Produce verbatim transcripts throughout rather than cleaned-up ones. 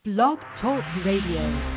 Blog Talk Radio.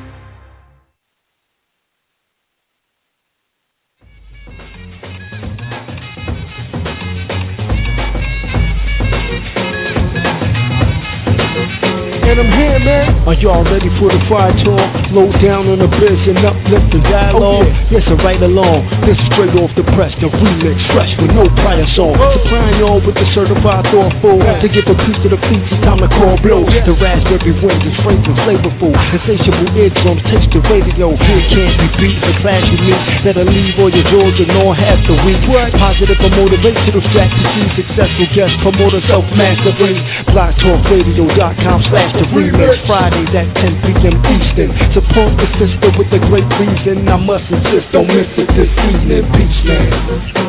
And I'm here, man. Are y'all ready for the fire talk? Low down on the biz and uplift the dialogue. Oh, yeah. Yes, I right along. This is straight off the press, the remix, fresh with no prior song. Oh. Supplying y'all with the certified thoughtful. Yeah. To get the piece of the feet, it's time to call blows. Yeah. The raspberry wind is fragrant, flavorful. Insatiable eardrums, taste the radio. Here can't be beat, the clash with me. Better leave all your drawers and all half the week. What? Positive or motivational strategy. Successful guest promoter, self-mastery. blog talk radio dot com slash the remix. Fridays at ten p.m. Eastern. Support the sister with a great reason. I must insist, don't miss it this evening. Peace, man.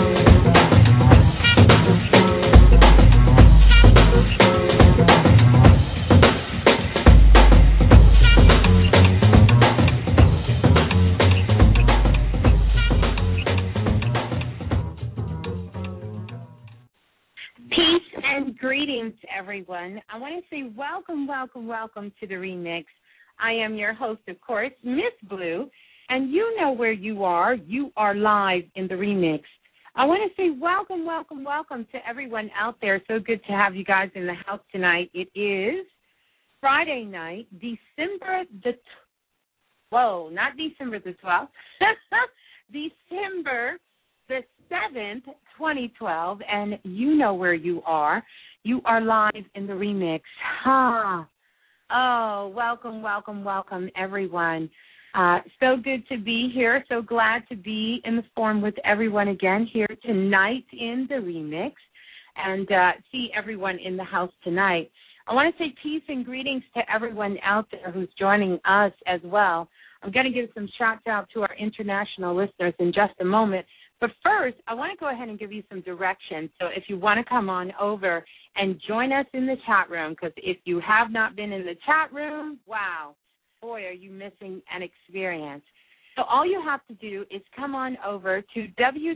Greetings, everyone. I want to say welcome, welcome, welcome to the remix. I am your host, of course, Miss Blue, and you know where you are. You are live in the remix. I want to say welcome, welcome, welcome to everyone out there. So good to have you guys in the house tonight. It is Friday night, December the, t- whoa, not December the twelfth, December the seventh, twenty twelve, and you know where you are. You are live in the remix. Ha! Oh, welcome, welcome, welcome, everyone. Uh, so good to be here. So glad to be in the forum with everyone again here tonight in the remix and uh, see everyone in the house tonight. I want to say peace and greetings to everyone out there who's joining us as well. I'm going to give some shouts out to our international listeners in just a moment. But first, I want to go ahead and give you some directions. So if you want to come on over and join us in the chat room, because if you have not been in the chat room, wow, boy, are you missing an experience. So all you have to do is come on over to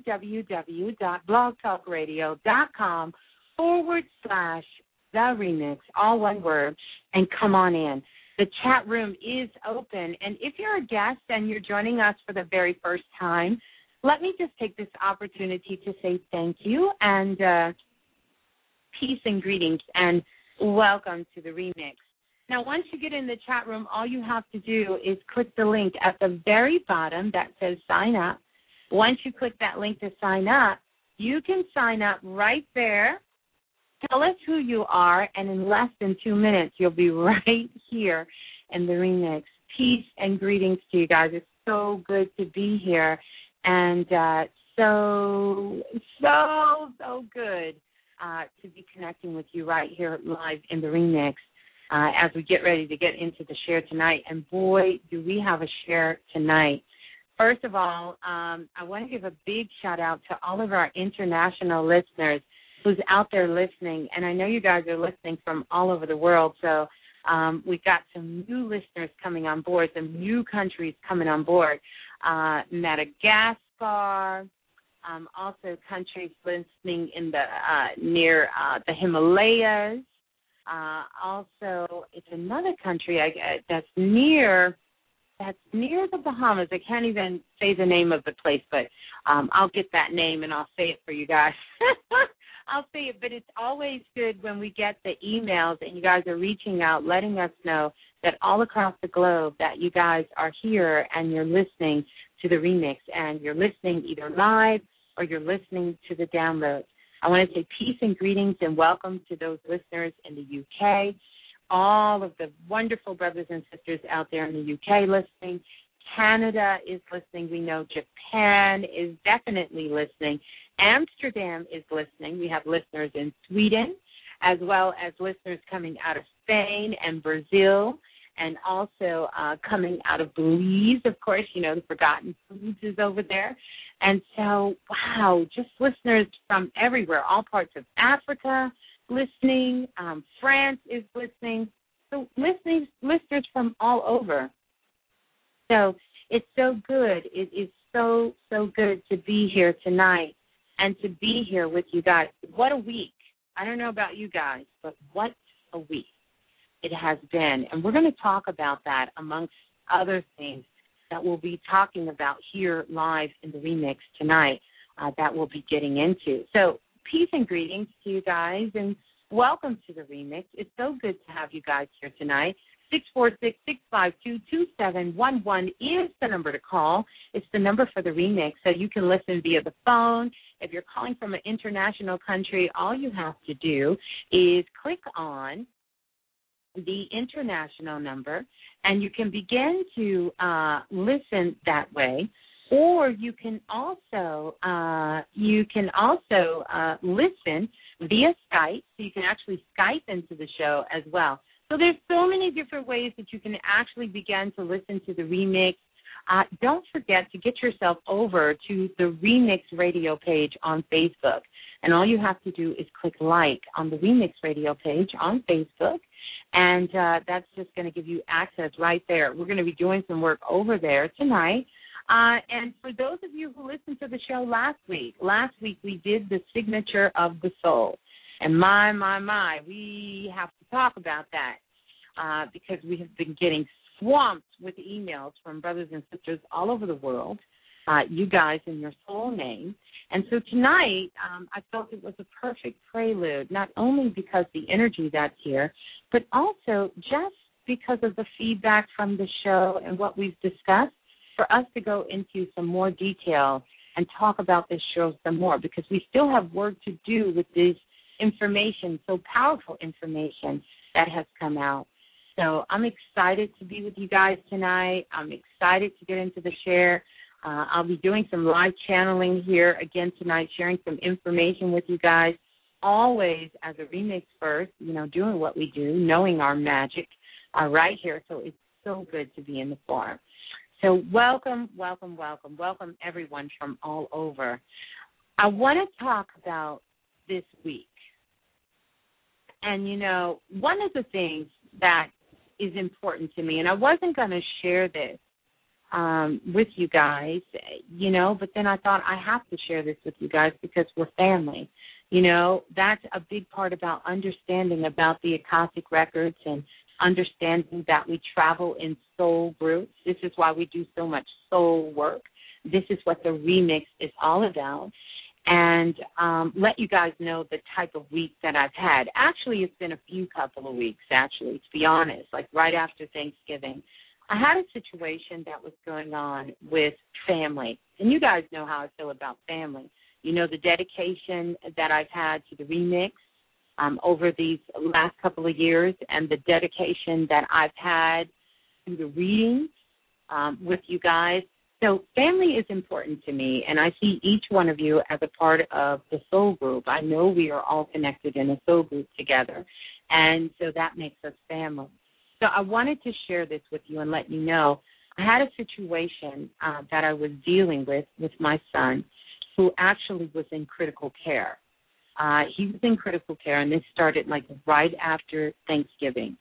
www.blogtalkradio.com forward slash the remix, all one word, and come on in. The chat room is open. And if you're a guest and you're joining us for the very first time, let me just take this opportunity to say thank you and uh, peace and greetings and welcome to the remix. Now, once you get in the chat room, all you have to do is click the link at the very bottom that says sign up. Once you click that link to sign up, you can sign up right there. Tell us who you are, and in less than two minutes, you'll be right here in the remix. Peace and greetings to you guys. It's so good to be here. And uh, so, so, so good uh, to be connecting with you right here live in the remix uh, as we get ready to get into the share tonight. And, boy, do we have a share tonight. First of all, um, I want to give a big shout-out to all of our international listeners who's out there listening. And I know you guys are listening from all over the world, so um, we've got some new listeners coming on board, some new countries coming on board. Uh, Madagascar, um, also countries listening in the uh, near uh, the Himalayas. Uh, also, it's another country I, uh, that's near that's near the Bahamas. I can't even say the name of the place, but um, I'll get that name and I'll say it for you guys. I'll say it, but it's always good when we get the emails and you guys are reaching out, letting us know that all across the globe that you guys are here and you're listening to the remix and you're listening either live or you're listening to the download. I want to say peace and greetings and welcome to those listeners in the U K, all of the wonderful brothers and sisters out there in the U K listening. Canada is listening. We know Japan is definitely listening. Amsterdam is listening. We have listeners in Sweden, as well as listeners coming out of Spain and Brazil, and also uh, coming out of Belize, of course. You know, the Forgotten Foods is over there. And so, wow, just listeners from everywhere, all parts of Africa listening. Um, France is listening. So listening, listeners from all over. So it's so good. It is so, so good to be here tonight and to be here with you guys. What a week. I don't know about you guys, but what a week. it has been. And we're going to talk about that amongst other things that we'll be talking about here live in the remix tonight uh, that we'll be getting into. So peace and greetings to you guys, and welcome to the remix. It's so good to have you guys here tonight. six four six, six five two, two seven one one is the number to call. It's the number for the remix, so you can listen via the phone. If you're calling from an international country, all you have to do is click on the international number, and you can begin to uh, listen that way. Or you can also uh, you can also uh, listen via Skype, so you can actually Skype into the show as well. So there's so many different ways that you can actually begin to listen to the remix. Uh, don't forget to get yourself over to the Remix Radio page on Facebook. And all you have to do is click like on the Remix Radio page on Facebook, and uh, that's just going to give you access right there. We're going to be doing some work over there tonight. Uh, and for those of you who listened to the show last week, last week we did the Signature of the Soul. And my, my, my, we have to talk about that uh, because we have been getting swamped with emails from brothers and sisters all over the world, uh, you guys in your soul name. And so tonight um, I felt it was a perfect prelude, not only because the energy that's here, but also just because of the feedback from the show and what we've discussed, for us to go into some more detail and talk about this show some more, because we still have work to do with this information, so powerful information that has come out. So I'm excited to be with you guys tonight. I'm excited to get into the share. Uh, I'll be doing some live channeling here again tonight, sharing some information with you guys, always as a remix first, you know, doing what we do, knowing our magic uh, right here. So it's so good to be in the forum. So welcome, welcome, welcome, welcome everyone from all over. I want to talk about this week. And, you know, one of the things that is important to me, and I wasn't going to share this um, with you guys, you know, but then I thought I have to share this with you guys because we're family. You know, that's a big part about understanding about the Akashic Records and understanding that we travel in soul groups. This is why we do so much soul work. This is what the remix is all about. And um, let you guys know the type of week that I've had. Actually, it's been a few couple of weeks, actually, to be honest, like right after Thanksgiving. I had a situation that was going on with family. And you guys know how I feel about family. You know the dedication that I've had to the remix Um, over these last couple of years, and the dedication that I've had through the readings um, with you guys. So family is important to me, and I see each one of you as a part of the soul group. I know we are all connected in a soul group together, and so that makes us family. So I wanted to share this with you and let you know I had a situation uh, that I was dealing with with my son, who actually was in critical care. Uh, he was in critical care, and this started like right after Thanksgiving.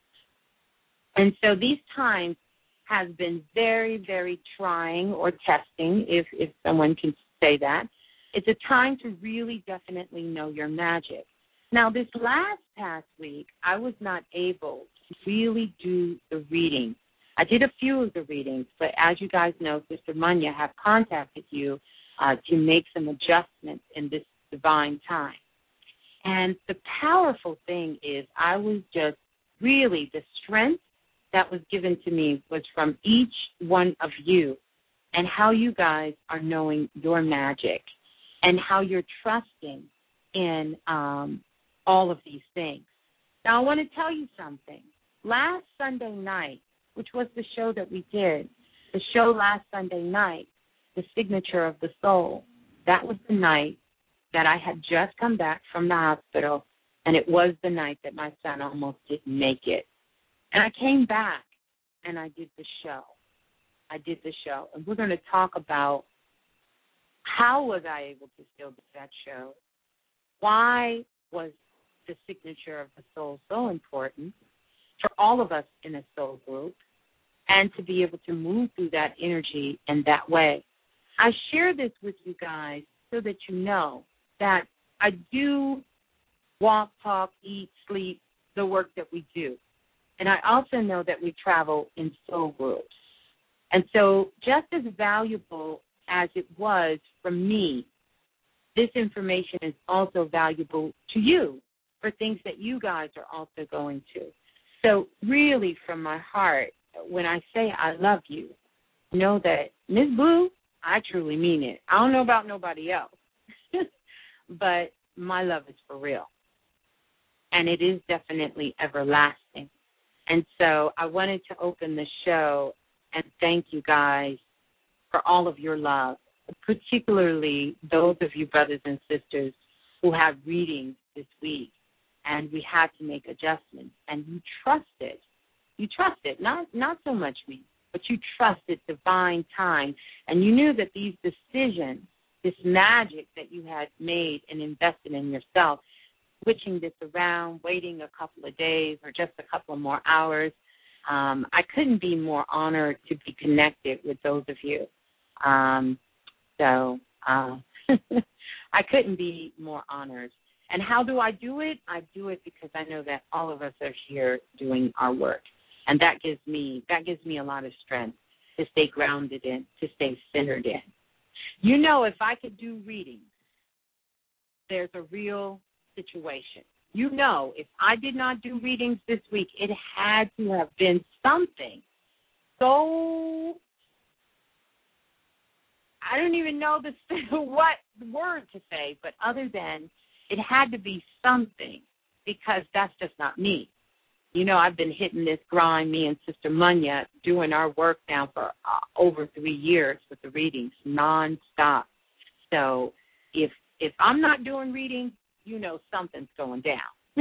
And so these times has been very, very trying or testing, if, if someone can say that. It's a time to really definitely know your magic. Now, this last past week, I was not able to really do the reading. I did a few of the readings, but as you guys know, Sister Munya have contacted you uh, to make some adjustments in this divine time. And the powerful thing is I was just really, the strength that was given to me was from each one of you and how you guys are knowing your magic and how you're trusting in um, all of these things. Now, I want to tell you something. Last Sunday night, which was the show that we did, the show last Sunday night, the Signature of the Soul, that was the night that I had just come back from the hospital, and it was the night that my son almost didn't make it. And I came back, and I did the show. I did the show. And we're going to talk about how was I able to still do that show? Why was the Signature of the Soul so important for all of us in a soul group, and to be able to move through that energy in that way? I share this with you guys so that you know that I do walk, talk, eat, sleep, the work that we do. And I also know that we travel in soul groups. And so just as valuable as it was for me, this information is also valuable to you for things that you guys are also going to. So really, from my heart, when I say I love you, know that, Miz Blue, I truly mean it. I don't know about nobody else, but my love is for real. And it is definitely everlasting. And so I wanted to open the show and thank you guys for all of your love, particularly those of you brothers and sisters who have readings this week. And we had to make adjustments. And you trusted. You trusted, not not so much me, but you trusted divine time. And you knew that these decisions, this magic that you had made and invested in yourself, switching this around, waiting a couple of days or just a couple of more hours, um, I couldn't be more honored to be connected with those of you. Um, so uh, I couldn't be more honored. And how do I do it? I do it because I know that all of us are here doing our work. And that gives me that gives me a lot of strength to stay grounded in, to stay centered in. You know, if I could do readings, there's a real situation. You know, if I did not do readings this week, it had to have been something so, I don't even know the what word to say, but other than it had to be something, because that's just not me. You know, I've been hitting this grind, me and Sister Munya, doing our work now for uh, over three years with the readings, nonstop. So if if I'm not doing readings, you know something's going down.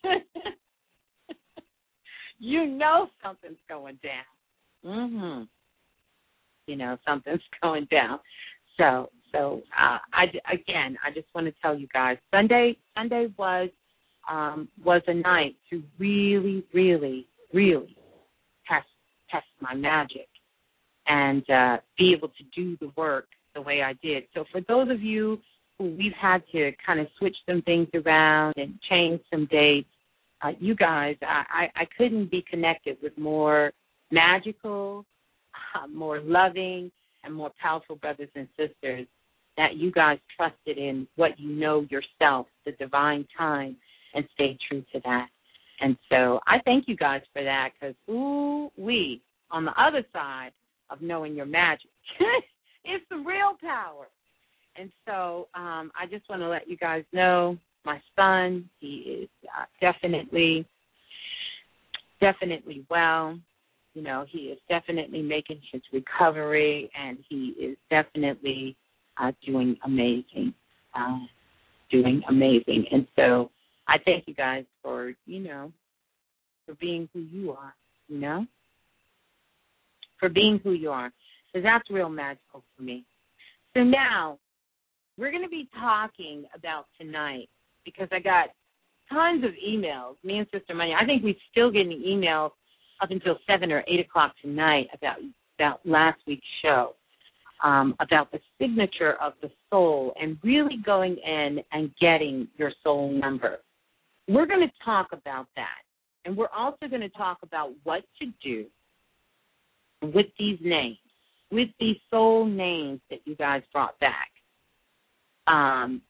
You know something's going down. Mm-hmm. You know, something's going down. So, so uh, I, again, I just want to tell you guys, Sunday Sunday was um, was a night to really, really, really test test my magic and uh, be able to do the work the way I did. So for those of you who we've had to kind of switch some things around and change some dates, uh, you guys, I, I, I couldn't be connected with more magical, uh, more loving, and more powerful brothers and sisters that you guys trusted in what you know yourself, the divine time, and stayed true to that. And so I thank you guys for that, because, ooh, we, on the other side of knowing your magic, it's the real power. And so um, I just want to let you guys know my son, he is uh, definitely, definitely well. You know, he is definitely making his recovery, and he is definitely uh, doing amazing, uh, doing amazing. And so I thank you guys for, you know, for being who you are, you know, for being who you are, because that's real magical for me. So now we're going to be talking about tonight, because I got tons of emails, me and Sister Money. I think we're still getting emails up until seven or eight o'clock tonight about about last week's show, um, about the signature of the soul and really going in and getting your soul number. We're going to talk about that, and we're also going to talk about what to do with these names, with these soul names that you guys brought back, um,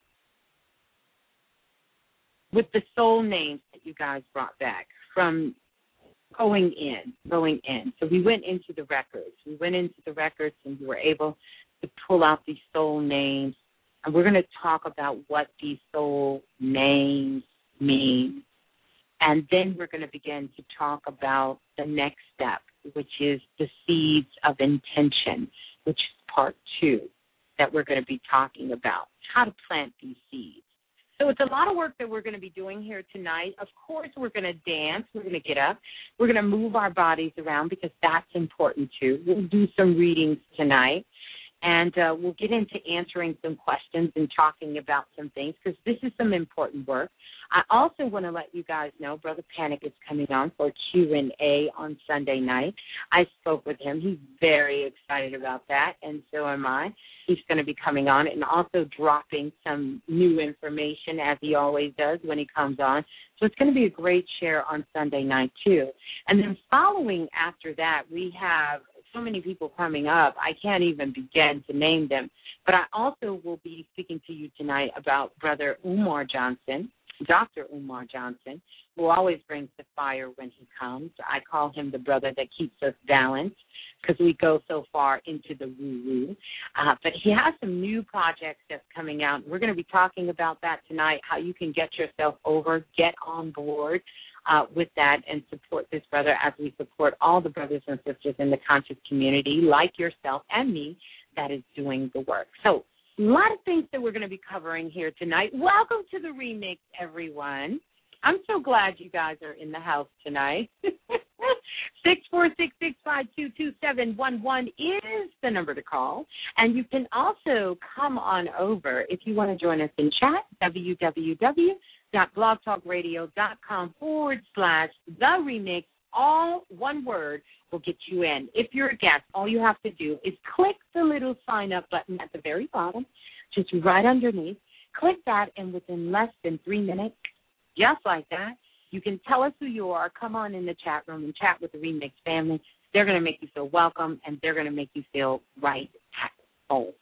with the soul names that you guys brought back from going in, going in. So we went into the records. We went into the records, and we were able to pull out these soul names, and we're going to talk about what these soul names mean. And then we're going to begin to talk about the next step, which is the seeds of intention, which is part two that we're going to be talking about, how to plant these seeds. So it's a lot of work that we're going to be doing here tonight. Of course, we're going to dance. We're going to get up. We're going to move our bodies around, because that's important too. We'll do some readings tonight. And uh, we'll get into answering some questions and talking about some things because this is some important work. I also want to let you guys know Brother Panic is coming on for Q and A on Sunday night. I spoke with him. He's very excited about that, and so am I. He's going to be coming on and also dropping some new information, as he always does when he comes on. So it's going to be a great share on Sunday night, too. And then following after that, we have so many people coming up, I can't even begin to name them. But I also will be speaking to you tonight about Brother Umar Johnson, Doctor Umar Johnson, who always brings the fire when he comes. I call him the brother that keeps us balanced because we go so far into the woo-woo. Uh, but he has some new projects that's coming out. We're going to be talking about that tonight, how you can get yourself over, get on board Uh, with that and support this brother as we support all the brothers and sisters in the conscious community like yourself and me that is doing the work. So a lot of things that we're going to be covering here tonight. Welcome to the remix, everyone. I'm so glad you guys are in the house tonight. six four six, six five two, two seven one one is the number to call. And you can also come on over if you want to join us in chat, www. blogtalkradio.com forward slash the remix, all one word, will get you in. If you're a guest, all you have to do is click the little sign up button at the very bottom, just right underneath. Click that, and within less than three minutes, just like that, you can tell us who you are, come on in the chat room and chat with the Remix family. They're going to make you feel welcome, and they're going to make you feel right at home.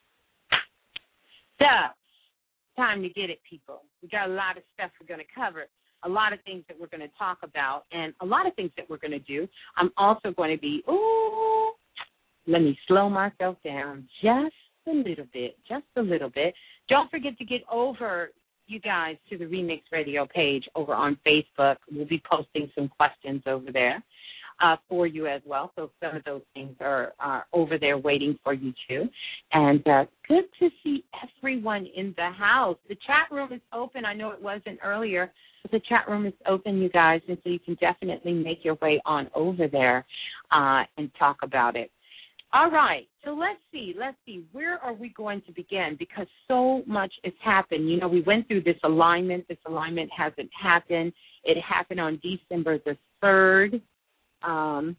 So, time to get it, people. We got a lot of stuff we're going to cover, a lot of things that we're going to talk about, and a lot of things that we're going to do. I'm also going to be, ooh, let me slow myself down just a little bit, just a little bit. Don't forget to get over, you guys, to the Remix Radio page over on Facebook. We'll be posting some questions over there uh, for you as well. So some of those things are, are over there waiting for you too. And uh, good to see everyone in the house. The chat room is open. I know it wasn't earlier, but the chat room is open, you guys, and so you can definitely make your way on over there uh, and talk about it. All right, so let's see, let's see, where are we going to begin? Because so much has happened. You know, we went through this alignment. This alignment hasn't happened. It happened on December the third. Um,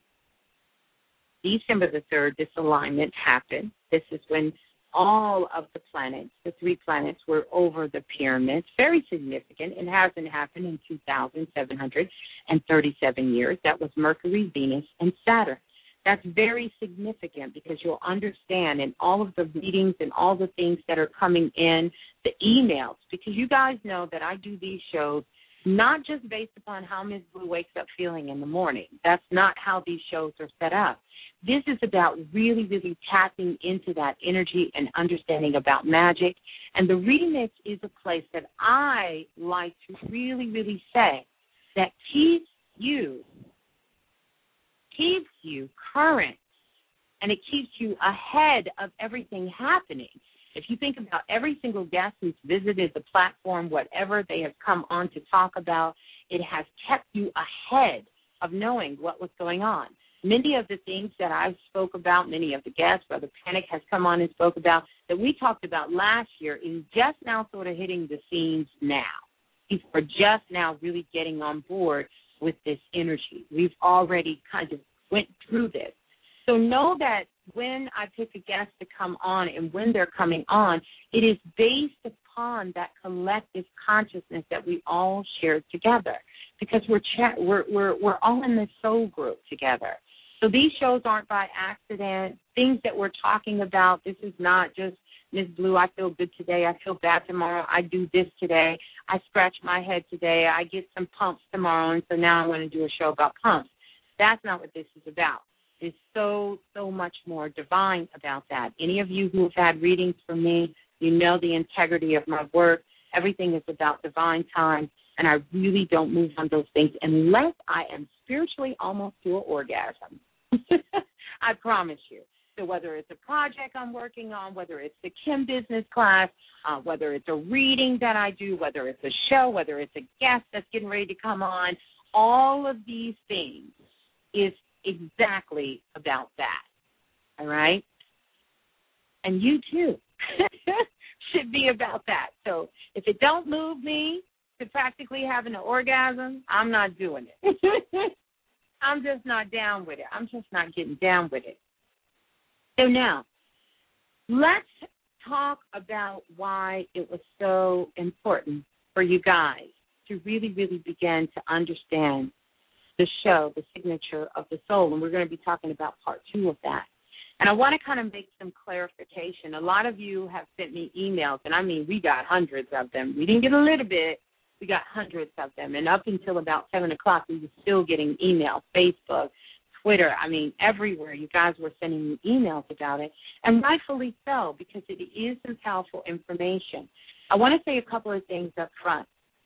December the third, this alignment happened. This is when all of the planets, the three planets, were over the pyramids. Very significant. It hasn't happened in two thousand seven hundred thirty-seven years. That was Mercury, Venus, and Saturn. That's very significant because you'll understand in all of the readings and all the things that are coming in, the emails, because you guys know that I do these shows not just based upon how Miz Blue wakes up feeling in the morning. That's not how these shows are set up. This is about really, really tapping into that energy and understanding about magic. And the remix is a place that I like to really, really say that keeps you keeps you current, and it keeps you ahead of everything happening. If you think about every single guest who's visited the platform, whatever they have come on to talk about, it has kept you ahead of knowing what was going on. Many of the things that I've spoke about, many of the guests, Brother Panic has come on and spoke about, that we talked about last year is just now sort of hitting the scenes now. People are just now really getting on board with this energy. We've already kind of went through this. So know that when I pick a guest to come on and when they're coming on, it is based upon that collective consciousness that we all share together, because we're cha- we're we're we're all in this soul group together. So these shows aren't by accident. Things that we're talking about, this is not just Miz Blue, I feel good today, I feel bad tomorrow, I do this today, I scratch my head today, I get some pumps tomorrow, and so now I'm going to do a show about pumps. That's not what this is about. There's so, so much more divine about that. Any of you who have had readings from me, you know the integrity of my work. Everything is about divine time, and I really don't move on those things unless I am spiritually almost to an orgasm. I promise you. So whether it's a project I'm working on, whether it's the Kim business class, uh, whether it's a reading that I do, whether it's a show, whether it's a guest that's getting ready to come on, all of these things is exactly about that, all right? And you, too, should be about that. So if it don't move me to practically having an orgasm, I'm not doing it. I'm just not down with it. I'm just not getting down with it. So now, let's talk about why it was so important for you guys to really, really begin to understand the show, the signature of the soul. And we're going to be talking about part two of that. And I want to kind of make some clarification. A lot of you have sent me emails, and I mean, we got hundreds of them. We didn't get a little bit. We got hundreds of them. And up until about seven o'clock, we were still getting emails, Facebook, Twitter. I mean, everywhere. You guys were sending me emails about it, and rightfully so, because it is some powerful information. I want to say a couple of things up front.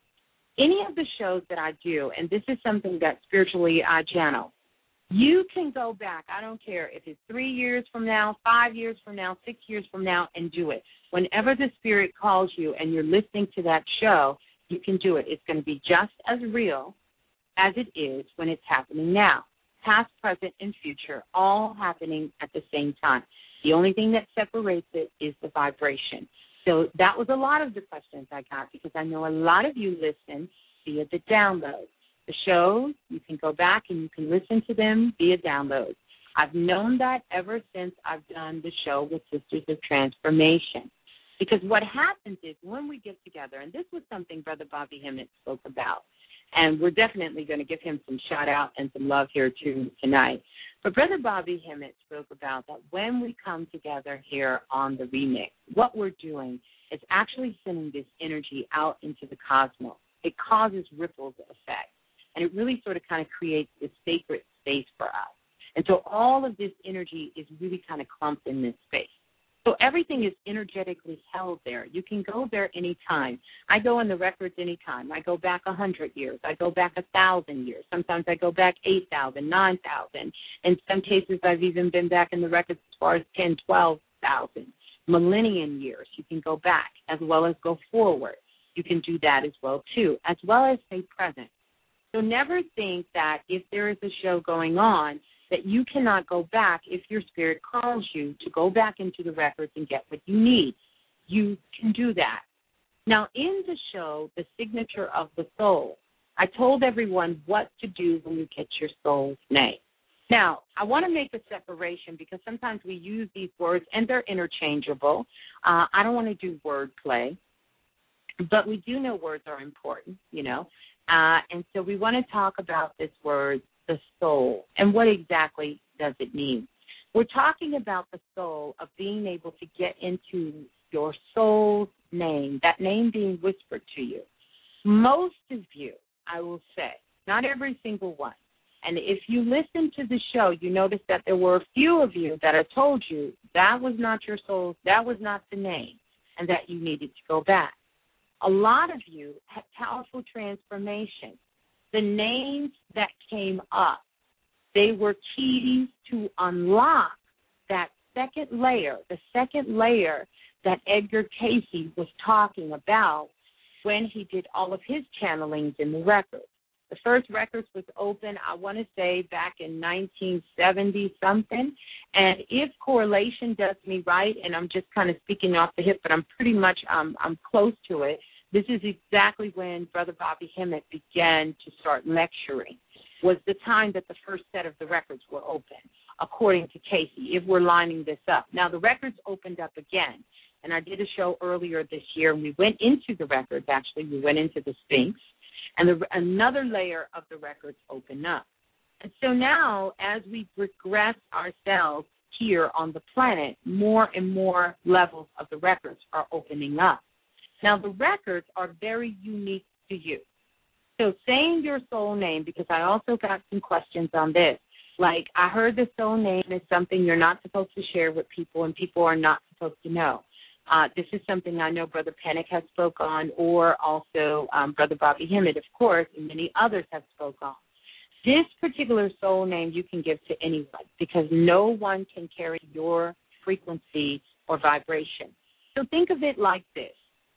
Any of the shows that I do, and this is something that spiritually I channel, you can go back. I don't care if it's three years from now, five years from now, six years from now, and do it. Whenever the Spirit calls you and you're listening to that show, you can do it. It's going to be just as real as it is when it's happening now. Past, present, and future, all happening at the same time. The only thing that separates it is the vibration. So that was a lot of the questions I got, because I know a lot of you listen via the download. The shows, you can go back and you can listen to them via download. I've known that ever since I've done the show with Sisters of Transformation. Because what happens is when we get together, and this was something Brother Bobby Hemmett spoke about, and we're definitely going to give him some shout-out and some love here too tonight. But Brother Bobby Hemmett spoke about that when we come together here on the remix, what we're doing is actually sending this energy out into the cosmos. It causes ripples effect, and it really sort of kind of creates this sacred space for us. And so all of this energy is really kind of clumped in this space. So everything is energetically held there. You can go there anytime. I go in the records anytime. I go back one hundred years. I go back one thousand years. Sometimes I go back eight thousand, nine thousand. In some cases, I've even been back in the records as far as ten, twelve thousand. Millennium years, you can go back as well as go forward. You can do that as well, too, as well as stay present. So never think that if there is a show going on, that you cannot go back if your spirit calls you to go back into the records and get what you need. You can do that. Now, in the show, The Signature of the Soul, I told everyone what to do when you get your soul's name. Now, I want to make a separation because sometimes we use these words and they're interchangeable. Uh, I don't want to do wordplay, but we do know words are important, you know. Uh, and so we want to talk about this word, the soul, and what exactly does it mean? We're talking about the soul of being able to get into your soul's name, that name being whispered to you. Most of you, I will say, not every single one, and if you listen to the show, you notice that there were a few of you that I told you that was not your soul, that was not the name, and that you needed to go back. A lot of you had powerful transformation. The names that came up, they were keys to unlock that second layer, the second layer that Edgar Cayce was talking about when he did all of his channelings in the records. The first records was open, I want to say, back in nineteen seventy-something. And if correlation does me right, and I'm just kind of speaking off the hip, but I'm pretty much um, I'm close to it, this is exactly when Brother Bobby Hemmett began to start lecturing, was the time that the first set of the records were open, according to Cayce, if we're lining this up. Now, the records opened up again, and I did a show earlier this year, and we went into the records, actually. We went into the Sphinx, and the, another layer of the records opened up. And so now, as we progress ourselves here on the planet, more and more levels of the records are opening up. Now, the records are very unique to you. So saying your soul name, because I also got some questions on this, like I heard the soul name is something you're not supposed to share with people and people are not supposed to know. Uh, this is something I know Brother Panic has spoke on, or also um, Brother Bobby Hemmett, of course, and many others have spoke on. This particular soul name you can give to anyone because no one can carry your frequency or vibration. So think of it like this.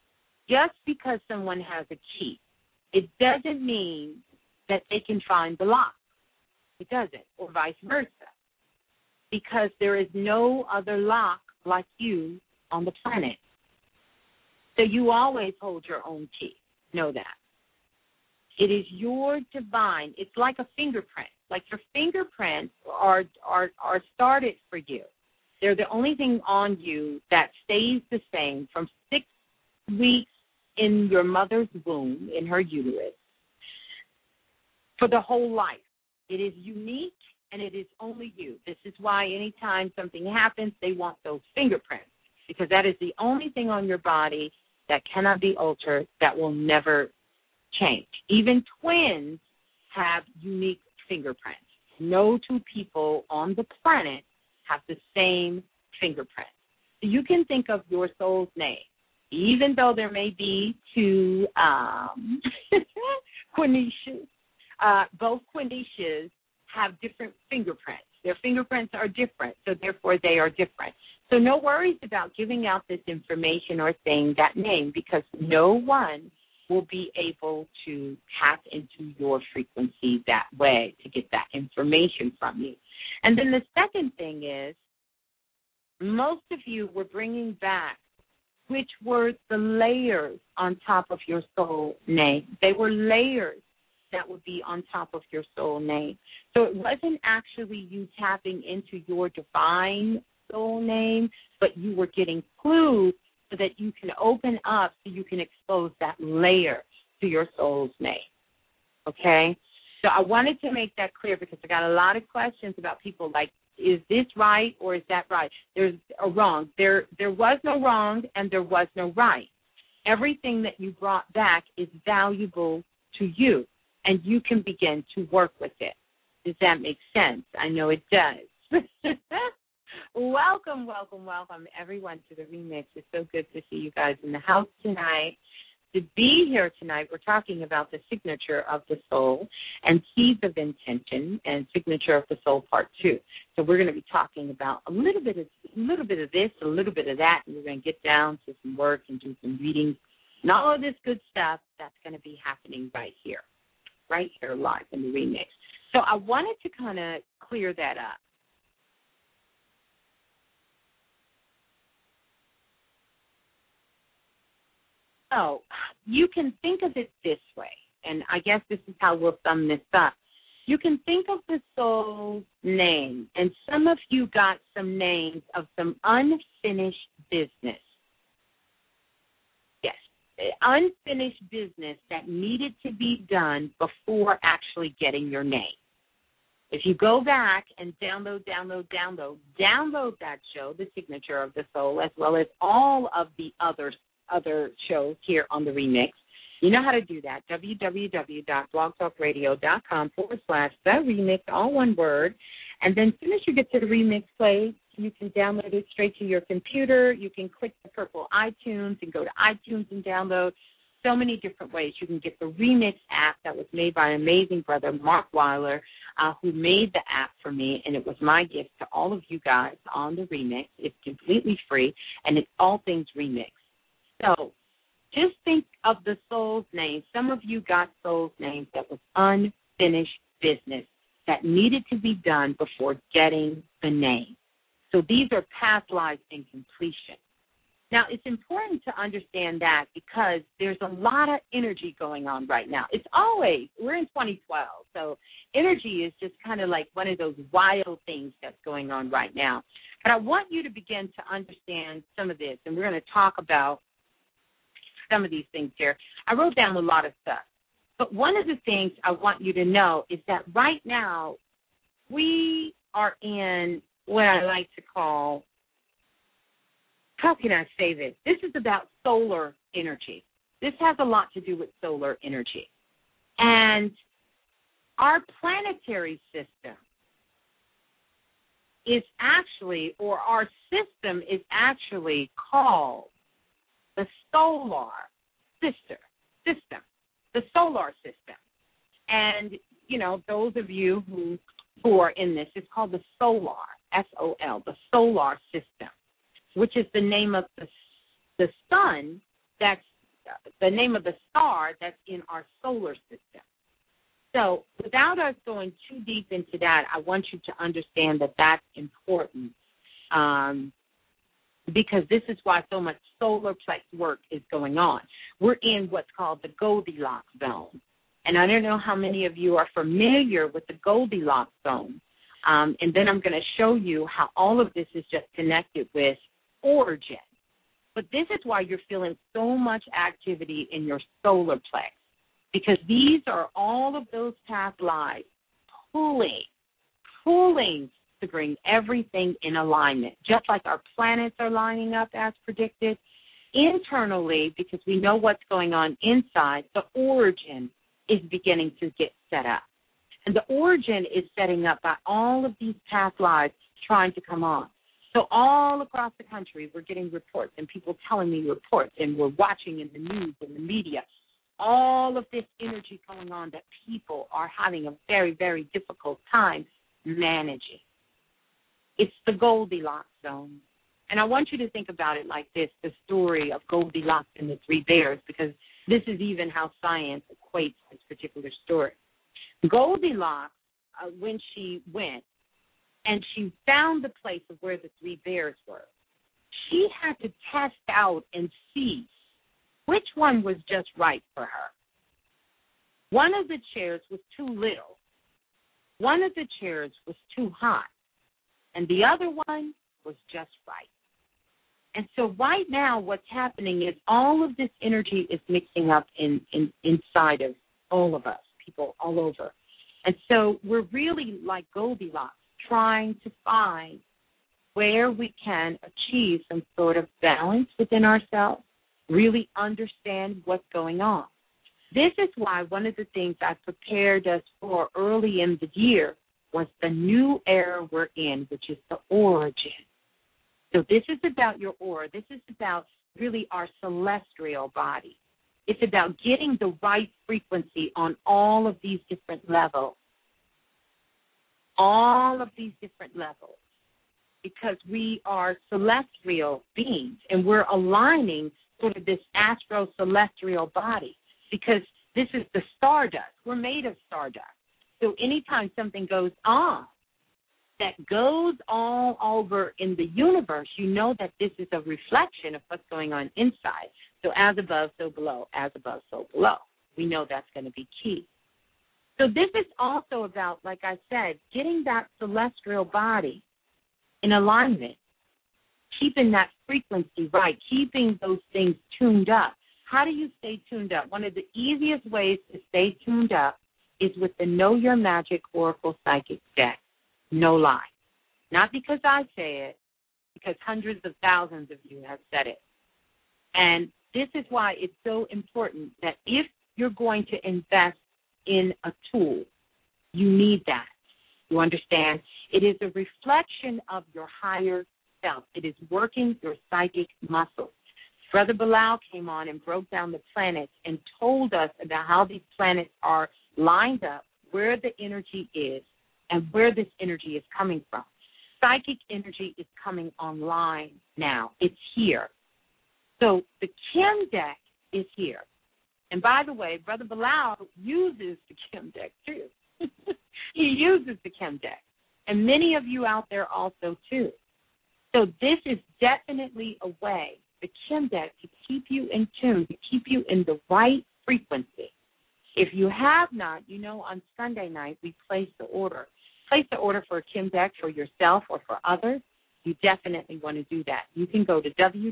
Just because someone has a key, it doesn't mean that they can find the lock. It doesn't, or vice versa, because there is no other lock like you on the planet. So you always hold your own key. Know that. It is your divine. It's like a fingerprint. Like your fingerprints are are are started for you. They're the only thing on you that stays the same from six weeks in your mother's womb, in her uterus, for the whole life. It is unique, and it is only you. This is why anytime something happens, they want those fingerprints, because that is the only thing on your body that cannot be altered, that will never change. Even twins have unique fingerprints. No two people on the planet have the same fingerprint. So you can think of your soul's name, even though there may be two um, Quinishas. Uh, both Quinishas have different fingerprints. Their fingerprints are different, so therefore they are different. So no worries about giving out this information or saying that name, because no one will be able to tap into your frequency that way to get that information from you. And then the second thing is, most of you were bringing back which were the layers on top of your soul name. They were layers that would be on top of your soul name. So it wasn't actually you tapping into your divine soul name, but you were getting clues so that you can open up, so you can expose that layer to your soul's name. Okay? So I wanted to make that clear, because I got a lot of questions about people like, is this right or is that right? There's a wrong. There there was no wrong and there was no right. Everything that you brought back is valuable to you, and you can begin to work with it. Does that make sense? I know it does. Welcome, welcome, welcome, everyone, to the remix. It's so good to see you guys in the house tonight. To be here tonight, we're talking about the signature of the soul and seeds of intention and signature of the soul part two. So we're going to be talking about a little bit of a little bit of this, a little bit of that, and we're going to get down to some work and do some readings and all of this good stuff that's going to be happening right here, right here live in the remix. So I wanted to kind of clear that up. So you can think of it this way, and I guess this is how we'll sum this up. You can think of the soul's name, and some of you got some names of some unfinished business. Yes, unfinished business that needed to be done before actually getting your name. If you go back and download, download, download, download that show, The Signature of the Soul, as well as all of the other other shows here on the remix. You know how to do that, www.blogtalkradio.com forward slash the remix, all one word. And then as soon as you get to the remix place, you can download it straight to your computer. You can click the purple iTunes and go to iTunes and download. So many different ways. You can get the remix app that was made by an amazing brother, Mark Weiler, uh, who made the app for me, and it was my gift to all of you guys on the remix. It's completely free, and it's all things remix. So just think of the soul's name. Some of you got soul's names that was unfinished business that needed to be done before getting the name. So these are past lives in completion. Now, it's important to understand that because there's a lot of energy going on right now. It's always, we're in twenty twelve, so energy is just kind of like one of those wild things that's going on right now. But I want you to begin to understand some of this, and we're going to talk about some of these things here. I wrote down a lot of stuff. But one of the things I want you to know is that right now we are in what I like to call, how can I say this? This is about solar energy. This has a lot to do with solar energy. And our planetary system is actually, or our system is actually called the solar sister system, the solar system. And, you know, those of you who, who are in this, it's called the solar, S O L, the solar system, which is the name of the, the sun, that's the name of the star that's in our solar system. So without us going too deep into that, I want you to understand that that's important. Um, because this is why so much solar plex work is going on. We're in what's called the Goldilocks zone. And I don't know how many of you are familiar with the Goldilocks zone. Um, and then I'm going to show you how all of this is just connected with origin. But this is why you're feeling so much activity in your solar plex, because these are all of those past lives pulling, pulling to bring everything in alignment, just like our planets are lining up as predicted. Internally, because we know what's going on inside, the origin is beginning to get set up. And the origin is setting up by all of these past lives trying to come on. So all across the country, we're getting reports and people telling me reports, and we're watching in the news and the media, all of this energy going on that people are having a very, very difficult time managing. It's the Goldilocks zone. And I want you to think about it like this, the story of Goldilocks and the Three Bears, because this is even how science equates this particular story. Goldilocks, uh, when she went and she found the place of where the three bears were, she had to test out and see which one was just right for her. One of the chairs was too little. One of the chairs was too hot. And the other one was just right. And so right now what's happening is all of this energy is mixing up in, in inside of all of us, people all over. And so we're really like Goldilocks, trying to find where we can achieve some sort of balance within ourselves, really understand what's going on. This is why one of the things I prepared us for early in the year was the new era we're in, which is the origin. So this is about your aura. This is about really our celestial body. It's about getting the right frequency on all of these different levels. All of these different levels. Because we are celestial beings, and we're aligning sort of this astro-celestial body, because this is the stardust. We're made of stardust. So anytime something goes on that goes all over in the universe, you know that this is a reflection of what's going on inside. So as above, so below, as above, so below. We know that's going to be key. So this is also about, like I said, getting that celestial body in alignment, keeping that frequency right, keeping those things tuned up. How do you stay tuned up? One of the easiest ways to stay tuned up is with the Know Your Magic Oracle Psychic deck. No lie. Not because I say it, because hundreds of thousands of you have said it. And this is why it's so important that if you're going to invest in a tool, you need that. You understand? It is a reflection of your higher self. It is working your psychic muscles. Brother Bilal came on and broke down the planets and told us about how these planets are lined up, where the energy is, and where this energy is coming from. Psychic energy is coming online now. It's here. So the Kim deck is here. And by the way, Brother Bilal uses the Kim deck too. He uses the Kim deck. And many of you out there also too. So this is definitely a way, the Kim deck, to keep you in tune, to keep you in the right frequency. If you have not, you know, on Sunday night we place the order. Place the order for a Kim deck for yourself or for others. You definitely want to do that. You can go to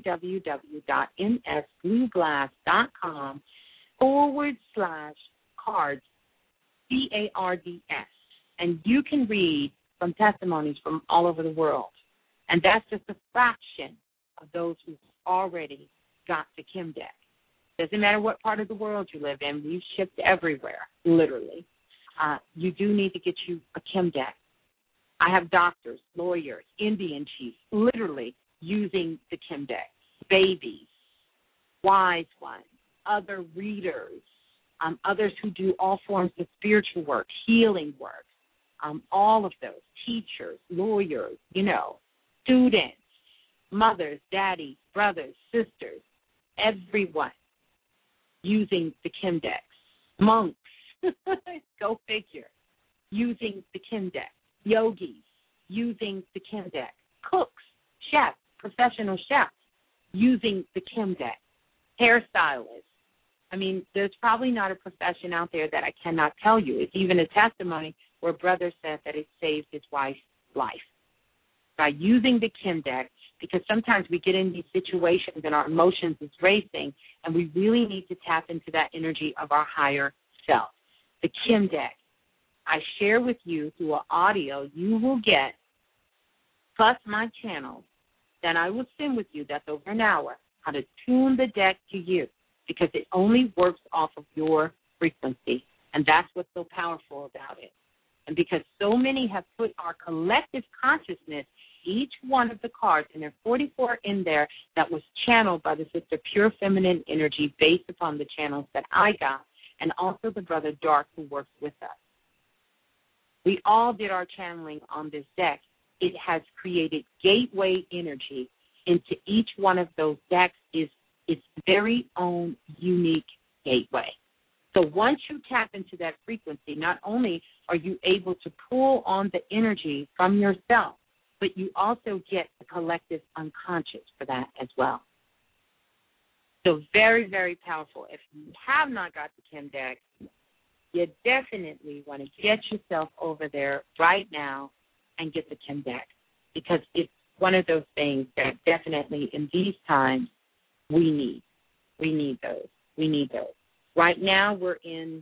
www.msblueglass.com forward slash cards, C A R D S, and you can read some testimonies from all over the world. And that's just a fraction of those who've already got the Kim deck. Doesn't matter what part of the world you live in. We've shipped everywhere, literally. Uh, you do need to get you a Kim deck. I have doctors, lawyers, Indian chiefs, literally using the Kim deck. Babies, wise ones, other readers, um, others who do all forms of spiritual work, healing work, um, all of those, teachers, lawyers, you know, students, mothers, daddies, brothers, sisters, everyone using the Kim decks. Monks, go figure, using the Kim deck. Yogis, using the Kim deck. Cooks, chefs, professional chefs using the Kim deck, hairstylists. I mean, there's probably not a profession out there that I cannot tell you. It's even a testimony where a brother said that it saved his wife's life by using the Kim deck, because sometimes we get in these situations and our emotions is racing, and we really need to tap into that energy of our higher self. The Kim deck, I share with you through an audio you will get, plus my channel, that I will send with you, that's over an hour, how to tune the deck to you, because it only works off of your frequency, and that's what's so powerful about it. And because so many have put our collective consciousness, each one of the cards, and there are forty-four in there, that was channeled by the sister Pure Feminine Energy based upon the channels that I got, and also the brother Dark who works with us. We all did our channeling on this deck. It has created gateway energy into each one of those decks, is its very own unique gateway. So once you tap into that frequency, not only are you able to pull on the energy from yourself, but you also get the collective unconscious for that as well. So very, very powerful. If you have not got the Kim deck, you definitely want to get yourself over there right now and get the Kim deck, because it's one of those things that definitely in these times we need. We need those. We need those. Right now we're in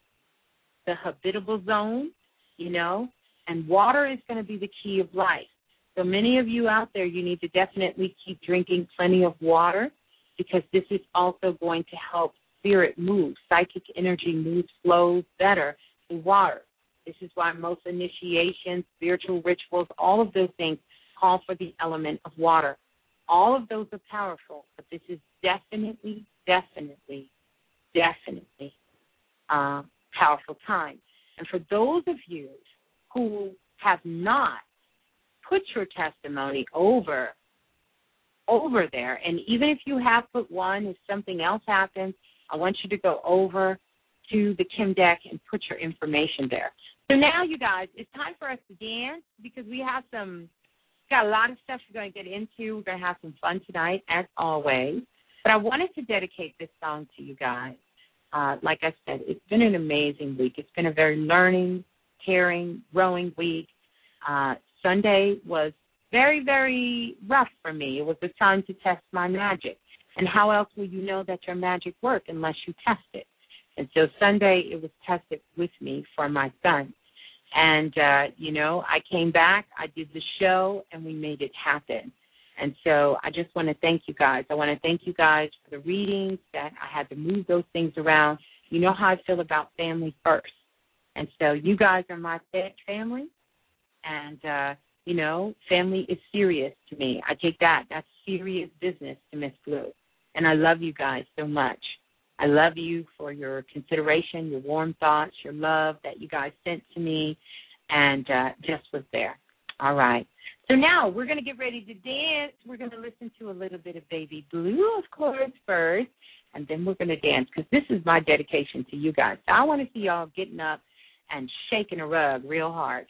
the habitable zone, you know, and water is going to be the key of life. So many of you out there, you need to definitely keep drinking plenty of water, because this is also going to help spirit move. Psychic energy moves, flows better through water. This is why most initiations, spiritual rituals, all of those things call for the element of water. All of those are powerful, but this is definitely, definitely, definitely uh, powerful time. And for those of you who have not put your testimony over over there, and even if you have put one, if something else happens, I want you to go over to the Kim deck and put your information there. So now, you guys, it's time for us to dance, because we have some, got a lot of stuff we're going to get into. We're going to have some fun tonight, as always. But I wanted to dedicate this song to you guys. Uh, like I said, it's been an amazing week. It's been a very learning, caring, growing week. Uh, Sunday was very, very rough for me. It was a time to test my magic. And how else will you know that your magic worked unless you test it? And so Sunday, it was tested with me for my son. And, uh, you know, I came back, I did the show, and we made it happen. And so I just want to thank you guys. I want to thank you guys for the readings, that I had to move those things around. You know how I feel about family first. And so you guys are my family. And, uh, you know, family is serious to me. I take that. That's serious business to Miss Blue. And I love you guys so much. I love you for your consideration, your warm thoughts, your love that you guys sent to me, and uh, just was there. All right. So now we're going to get ready to dance. We're going to listen to a little bit of Baby Blue, of course, first, and then we're going to dance, because this is my dedication to you guys. I want to see y'all getting up and shaking a rug real hard.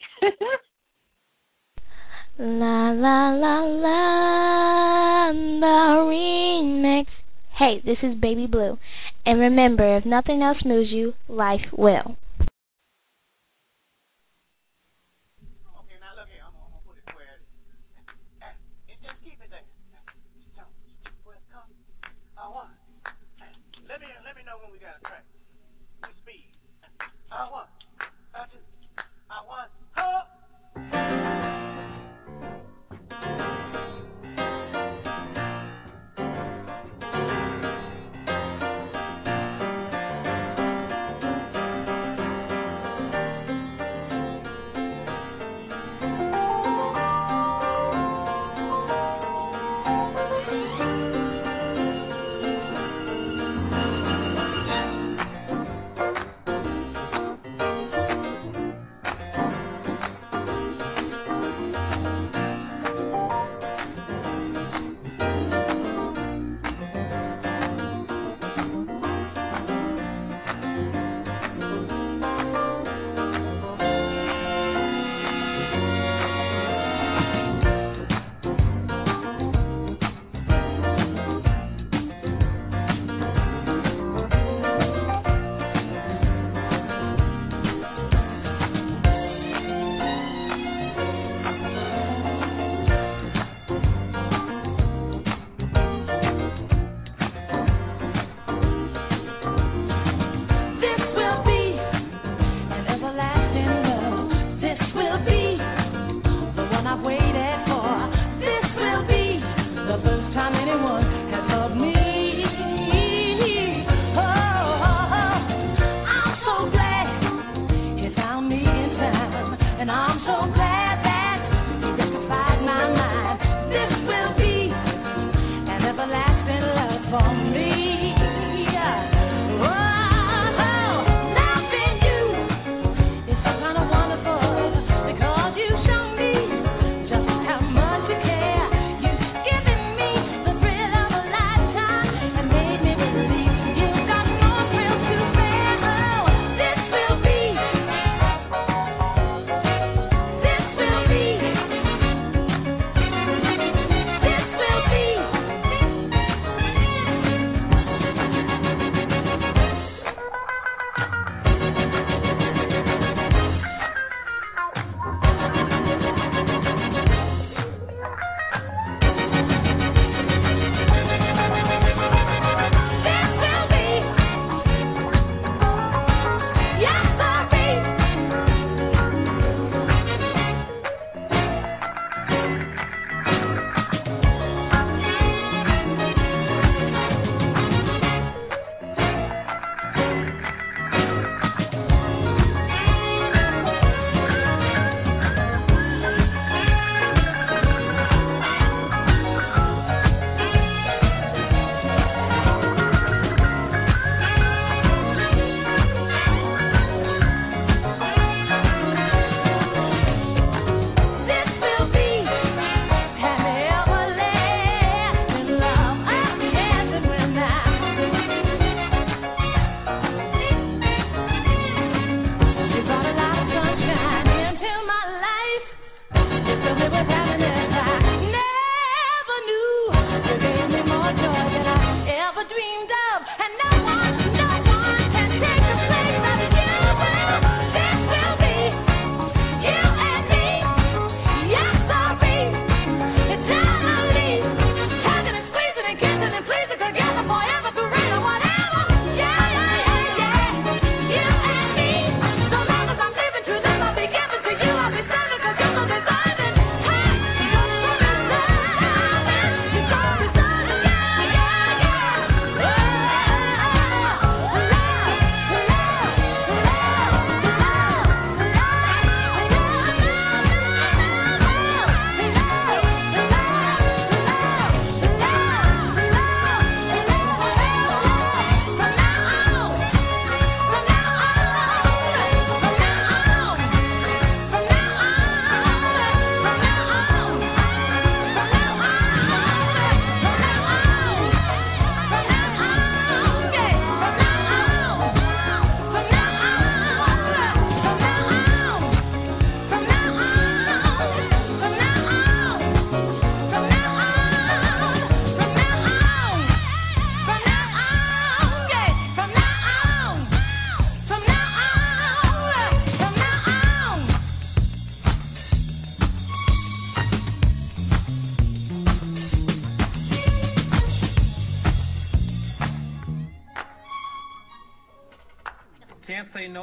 La la la la, the remix. Hey, this is Baby Blue. And remember, if nothing else moves you, life will. Okay, now look here. I'm, I'm going to put it where it is. And just keep it there. Where it comes. I want. Let me, let me know when we got a track. With speed. I want. I two. I want. Ho!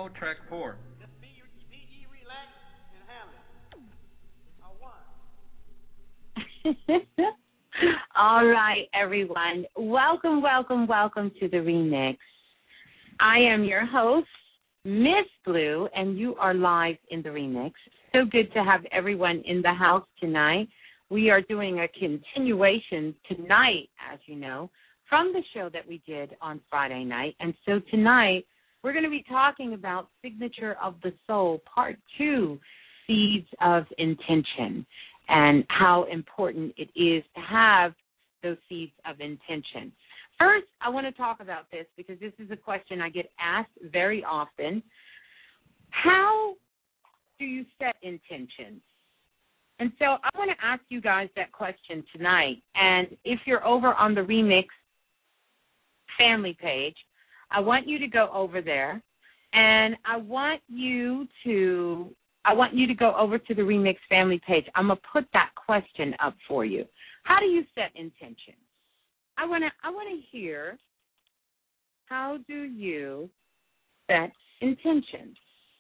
Demo, track four. Just be, be ye relaxed and handle it. Uh, one. All right, everyone. Welcome, welcome, welcome to the remix. I am your host, Miss Blue, and you are live in the remix. So good to have everyone in the house tonight. We are doing a continuation tonight, as you know, from the show that we did on Friday night. And so tonight, we're going to be talking about Signature of the Soul, Part two, Seeds of Intention, and how important it is to have those seeds of intention. First, I want to talk about this because this is a question I get asked very often. How do you set intentions? And so I want to ask you guys that question tonight. And if you're over on the Remix family page, I want you to go over there, and I want you to I want you to go over to the Remix family page. I'm gonna put that question up for you. How do you set intentions? I wanna I wanna hear, how do you set intentions?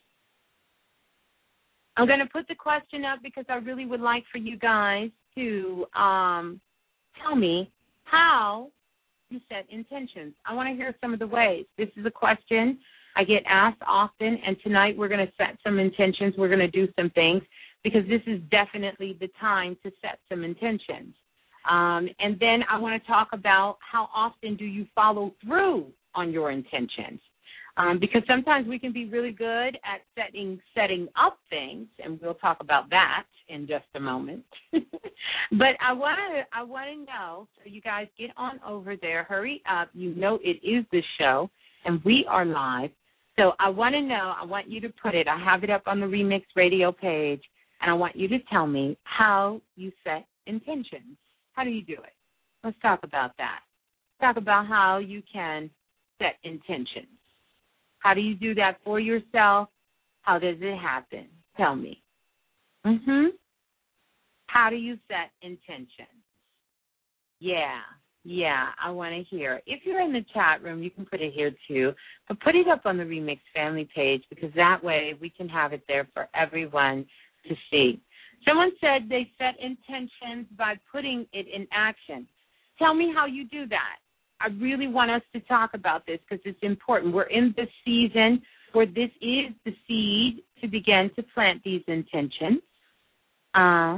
I'm gonna put the question up because I really would like for you guys to um, tell me how you set intentions. I want to hear some of the ways. This is a question I get asked often, and tonight we're going to set some intentions. We're going to do some things because this is definitely the time to set some intentions. Um, and then I want to talk about how often do you follow through on your intentions. Um, because sometimes we can be really good at setting setting up things, and we'll talk about that in just a moment. But I want to I want to know, so you guys get on over there. Hurry up. You know it is the show, and we are live. So I want to know, I want you to put it, I have it up on the Remix radio page, and I want you to tell me how you set intentions. How do you do it? Let's talk about that. Talk about how you can set intentions. How do you do that for yourself? How does it happen? Tell me. Mm-hmm. How do you set intentions? Yeah, yeah, I want to hear. If you're in the chat room, you can put it here too, but put it up on the Remix family page because that way we can have it there for everyone to see. Someone said they set intentions by putting it in action. Tell me how you do that. I really want us to talk about this because it's important. We're in this season where this is the seed to begin to plant these intentions. Because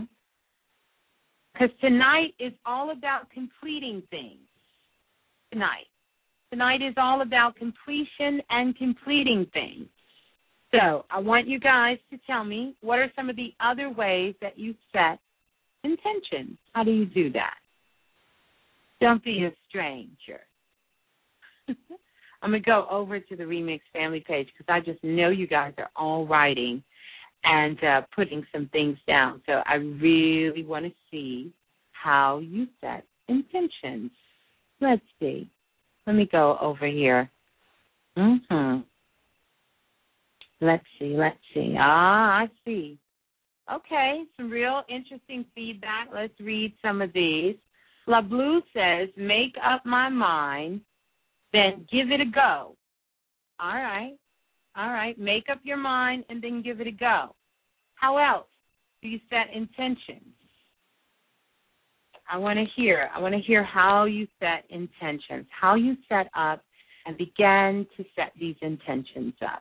uh, tonight is all about completing things. Tonight. Tonight is all about completion and completing things. So I want you guys to tell me what are some of the other ways that you set intentions. How do you do that? Don't be a stranger. I'm going to go over to the Remix family page because I just know you guys are all writing and uh, putting some things down. So I really want to see how you set intentions. Let's see. Let me go over here. Mm-hmm. Let's see, let's see. Ah, I see. Okay, some real interesting feedback. Let's read some of these. La Blue says, make up my mind, then give it a go. All right. All right. Make up your mind and then give it a go. How else do you set intentions? I want to hear. I want to hear how you set intentions, how you set up and begin to set these intentions up.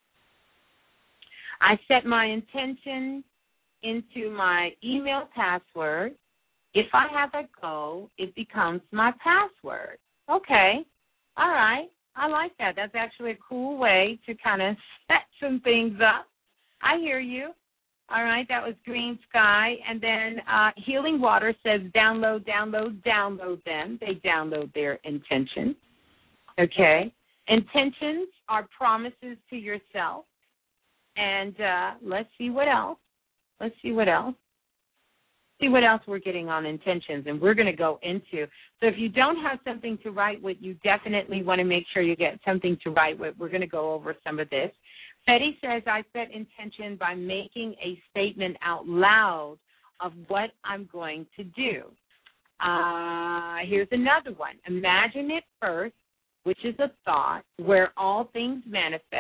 I set my intentions into my email password. If I have a goal, it becomes my password. Okay. All right. I like that. That's actually a cool way to kind of set some things up. I hear you. All right. That was Green Sky. And then uh, Healing Water says download, download, download them. They download their intentions. Okay. Intentions are promises to yourself. And uh, let's see what else. Let's see what else. See what else we're getting on intentions, and we're going to go into. So if you don't have something to write with, you definitely want to make sure you get something to write with. We're going to go over some of this. Betty says, I set intention by making a statement out loud of what I'm going to do. Uh, here's another one. Imagine it first, which is a thought where all things manifest.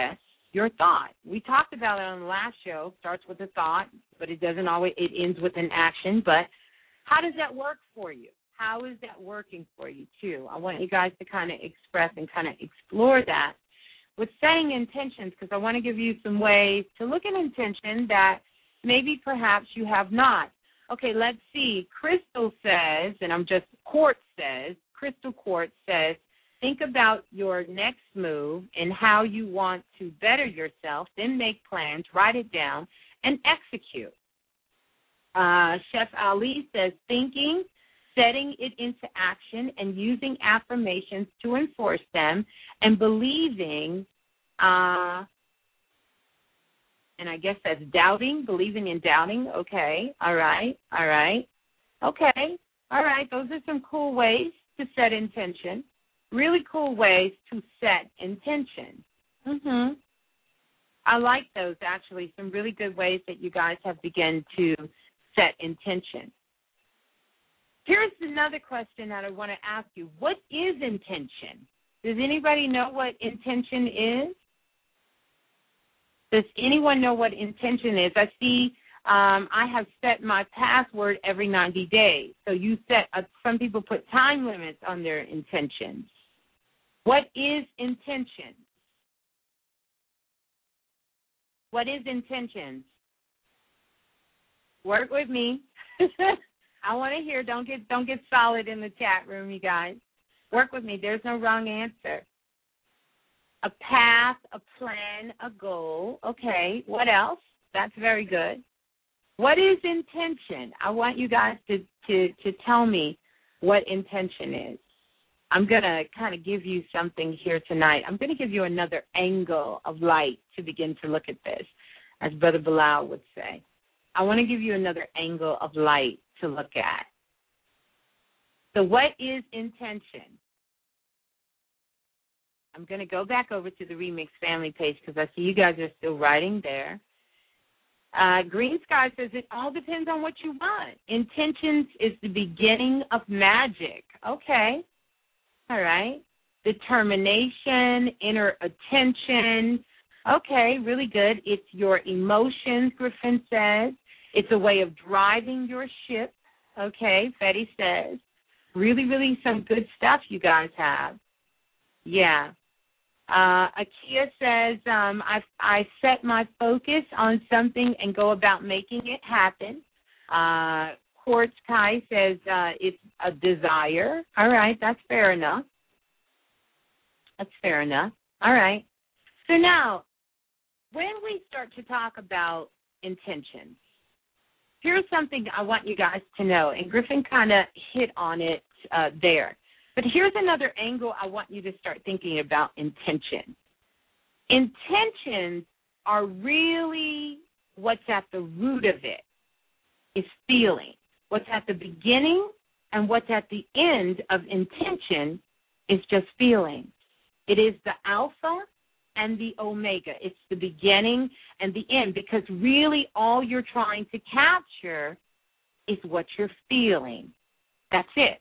your thought. We talked about it on the last show. Starts with a thought, but it doesn't always, it ends with an action. But how does that work for you? How is that working for you, too? I want you guys to kind of express and kind of explore that with setting intentions, because I want to give you some ways to look at intention that maybe perhaps you have not. Okay, let's see. Crystal says, and I'm just, Quartz says, Crystal Quartz says, think about your next move and how you want to better yourself, then make plans, write it down, and execute. Uh, Chef Ali says, thinking, setting it into action, and using affirmations to enforce them, and believing, uh, and I guess that's doubting, believing and doubting. Okay, all right, all right. Okay, all right. Those are some cool ways to set intention. Really cool ways to set intention. Mm-hmm. I like those, actually, some really good ways that you guys have begun to set intention. Here's another question that I want to ask you. What is intention? Does anybody know what intention is? Does anyone know what intention is? I see um, I have set my password every ninety days. So you set, uh, some people put time limits on their intentions. What is intention? What is intention? Work with me. I want to hear. Don't get don't get solid in the chat room, you guys. Work with me. There's no wrong answer. A path, a plan, a goal. Okay, what else? That's very good. What is intention? I want you guys to, to, to tell me what intention is. I'm going to kind of give you something here tonight. I'm going to give you another angle of light to begin to look at this, as Brother Bilal would say. I want to give you another angle of light to look at. So what is intention? I'm going to go back over to the Remix family page because I see you guys are still writing there. Uh, Green Sky says it all depends on what you want. Intentions is the beginning of magic. Okay. All right. Determination, inner attention. Okay, really good. It's your emotions, Griffin says. It's a way of driving your ship. Okay, Fetty says. Really, really some good stuff you guys have. Yeah. Uh, Akia says, um, I, I set my focus on something and go about making it happen. Uh, Quartz Kai says uh, it's a desire. All right, that's fair enough. That's fair enough. All right. So now, when we start to talk about intentions, here's something I want you guys to know, and Griffin kind of hit on it uh, there. But here's another angle I want you to start thinking about intention. Intentions are really what's at the root of it, is feeling. What's at the beginning and what's at the end of intention is just feeling. It is the alpha and the omega. It's the beginning and the end, because really all you're trying to capture is what you're feeling. That's it.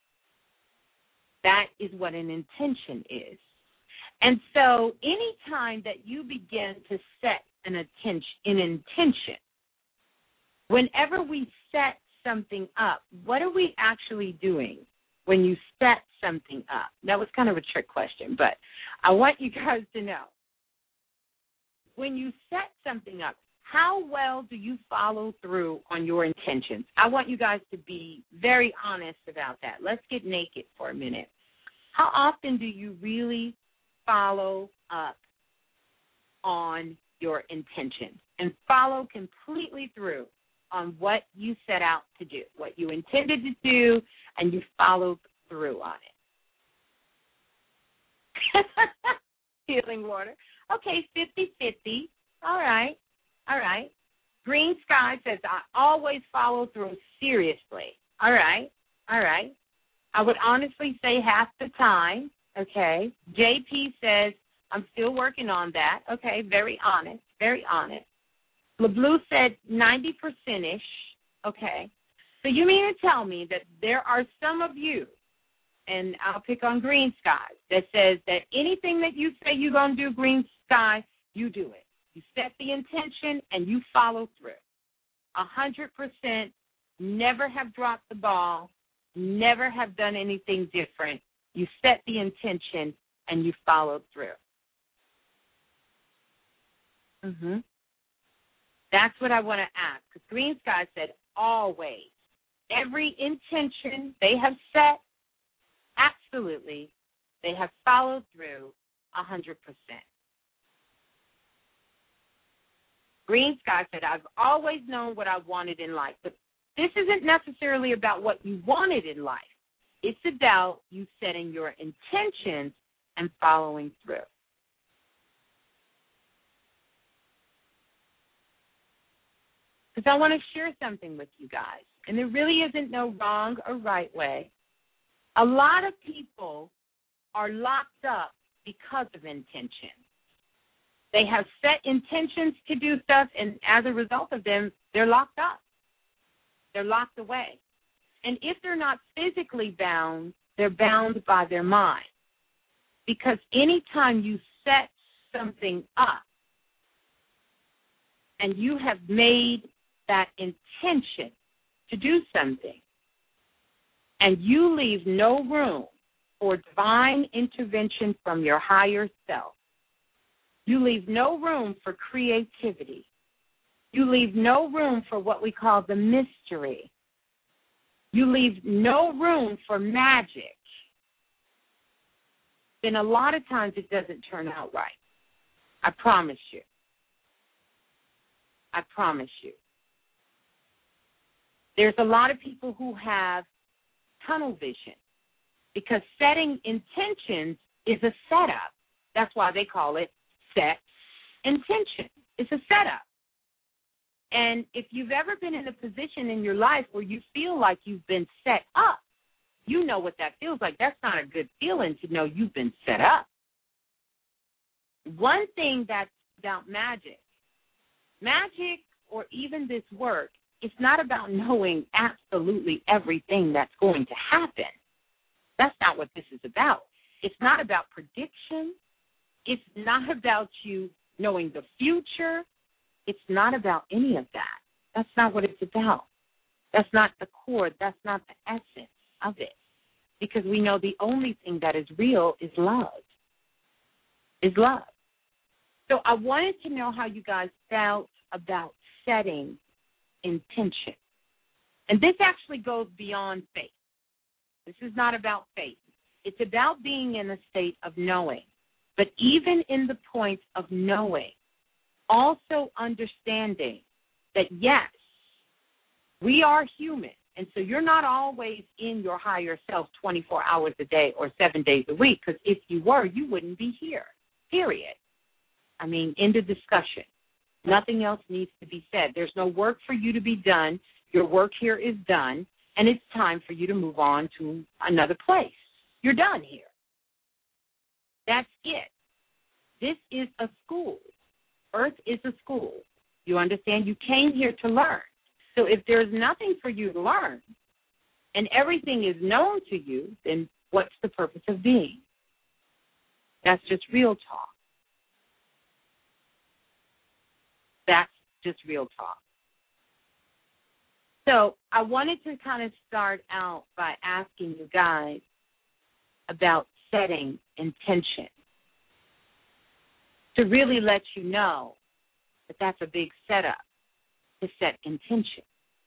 That is what an intention is. And so any time that you begin to set an attention, an intention, whenever we set something up, what are we actually doing when you set something up? That was kind of a trick question, but I want you guys to know. When you set something up, how well do you follow through on your intentions? I want you guys to be very honest about that. Let's get naked for a minute. How often do you really follow up on your intentions and follow completely through on what you set out to do, what you intended to do, and you followed through on it? Healing water. Okay, fifty-fifty. All right. All right. Green Sky says, I always follow through seriously. All right. All right. I would honestly say half the time. Okay. J P says, I'm still working on that. Okay, very honest. Very honest. LeBlue said ninety percent-ish. Okay. So you mean to tell me that there are some of you, and I'll pick on Green Sky, that says that anything that you say you're going to do, Green Sky, you do it. You set the intention and you follow through. A hundred percent, never have dropped the ball, never have done anything different. You set the intention and you followed through. Mm-hmm. That's what I want to ask. Because Green Sky said always. Every intention they have set, absolutely, they have followed through a hundred percent. Green Sky said, I've always known what I wanted in life. But this isn't necessarily about what you wanted in life. It's about you setting your intentions and following through. Because I want to share something with you guys. And there really isn't no wrong or right way. A lot of people are locked up because of intention. They have set intentions to do stuff, and as a result of them, they're locked up. They're locked away. And if they're not physically bound, they're bound by their mind. Because anytime you set something up and you have made that intention to do something, and you leave no room for divine intervention from your higher self, you leave no room for creativity. You leave no room for what we call the mystery. You leave no room for magic. Then a lot of times it doesn't turn out right. I promise you. I promise you. There's a lot of people who have tunnel vision because setting intentions is a setup. That's why they call it set intention. It's a setup. And if you've ever been in a position in your life where you feel like you've been set up, you know what that feels like. That's not a good feeling to know you've been set up. One thing that's about magic, magic or even this work, it's not about knowing absolutely everything that's going to happen. That's not what this is about. It's not about prediction. It's not about you knowing the future. It's not about any of that. That's not what it's about. That's not the core. That's not the essence of it. Because we know the only thing that is real is love. Is love. So I wanted to know how you guys felt about setting intention. And this actually goes beyond faith. This is not about faith. It's about being in a state of knowing. But even in the point of knowing, also understanding that, yes, we are human. And so you're not always in your higher self twenty-four hours a day or seven days a week, because if you were, you wouldn't be here, period. I mean, end of discussion. Nothing else needs to be said. There's no work for you to be done. Your work here is done, and it's time for you to move on to another place. You're done here. That's it. This is a school. Earth is a school. You understand? You came here to learn. So if there's nothing for you to learn and everything is known to you, then what's the purpose of being? That's just real talk. That's just real talk. So I wanted to kind of start out by asking you guys about setting intention, to really let you know that that's a big setup, to set intention.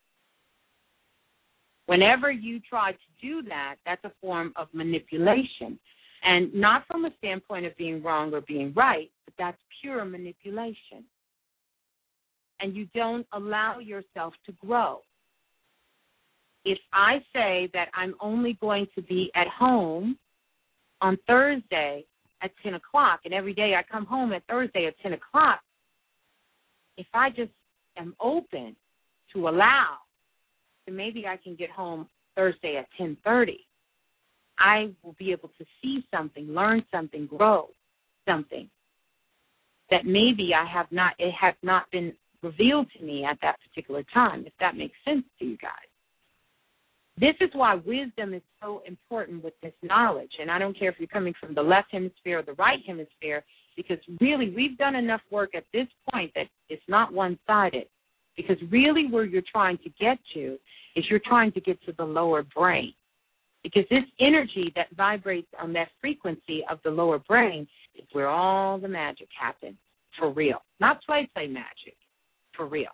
Whenever you try to do that, that's a form of manipulation, and not from a standpoint of being wrong or being right, but that's pure manipulation. And you don't allow yourself to grow. If I say that I'm only going to be at home on Thursday at ten o'clock, and every day I come home at Thursday at ten o'clock, if I just am open to allow, then maybe I can get home Thursday at ten thirty. I will be able to see something, learn something, grow something that maybe I have not, it has not been revealed to me at that particular time, if that makes sense to you guys. This is why wisdom is so important with this knowledge. And I don't care if you're coming from the left hemisphere or the right hemisphere, because really we've done enough work at this point that it's not one-sided, because really where you're trying to get to is you're trying to get to the lower brain, because this energy that vibrates on that frequency of the lower brain is where all the magic happens, for real. Not play-play magic, for real.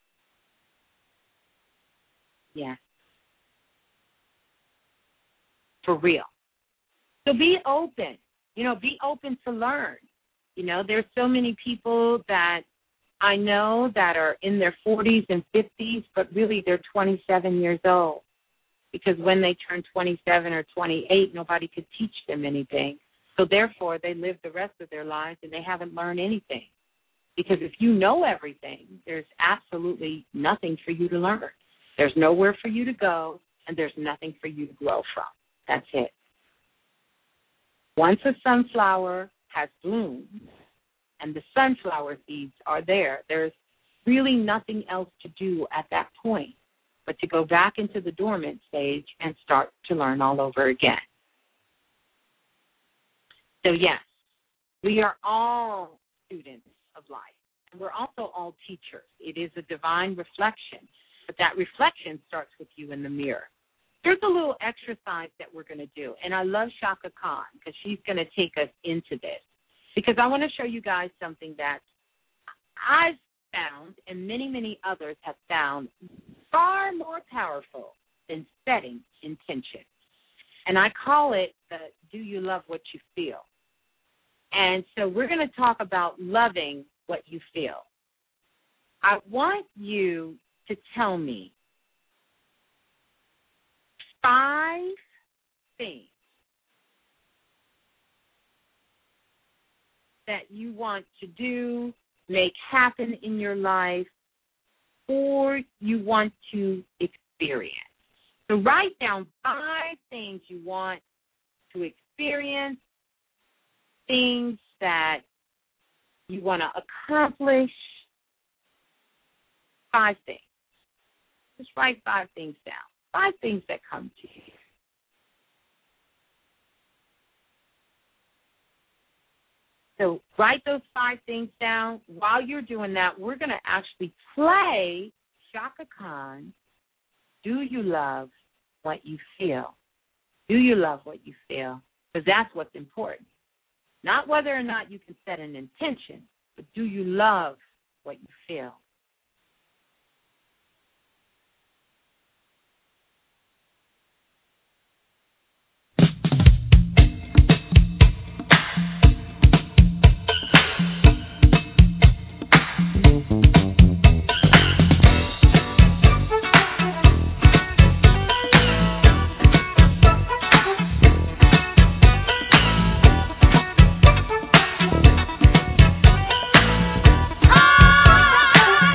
Yeah. For real. So be open. You know, be open to learn. You know, there's so many people that I know that are in their forties and fifties, but really they're twenty-seven years old. Because when they turn twenty-seven or twenty-eight, nobody could teach them anything. So therefore, they live the rest of their lives and they haven't learned anything. Because if you know everything, there's absolutely nothing for you to learn. There's nowhere for you to go, and there's nothing for you to grow from. That's it. Once a sunflower has bloomed and the sunflower seeds are there, there's really nothing else to do at that point but to go back into the dormant stage and start to learn all over again. So, yes, we are all students of life, and we're also all teachers. It is a divine reflection, but that reflection starts with you in the mirror. There's a little exercise that we're going to do, and I love Chaka Khan because she's going to take us into this, because I want to show you guys something that I've found and many, many others have found far more powerful than setting intention. And I call it the do you love what you feel? And so we're going to talk about loving what you feel. I want you to tell me five things that you want to do, make happen in your life, or you want to experience. So write down five things you want to experience, things that you want to accomplish, five things. Just write five things down, five things that come to you. So write those five things down. While you're doing that, we're going to actually play Chaka Khan, Do You Love What You Feel? Do you love what you feel? Because that's what's important. Not whether or not you can set an intention, but do you love what you feel? Ah!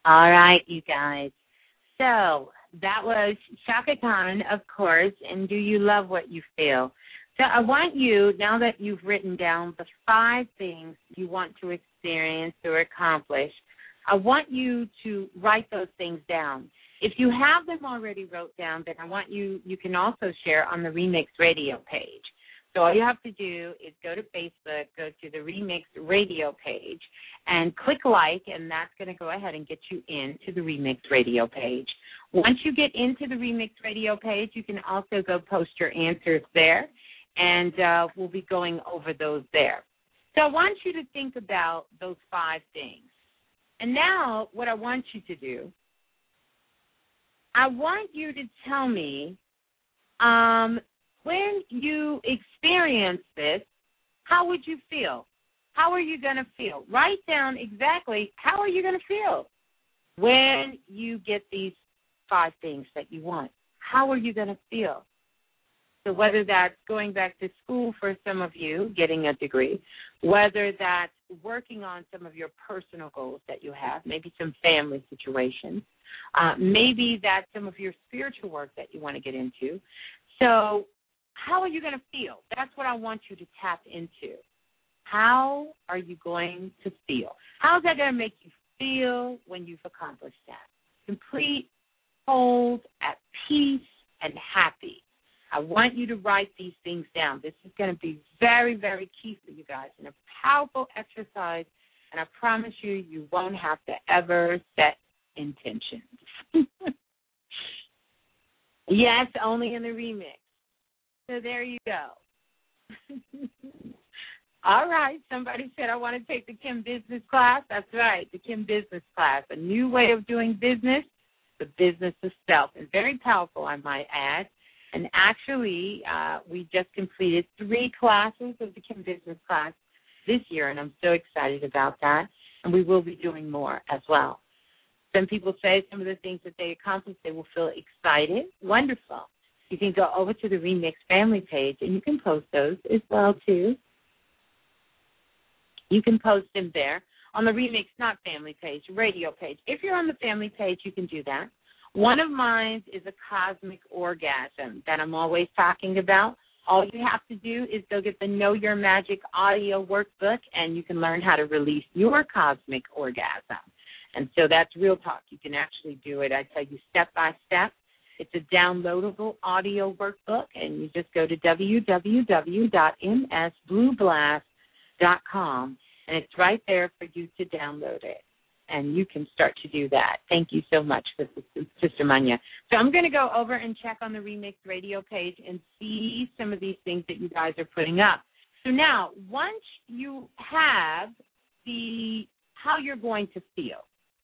All right, you guys. So that was Chaka Khan, of course, and Do You Love What You Feel? So I want you, now that you've written down the five things you want to experience or accomplish, I want you to write those things down. If you have them already wrote down, then I want you, you can also share on the Remix Radio page. So all you have to do is go to Facebook, go to the Remix Radio page, and click like, and that's going to go ahead and get you into the Remix Radio page. Once you get into the Remix Radio page, you can also go post your answers there, and uh, we'll be going over those there. So I want you to think about those five things. And now what I want you to do, I want you to tell me um, when you experience this, how would you feel? How are you going to feel? Write down exactly how are you going to feel when you get these five things that you want. How are you going to feel? So whether that's going back to school for some of you, getting a degree, whether that's working on some of your personal goals that you have, maybe some family situations, uh, maybe that's some of your spiritual work that you want to get into. So how are you going to feel? That's what I want you to tap into. How are you going to feel? How is that going to make you feel when you've accomplished that? Complete, whole, at peace, and happy. I want you to write these things down. This is going to be very, very key for you guys and a powerful exercise, and I promise you, you won't have to ever set intentions. Yes, only in the remix. So there you go. All right, somebody said I want to take the Kim Business class. That's right, the Kim Business class, a new way of doing business, the business of self, and very powerful, I might add. And actually, uh, we just completed three classes of the Kim Business class this year, and I'm so excited about that. And we will be doing more as well. Some people say some of the things that they accomplished, they will feel excited. Wonderful. You can go over to the Remix family page, and you can post those as well, too. You can post them there on the Remix, not family page, radio page. If you're on the family page, you can do that. One of mine is a cosmic orgasm that I'm always talking about. All you have to do is go get the Know Your Magic audio workbook, and you can learn how to release your cosmic orgasm. And so that's real talk. You can actually do it. I tell you step by step. It's a downloadable audio workbook, and you just go to w w w dot m s blue blast dot com, and it's right there for you to download it. And you can start to do that. Thank you so much, Sister Manya. So I'm going to go over and check on the Remix Radio page and see some of these things that you guys are putting up. So now, once you have the how you're going to feel,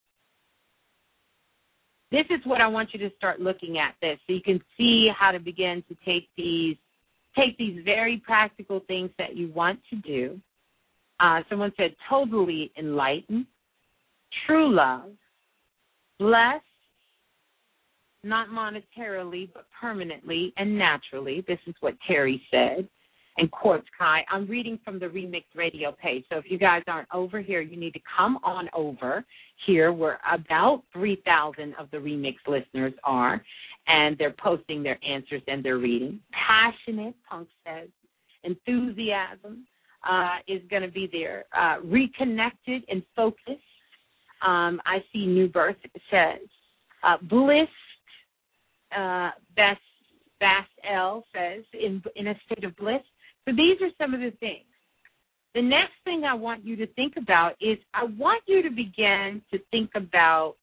this is what I want you to start looking at this so you can see how to begin to take these take these very practical things that you want to do. Uh, someone said totally enlightened. True love, blessed, not monetarily, but permanently and naturally. This is what Terry said. And Quartz Kai, I'm reading from the Remix Radio page. So if you guys aren't over here, you need to come on over here where about three thousand of the Remix listeners are, and they're posting their answers and they're reading. Passionate, Punk says. Enthusiasm uh, is going to be there. Uh, reconnected and focused. Um, I see New Birth says. Uh, bliss, uh, Best, Bast L says, in, in a state of bliss. So these are some of the things. The next thing I want you to think about is I want you to begin to think about,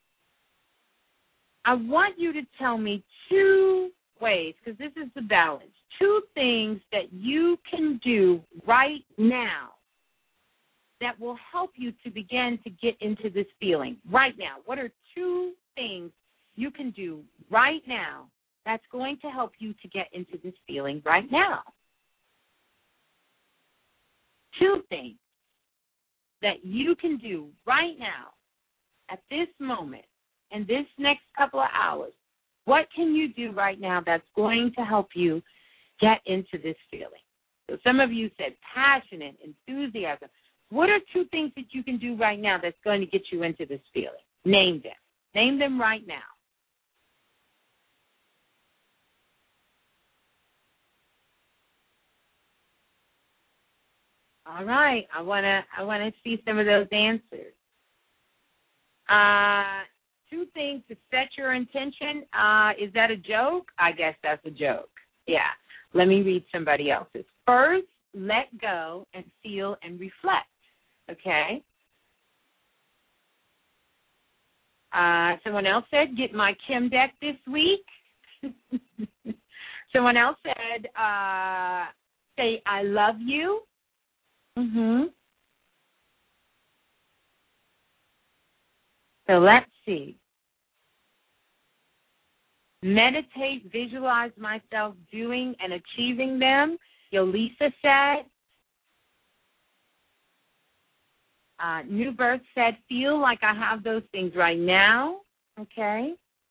I want you to tell me two ways, because this is the balance, two things that you can do right now that will help you to begin to get into this feeling right now. What are two things you can do right now that's going to help you to get into this feeling right now? Two things that you can do right now at this moment in this next couple of hours. What can you do right now that's going to help you get into this feeling? So some of you said passionate, enthusiasm. What are two things that you can do right now that's going to get you into this feeling? Name them. Name them right now. All right. I wanna I wanna see some of those answers. Uh, two things to set your intention. Uh, is that a joke? I guess that's a joke. Yeah. Let me read somebody else's. First, let go and feel and reflect. Okay. Uh, someone else said, get my Kim deck this week. Someone else said, uh, say, I love you. Mm-hmm. So let's see. Meditate, visualize myself doing and achieving them. Yolisa said. Uh, New Birth said, feel like I have those things right now. Okay.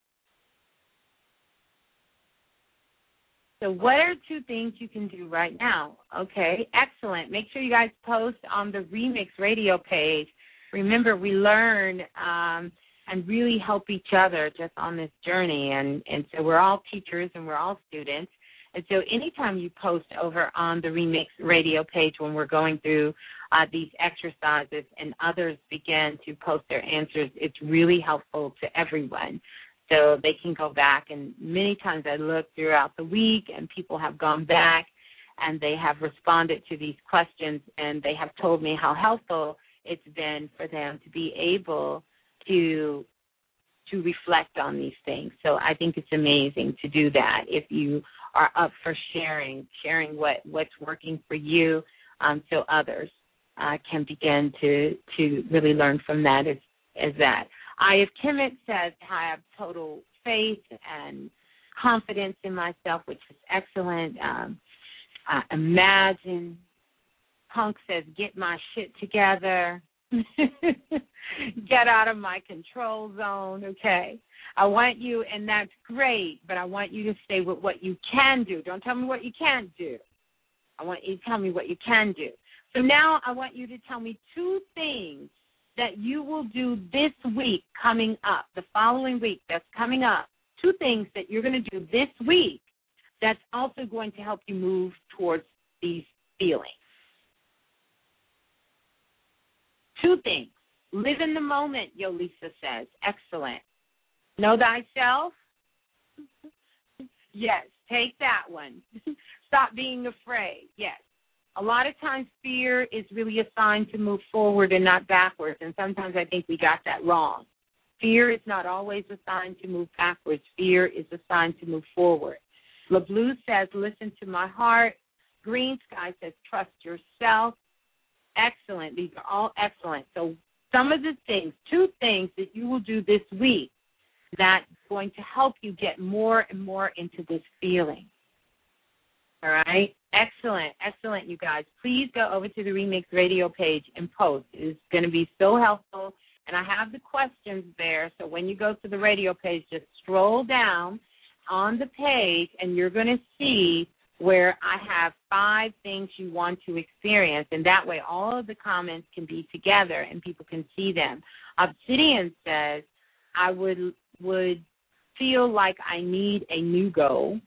So what are two things you can do right now? Okay, excellent. Make sure you guys post on the Remix Radio page. Remember, we learn um, and really help each other just on this journey. And, and so we're all teachers and we're all students. And so anytime you post over on the Remix Radio page when we're going through uh, these exercises and others begin to post their answers, it's really helpful to everyone. So they can go back, and many times I look throughout the week and people have gone back and they have responded to these questions and they have told me how helpful it's been for them to be able to to reflect on these things. So I think it's amazing to do that if you are up for sharing, sharing what, what's working for you um, so others uh, can begin to, to really learn from that as, as that. I have Kemet says I have total faith and confidence in myself, which is excellent. Um, uh, imagine. Punk says, get my shit together. Get out of my control zone, okay? I want you, and that's great, but I want you to stay with what you can do. Don't tell me what you can't do. I want you to tell me what you can do. So now I want you to tell me two things that you will do this week coming up, the following week that's coming up, two things that you're going to do this week that's also going to help you move towards these feelings. Two things. Live in the moment, Yolisa says. Excellent. Know thyself? Yes, take that one. Stop being afraid. Yes. A lot of times fear is really a sign to move forward and not backwards, and sometimes I think we got that wrong. Fear is not always a sign to move backwards. Fear is a sign to move forward. LeBlue says, listen to my heart. Green Sky says, trust yourself. Excellent. These are all excellent. So some of the things, two things that you will do this week that's going to help you get more and more into this feeling. All right? Excellent. Excellent, you guys. Please go over to the Remix Radio page and post. It's going to be so helpful. And I have the questions there. So when you go to the radio page, just scroll down on the page and you're going to see where I have five things you want to experience, and that way all of the comments can be together and people can see them. Obsidian says, I would would feel like I need a new goal.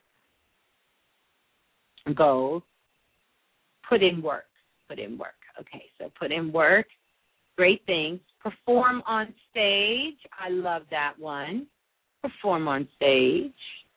Goals. Put in work. Put in work. Okay, so put in work. Great things. Perform on stage. I love that one. Perform on stage.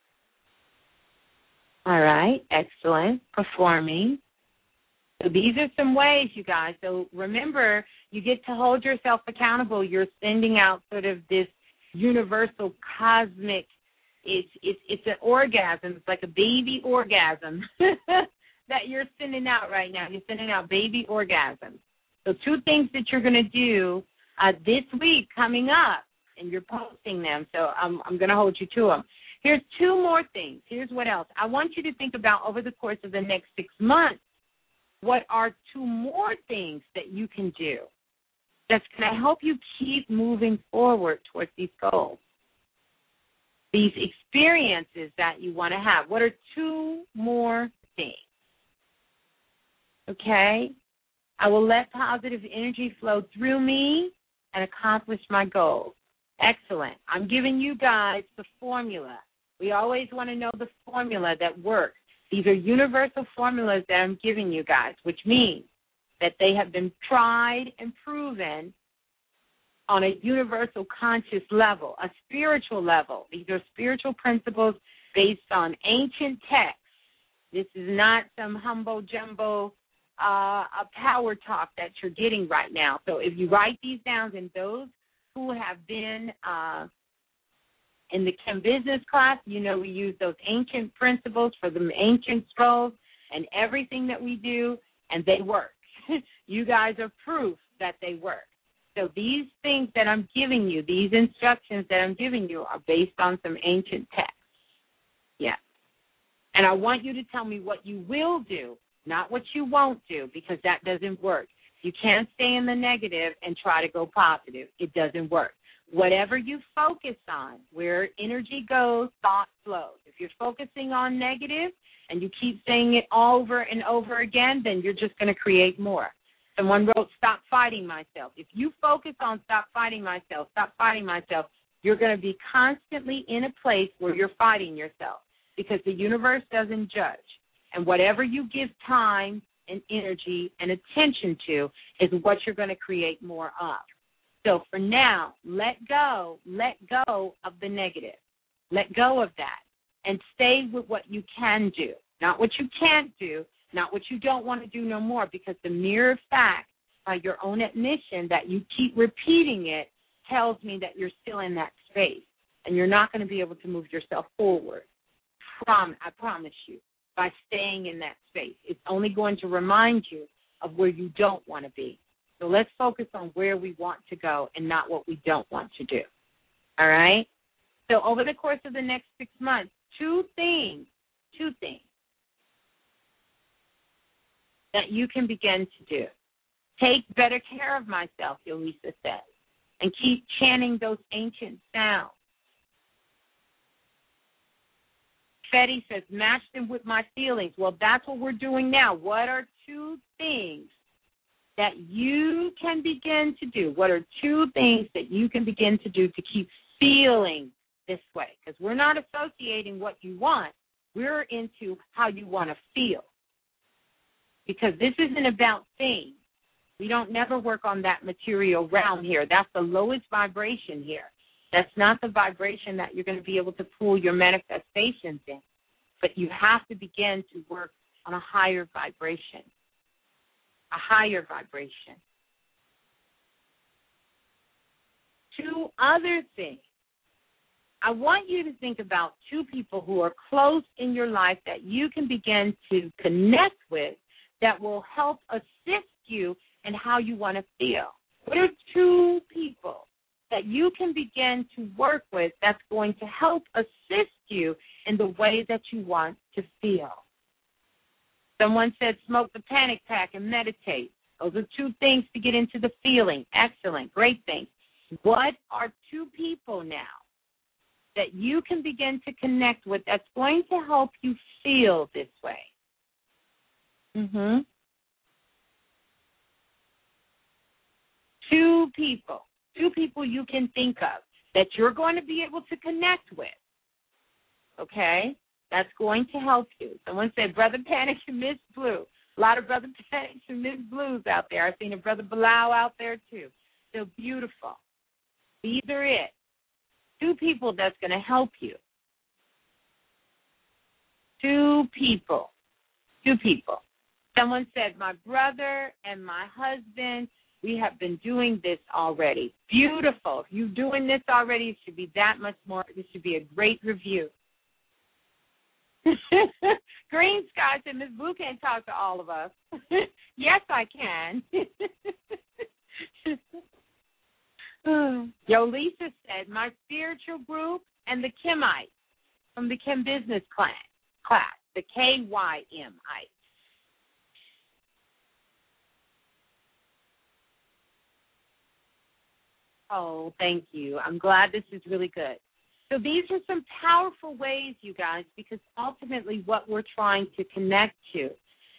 All right, excellent. Performing. So these are some ways, you guys. So remember, you get to hold yourself accountable. You're sending out sort of this universal cosmic, it's it's it's an orgasm. It's like a baby orgasm that you're sending out right now. You're sending out baby orgasms. So two things that you're going to do uh, this week coming up, and you're posting them. So I'm I'm going to hold you to them. Here's two more things. Here's what else. I want you to think about over the course of the next six months, what are two more things that you can do that's going to help you keep moving forward towards these goals, these experiences that you want to have. What are two more things? Okay? I will let positive energy flow through me and accomplish my goals. Excellent. I'm giving you guys the formula. We always want to know the formula that works. These are universal formulas that I'm giving you guys, which means that they have been tried and proven on a universal conscious level, a spiritual level. These are spiritual principles based on ancient texts. This is not some humbo-jumbo uh, a power talk that you're getting right now. So if you write these down, and those who have been uh, in the Chem Business class, you know we use those ancient principles for the ancient scrolls and everything that we do, and they work. You guys are proof that they work. So these things that I'm giving you, these instructions that I'm giving you are based on some ancient texts. Yeah. And I want you to tell me what you will do, not what you won't do, because that doesn't work. You can't stay in the negative and try to go positive. It doesn't work. Whatever you focus on, where energy goes, thought flows. If you're focusing on negative and you keep saying it over and over again, then you're just going to create more. Someone wrote, stop fighting myself. If you focus on stop fighting myself, stop fighting myself, you're going to be constantly in a place where you're fighting yourself, because the universe doesn't judge. And whatever you give time and energy and attention to is what you're going to create more of. So for now, let go, let go of the negative. Let go of that and stay with what you can do, not what you can't do, not what you don't want to do no more, because the mere fact by your own admission that you keep repeating it tells me that you're still in that space and you're not going to be able to move yourself forward. Prom- I promise you, by staying in that space. It's only going to remind you of where you don't want to be. So let's focus on where we want to go and not what we don't want to do. All right? So over the course of the next six months, two things, two things that you can begin to do. Take better care of myself, Yolisa says, and keep chanting those ancient sounds. Fetty says, match them with my feelings. Well, that's what we're doing now. What are two things that you can begin to do? What are two things that you can begin to do to keep feeling this way? Because we're not associating what you want. We're into how you want to feel. Because this isn't about things. We don't never work on that material realm here. That's the lowest vibration here. That's not the vibration that you're going to be able to pull your manifestations in. But you have to begin to work on a higher vibration, a higher vibration. Two other things. I want you to think about two people who are close in your life that you can begin to connect with that will help assist you in how you want to feel. What are two people that you can begin to work with that's going to help assist you in the way that you want to feel? Someone said smoke the panic pack and meditate. Those are two things to get into the feeling. Excellent. Great thing. What are two people now that you can begin to connect with that's going to help you feel this way? Mm-hmm. Two people. Two people you can think of that you're going to be able to connect with, okay? That's going to help you. Someone said Brother Panic and Miss Blue. A lot of Brother Panic and Miss Blues out there. I've seen a Brother Bilal out there too. So beautiful. These are it. Two people that's going to help you. Two people. Two people. Someone said my brother and my husband, we have been doing this already. Beautiful. If you're doing this already, it should be that much more. This should be a great review. Green Sky said, Miss Blue can't talk to all of us. Yes, I can. Yolisa said, my spiritual group and the Kemites from the Chem Business class, class the K Y M-ites. Oh, thank you. I'm glad this is really good. So these are some powerful ways, you guys, because ultimately what we're trying to connect to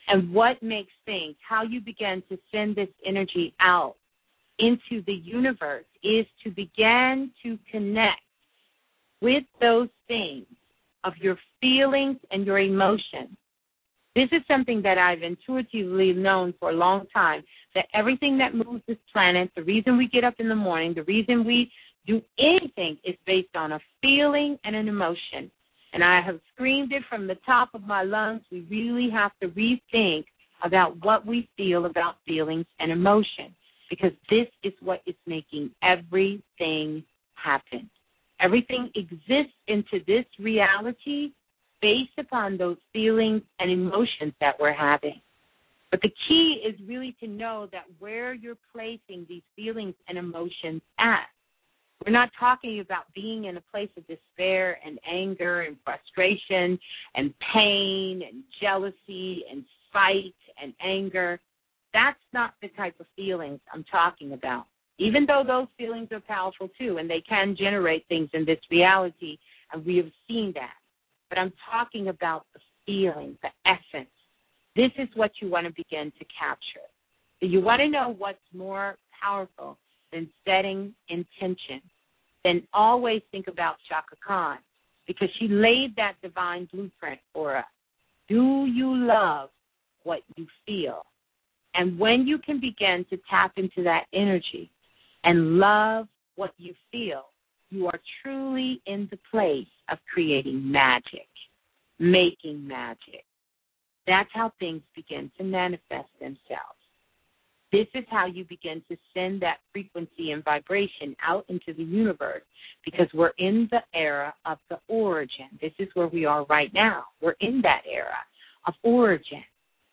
And what makes things, how you begin to send this energy out into the universe is to begin to connect with those things of your feelings and your emotions. This is something that I've intuitively known for a long time, that everything that moves this planet, the reason we get up in the morning, the reason we do anything is based on a feeling and an emotion. And I have screamed it from the top of my lungs. We really have to rethink about what we feel about feelings and emotion, because this is what is making everything happen. Everything exists into this reality based upon those feelings and emotions that we're having. But the key is really to know that where you're placing these feelings and emotions at. We're not talking about being in a place of despair and anger and frustration and pain and jealousy and spite and anger. That's not the type of feelings I'm talking about, even though those feelings are powerful too, and they can generate things in this reality, and we have seen that. But I'm talking about the feeling, the essence. This is what you want to begin to capture. So you want to know what's more powerful than setting intention. Then always think about Chaka Khan, because she laid that divine blueprint for us. Do you love what you feel? And when you can begin to tap into that energy and love what you feel, you are truly in the place of creating magic, making magic. That's how things begin to manifest themselves. This is how you begin to send that frequency and vibration out into the universe, because we're in the era of the origin. This is where we are right now. We're in that era of origin.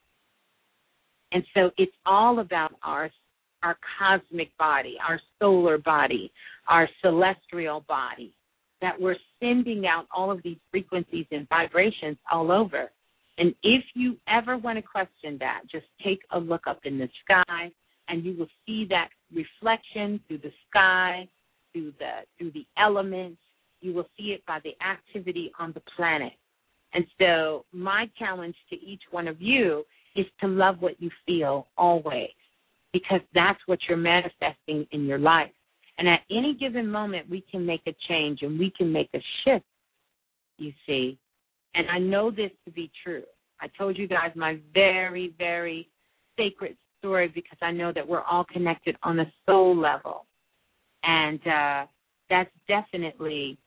And so it's all about our our cosmic body, our solar body, our celestial body, that we're sending out all of these frequencies and vibrations all over. And if you ever want to question that, just take a look up in the sky, and you will see that reflection through the sky, through the through the elements. You will see it by the activity on the planet. And so my challenge to each one of you is to love what you feel always, because that's what you're manifesting in your life. And at any given moment, we can make a change and we can make a shift, you see. And I know this to be true. I told you guys my very, very sacred story, because I know that we're all connected on a soul level. And uh, that's definitely,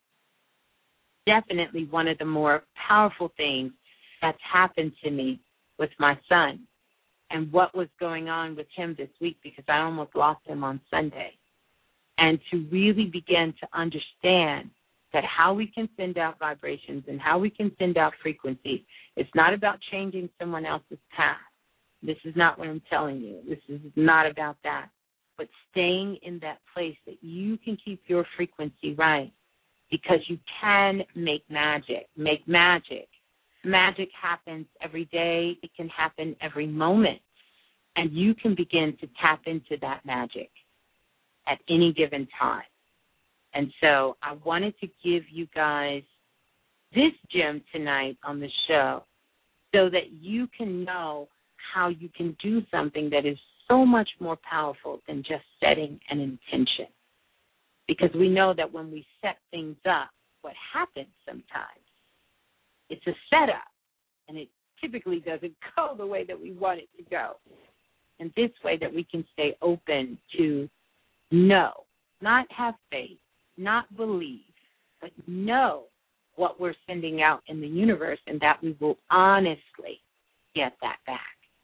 definitely one of the more powerful things that's happened to me with my son, and what was going on with him this week, because I almost lost him on Sunday. And to really begin to understand that how we can send out vibrations and how we can send out frequency, it's not about changing someone else's path. This is not what I'm telling you. This is not about that. But staying in that place that you can keep your frequency right, because you can make magic, make magic. Magic happens every day. It can happen every moment. And you can begin to tap into that magic at any given time. And so I wanted to give you guys this gem tonight on the show so that you can know how you can do something that is so much more powerful than just setting an intention. Because we know that when we set things up, what happens sometimes, it's a setup, and it typically doesn't go the way that we want it to go. And this way that we can stay open to know, not have faith, not believe, but know what we're sending out in the universe, and that we will honestly get that back.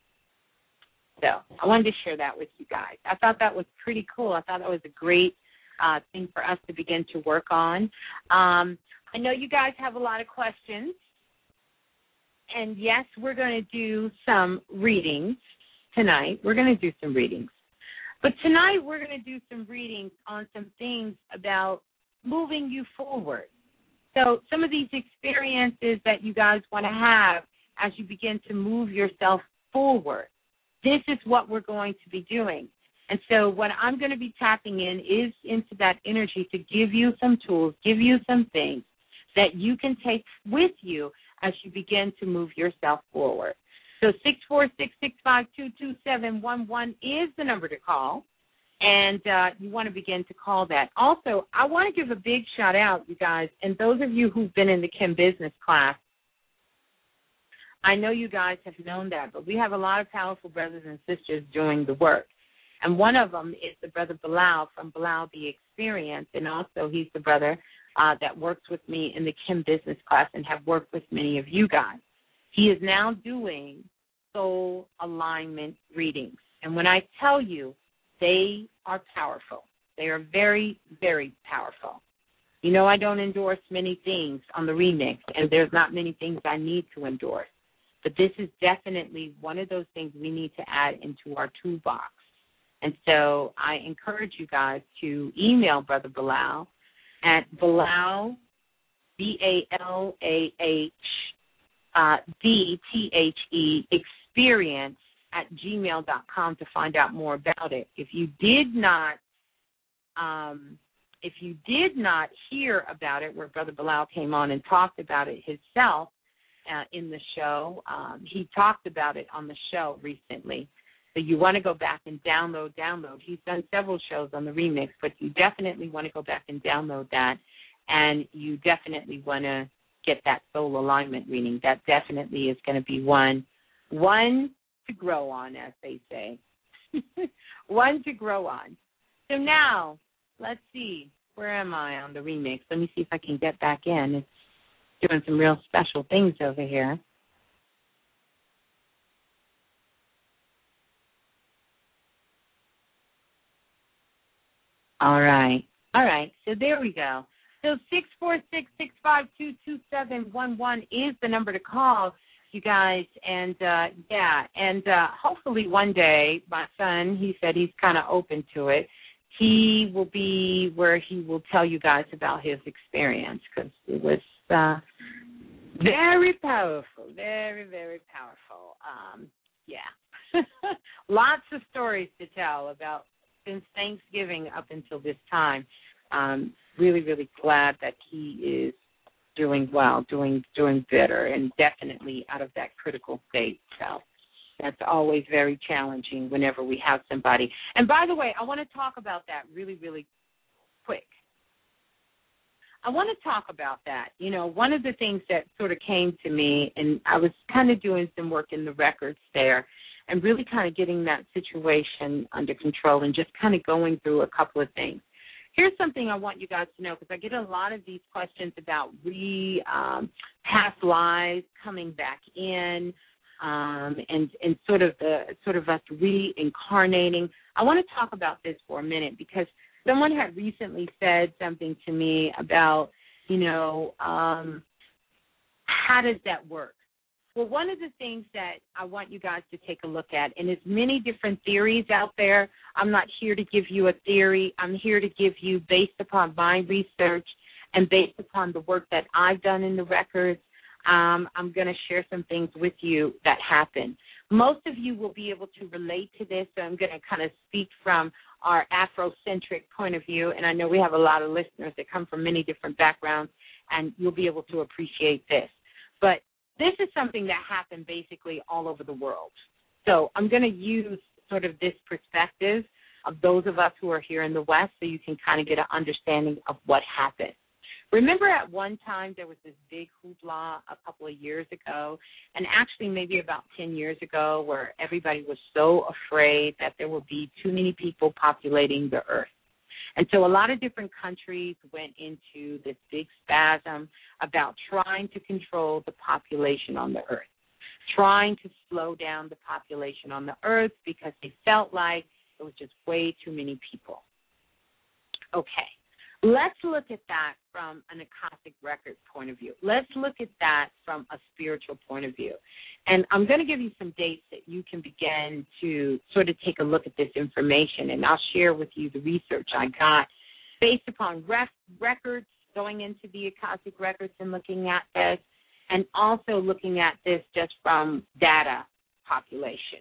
So I wanted to share that with you guys. I thought that was pretty cool. I thought that was a great uh, thing for us to begin to work on. Um, I know you guys have a lot of questions. And, yes, we're going to do some readings tonight. We're going to do some readings. But tonight we're going to do some readings on some things about moving you forward. So some of these experiences that you guys want to have as you begin to move yourself forward, this is what we're going to be doing. And so what I'm going to be tapping in is into that energy to give you some tools, give you some things that you can take with you as you begin to move yourself forward. So six four six, six five two, two seven one one is the number to call, and uh, you want to begin to call that. Also, I want to give a big shout-out, you guys, and those of you who've been in the Kim Business class, I know you guys have known that, but we have a lot of powerful brothers and sisters doing the work. And one of them is the brother Bilal from Bilal The Experience, and also he's the brother uh, that works with me in the Kim Business class and have worked with many of you guys. He is now doing soul alignment readings. And when I tell you, they are powerful. They are very, very powerful. You know, I don't endorse many things on the remix, and there's not many things I need to endorse. But this is definitely one of those things we need to add into our toolbox. And so I encourage you guys to email Brother Bilal at Bilal, B A L A H uh, D T H E, experience at gmail dot com to find out more about it. If you did not um, if you did not hear about it, where Brother Bilal came on and talked about it himself uh, in the show, um, he talked about it on the show recently. So you want to go back and download, download. He's done several shows on the remix, but you definitely want to go back and download that, and you definitely want to get that soul alignment reading. That definitely is going to be one, one to grow on, as they say. One to grow on. So now, let's see. Where am I on the remix? Let me see if I can get back in. It's doing some real special things over here. All right. All right. So there we go. So six four six, six five two, two seven one one is the number to call, you guys. And, uh, yeah, and uh, hopefully one day my son, he said he's kind of open to it. He will be where he will tell you guys about his experience, because it was uh, very powerful, very, very powerful. Um, yeah. Lots of stories to tell about since Thanksgiving up until this time. Um, really, really glad that he is doing well, doing doing better, and definitely out of that critical state. So that's always very challenging whenever we have somebody. And by the way, I want to talk about that really, really quick. I want to talk about that. You know, one of the things that sort of came to me, and I was kind of doing some work in the records there, and really kind of getting that situation under control and just kind of going through a couple of things. Here's something I want you guys to know, because I get a lot of these questions about re um, past lives coming back in, um, and and sort of the sort of us reincarnating. I want to talk about this for a minute, because someone had recently said something to me about, you know, um, how does that work? Well, one of the things that I want you guys to take a look at, and there's many different theories out there. I'm not here to give you a theory. I'm here to give you, based upon my research and based upon the work that I've done in the records, um, I'm going to share some things with you that happen. Most of you will be able to relate to this, so I'm going to kind of speak from our Afrocentric point of view, and I know we have a lot of listeners that come from many different backgrounds, and you'll be able to appreciate this. But this is something that happened basically all over the world. So I'm going to use sort of this perspective of those of us who are here in the West, so you can kind of get an understanding of what happened. Remember at one time there was this big hoopla a couple of years ago, and actually maybe about ten years ago, where everybody was so afraid that there would be too many people populating the earth. And so a lot of different countries went into this big spasm about trying to control the population on the earth, trying to slow down the population on the earth, because they felt like it was just way too many people. Okay, let's look at that from an Akashic Record point of view. Let's look at that from a spiritual point of view. And I'm going to give you some dates that you can begin to sort of take a look at this information, and I'll share with you the research I got based upon rec- records, going into the Akashic Records and looking at this, and also looking at this just from data population.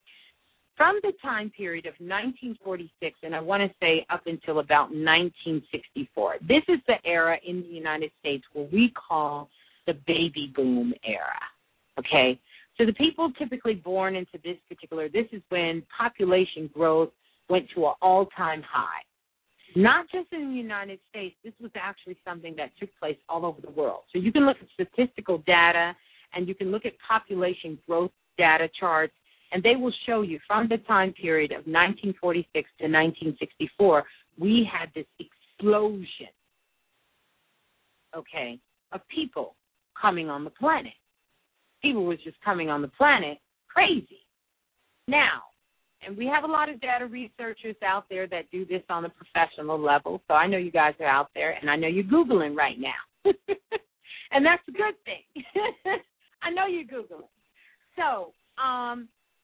From the time period of nineteen forty-six, and I want to say up until about nineteen sixty-four, this is the era in the United States where we call the baby boom era, okay? So the people typically born into this particular, this is when population growth went to an all-time high. Not just in the United States, this was actually something that took place all over the world. So you can look at statistical data and you can look at population growth data charts, and they will show you from the time period of nineteen forty-six to nineteen sixty-four, we had this explosion, okay, of people coming on the planet. People was just coming on the planet crazy. Now, and we have a lot of data researchers out there that do this on a professional level, so I know you guys are out there, and I know you're Googling right now. And that's a good thing. I know you're Googling. So um,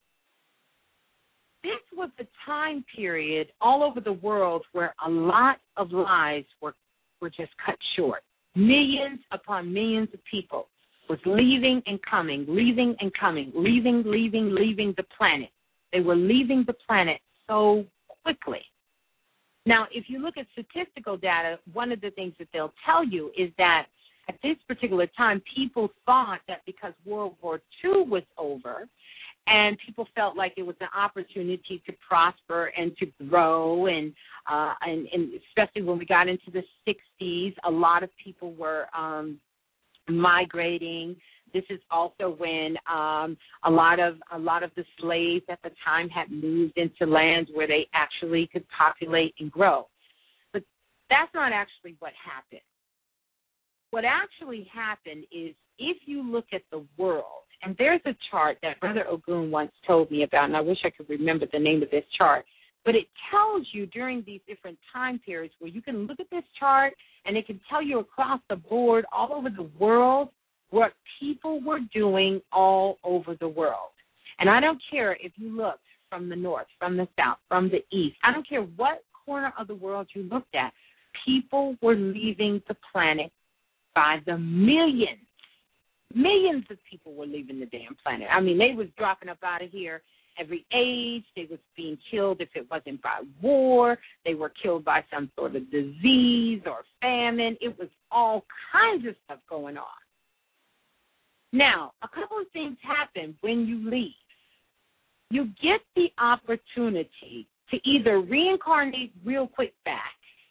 this was the time period all over the world where a lot of lives were, were just cut short. Millions upon millions of people was leaving and coming, leaving and coming, leaving, leaving, leaving the planet. They were leaving the planet so quickly. Now, if you look at statistical data, one of the things that they'll tell you is that at this particular time, people thought that because World War Two was over and people felt like it was an opportunity to prosper and to grow, and, uh, and, and especially when we got into the sixties, a lot of people were um, migrating. This is also when um, a lot of a lot of the slaves at the time had moved into lands where they actually could populate and grow. But that's not actually what happened. What actually happened is if you look at the world, and there's a chart that Brother Ogun once told me about, and I wish I could remember the name of this chart, but it tells you during these different time periods where you can look at this chart and it can tell you across the board all over the world what people were doing all over the world. And I don't care if you look from the north, from the south, from the east. I don't care what corner of the world you looked at. People were leaving the planet by the millions. Millions of people were leaving the damn planet. I mean, they was dropping up out of here every age. They was being killed if it wasn't by war. They were killed by some sort of disease or famine. It was all kinds of stuff going on. Now, a couple of things happen when you leave. You get the opportunity to either reincarnate real quick back,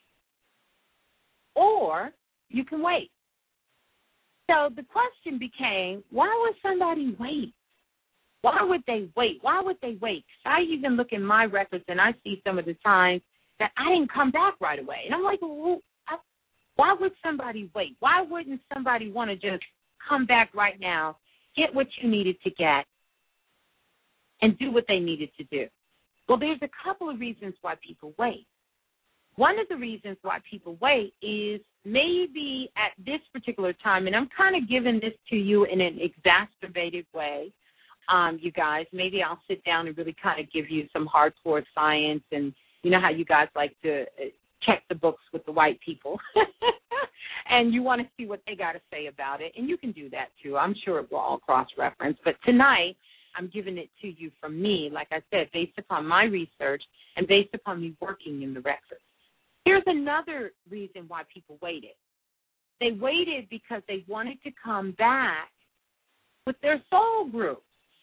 or you can wait. So the question became, why would somebody wait? Why would they wait? Why would they wait? I even look in my records and I see some of the times that I didn't come back right away. And I'm like, well, I, why would somebody wait? Why wouldn't somebody want to just come back right now, get what you needed to get, and do what they needed to do? Well, there's a couple of reasons why people wait. One of the reasons why people wait is maybe at this particular time, and I'm kind of giving this to you in an exacerbated way, um, you guys. Maybe I'll sit down and really kind of give you some hardcore science, and you know how you guys like to check the books with the white people, and you want to see what they got to say about it, and you can do that too. I'm sure it will all cross-reference, but tonight I'm giving it to you from me, like I said, based upon my research and based upon me working in the records. Here's another reason why people waited. They waited because they wanted to come back with their soul group.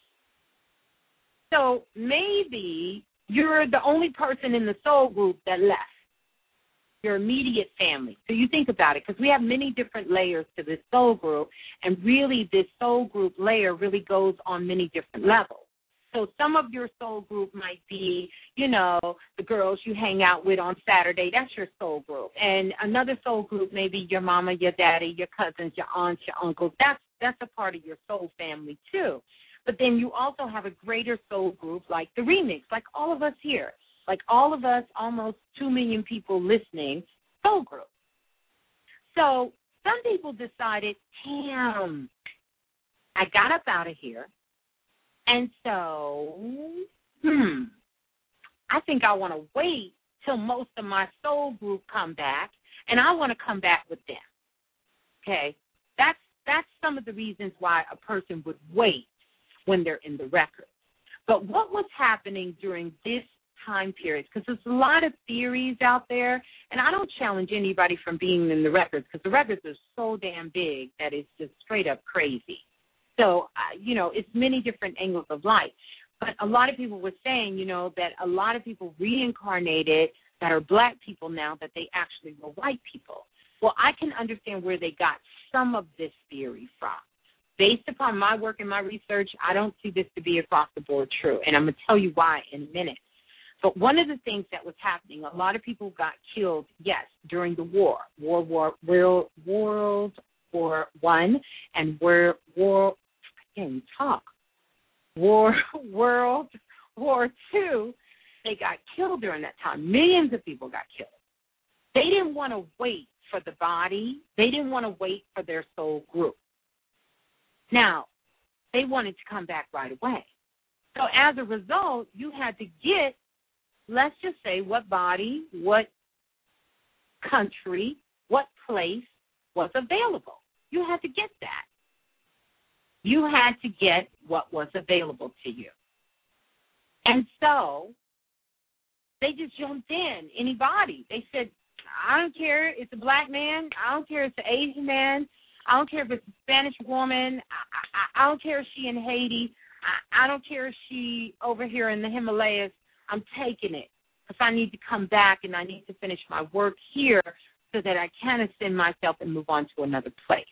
So maybe you're the only person in the soul group that left, your immediate family. So you think about it, because we have many different layers to this soul group, and really this soul group layer really goes on many different levels. So some of your soul group might be, you know, the girls you hang out with on Saturday. That's your soul group. And another soul group may be your mama, your daddy, your cousins, your aunts, your uncles. That's that's a part of your soul family too. But then you also have a greater soul group like the Remix, like all of us here, like all of us, almost two million people listening, soul group. So some people decided, damn, I got up out of here. And so, hmm, I think I want to wait till most of my soul group come back, and I want to come back with them. Okay? That's that's some of the reasons why a person would wait when they're in the records. But what was happening during this time period? Because there's a lot of theories out there, and I don't challenge anybody from being in the records, because the records are so damn big that it's just straight up crazy. So, uh, you know, it's many different angles of life. But a lot of people were saying, you know, that a lot of people reincarnated that are black people now that they actually were white people. Well, I can understand where they got some of this theory from. Based upon my work and my research, I don't see this to be across the board true, and I'm going to tell you why in a minute. But one of the things that was happening, a lot of people got killed, yes, during the war, World War World, World War One, and World War. I can't even talk. War World War Two. They got killed during that time. Millions of people got killed. They didn't want to wait for the body. They didn't want to wait for their soul group. Now, they wanted to come back right away. So as a result, you had to get, let's just say, what body, what country, what place was available. You had to get that. You had to get what was available to you. And so they just jumped in, anybody. They said, I don't care, it's a black man. I don't care, it's an Asian man. I don't care if it's a Spanish woman. I, I, I don't care if she in Haiti. I, I don't care if she over here in the Himalayas. I'm taking it because I need to come back and I need to finish my work here so that I can ascend myself and move on to another place.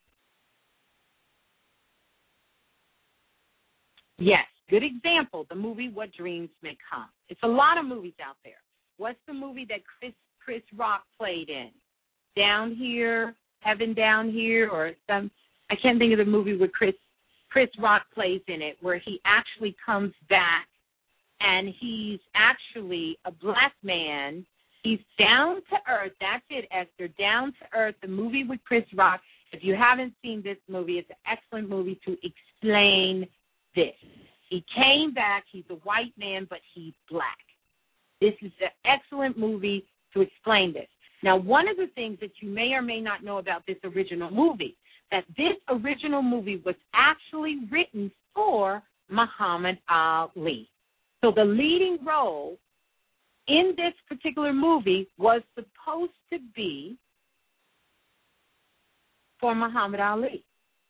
Yes, good example, the movie What Dreams May Come. It's a lot of movies out there. What's the movie that Chris Chris Rock played in? Down Here, Heaven Down Here, or some, I can't think of the movie where Chris Chris Rock plays in it, where he actually comes back and he's actually a black man. He's down to earth. That's it, Esther, down to earth, the movie with Chris Rock. If you haven't seen this movie, it's an excellent movie to explain this. He came back. He's a white man, but he's black. This is an excellent movie to explain this. Now, one of the things that you may or may not know about this original movie, that this original movie was actually written for Muhammad Ali. So the leading role in this particular movie was supposed to be for Muhammad Ali.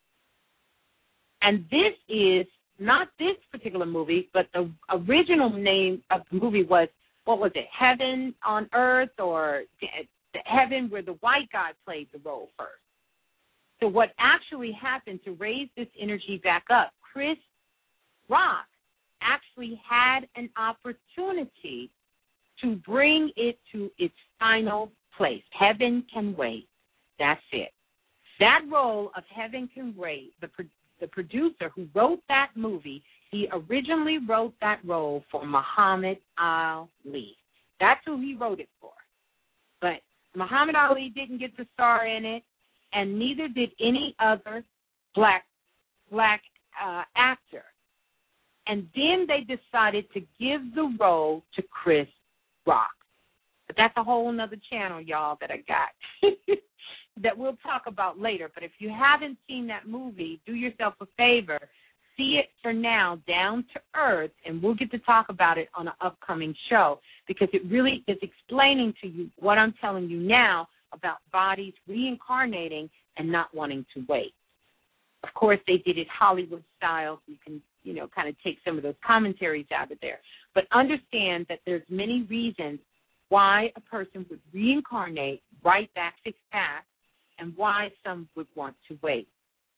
And this is not this particular movie, but the original name of the movie was, what was it, Heaven on Earth, or Heaven, where the white guy played the role first. So what actually happened to raise this energy back up, Chris Rock actually had an opportunity to bring it to its final place. Heaven Can Wait. That's it. That role of Heaven Can Wait, the, the producer who wrote that movie, he originally wrote that role for Muhammad Ali. That's who he wrote it for. But Muhammad Ali didn't get the star in it, and neither did any other black black uh, actor. And then they decided to give the role to Chris Rock. But that's a whole nother channel, y'all, that I got that we'll talk about later. But if you haven't seen that movie, do yourself a favor. See it for now, down to earth, and we'll get to talk about it on an upcoming show because it really is explaining to you what I'm telling you now about bodies reincarnating and not wanting to wait. Of course, they did it Hollywood style. You can, you know, kind of take some of those commentaries out of there. But understand that there's many reasons why a person would reincarnate right back six paths and why some would want to wait.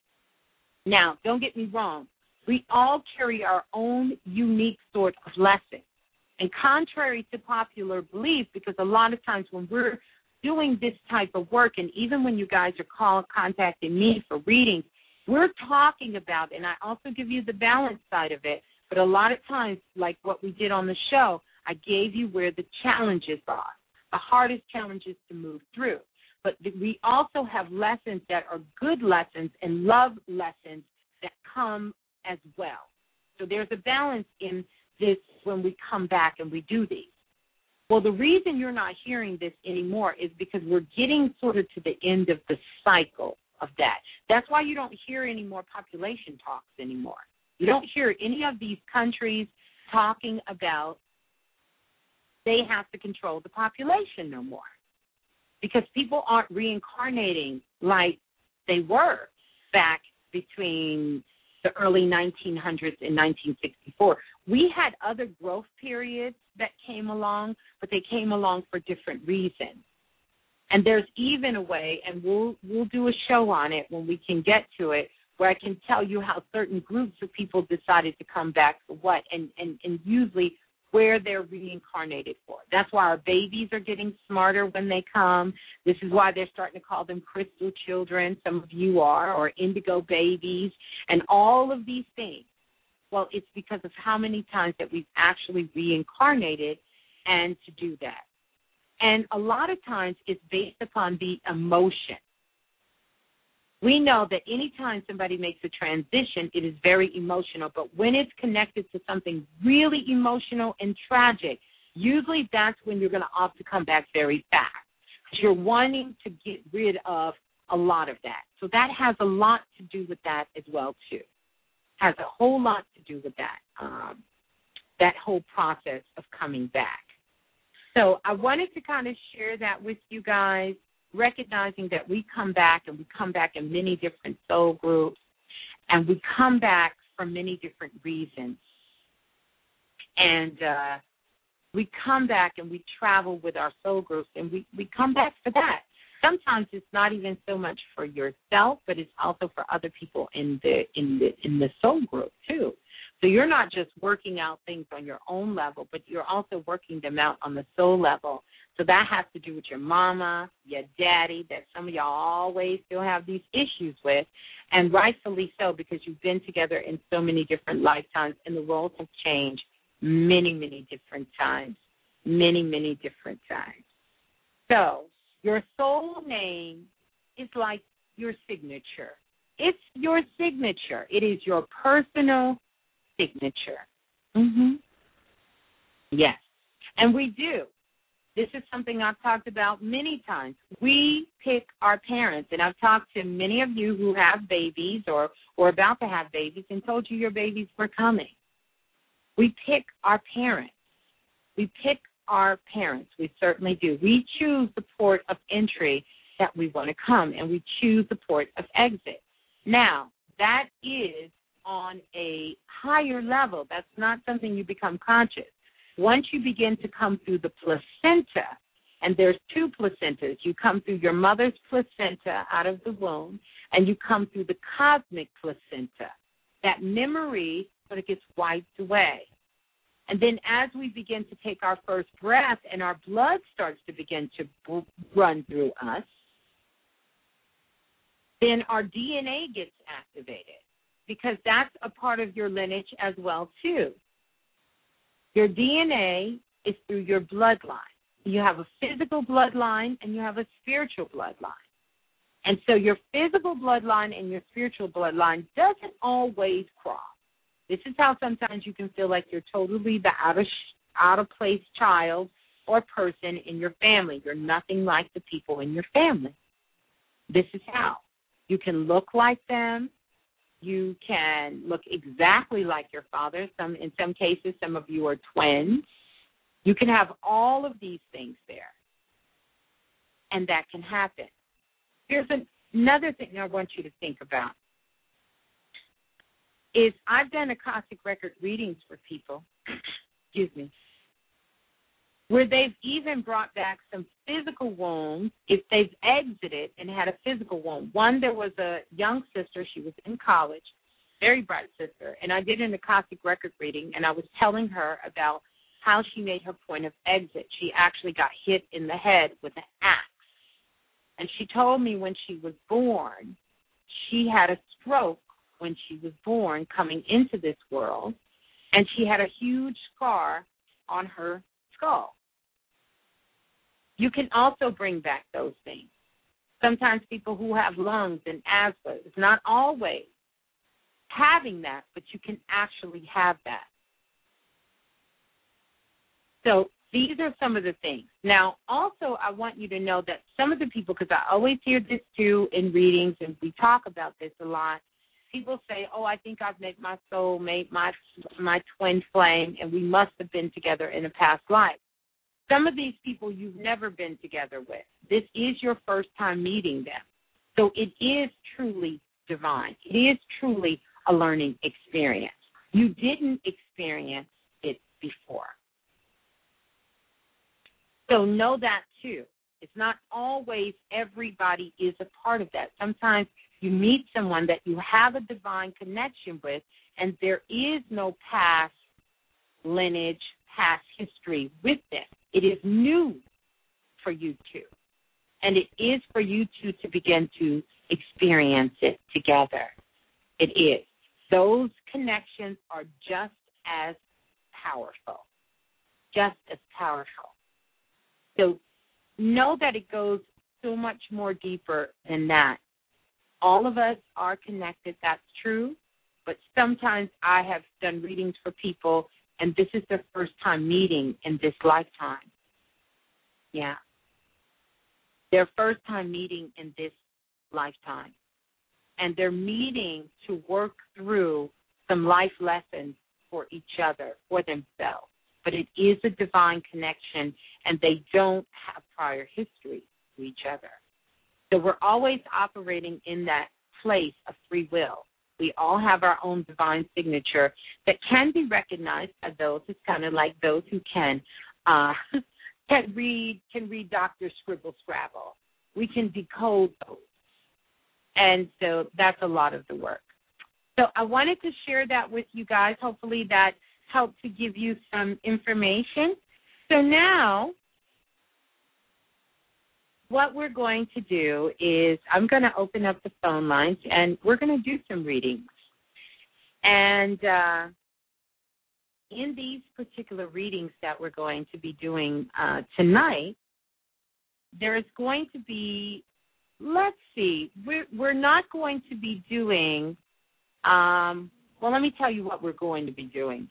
Now, don't get me wrong. We all carry our own unique sort of lesson. And contrary to popular belief, because a lot of times when we're doing this type of work, and even when you guys are calling, contacting me for readings, we're talking about, and I also give you the balance side of it, but a lot of times, like what we did on the show, I gave you where the challenges are, the hardest challenges to move through. But we also have lessons that are good lessons and love lessons that come as well. So there's a balance in this when we come back and we do these. Well, the reason you're not hearing this anymore is because we're getting sort of to the end of the cycle of that. That's why you don't hear any more population talks anymore. You don't hear any of these countries talking about they have to control the population no more because people aren't reincarnating like they were back between the early nineteen hundreds and nineteen sixty-four. We had other growth periods that came along, but they came along for different reasons. And there's even a way, and we'll we'll do a show on it when we can get to it, where I can tell you how certain groups of people decided to come back for what, and, and, and usually where they're reincarnated for. That's why our babies are getting smarter when they come. This is why they're starting to call them crystal children. Some of you are, or indigo babies, and all of these things. Well, it's because of how many times that we've actually reincarnated and to do that. And a lot of times it's based upon the emotion. We know that any time somebody makes a transition, it is very emotional. But when it's connected to something really emotional and tragic, usually that's when you're going to opt to come back very fast, because you're wanting to get rid of a lot of that. So that has a lot to do with that as well, too. Has a whole lot to do with that, um, that whole process of coming back. So I wanted to kind of share that with you guys, recognizing that we come back, and we come back in many different soul groups, and we come back for many different reasons. And uh, we come back and we travel with our soul groups, and we, we come back for that. Sometimes it's not even so much for yourself, but it's also for other people in the in the in the soul group too. So you're not just working out things on your own level, but you're also working them out on the soul level. So that has to do with your mama, your daddy, that some of y'all always still have these issues with, and rightfully so, because you've been together in so many different lifetimes, and the roles have changed many, many different times, many, many different times. So your soul name is like your signature. It's your signature. It is your personal signature. Mm-hmm. Yes. And we do. This is something I've talked about many times. We pick our parents, and I've talked to many of you who have babies or, or about to have babies and told you your babies were coming. We pick our parents. We pick our parents. We certainly do. We choose the port of entry that we want to come, and we choose the port of exit. Now, that is on a higher level. That's not something you become conscious. Once you begin to come through the placenta, and there's two placentas, you come through your mother's placenta out of the womb, and you come through the cosmic placenta. That memory sort of gets wiped away. And then as we begin to take our first breath and our blood starts to begin to b- run through us, then our D N A gets activated, because that's a part of your lineage as well, too. Your D N A is through your bloodline. You have a physical bloodline and you have a spiritual bloodline. And so your physical bloodline and your spiritual bloodline doesn't always cross. This is how sometimes you can feel like you're totally the out of, out of place child or person in your family. You're nothing like the people in your family. This is how. You can look like them. You can look exactly like your father. Some, in some cases, some of you are twins. You can have all of these things there, and that can happen. Here's an, another thing I want you to think about. Is I've done Akashic Record readings for people, excuse me, where they've even brought back some physical wounds if they've exited and had a physical wound. One, there was a young sister. She was in college, very bright sister, and I did an Akashic Record reading, and I was telling her about how she made her point of exit. She actually got hit in the head with an axe, and she told me when she was born, she had a stroke when she was born coming into this world, and she had a huge scar on her skull. You can also bring back those things. Sometimes people who have lungs and asthma, it's not always having that, but you can actually have that. So these are some of the things. Now, also, I want you to know that some of the people, because I always hear this too in readings, and we talk about this a lot, people say, oh, I think I've met my soulmate, my, my twin flame, and we must have been together in a past life. Some of these people you've never been together with. This is your first time meeting them. So it is truly divine. It is truly a learning experience. You didn't experience it before. So know that too. It's not always everybody is a part of that. Sometimes you meet someone that you have a divine connection with, and there is no past lineage, past history with them. It is new for you two. And it is for you two to begin to experience it together. It is. Those connections are just as powerful. Just as powerful. So know that it goes so much more deeper than that. All of us are connected, that's true, but sometimes I have done readings for people, and this is their first time meeting in this lifetime. Yeah. Their first time meeting in this lifetime. And they're meeting to work through some life lessons for each other, for themselves. But it is a divine connection, and they don't have prior history to each other. So we're always operating in that place of free will. We all have our own divine signature that can be recognized by those. It's kind of like those who can uh, can read can read Doctor Scribble Scrabble. We can decode those, and so that's a lot of the work. So I wanted to share that with you guys. Hopefully that helped to give you some information. So now, what we're going to do is I'm going to open up the phone lines, and we're going to do some readings. And uh, in these particular readings that we're going to be doing uh, tonight, there is going to be, let's see, we're, we're not going to be doing, um, well, let me tell you what we're going to be doing.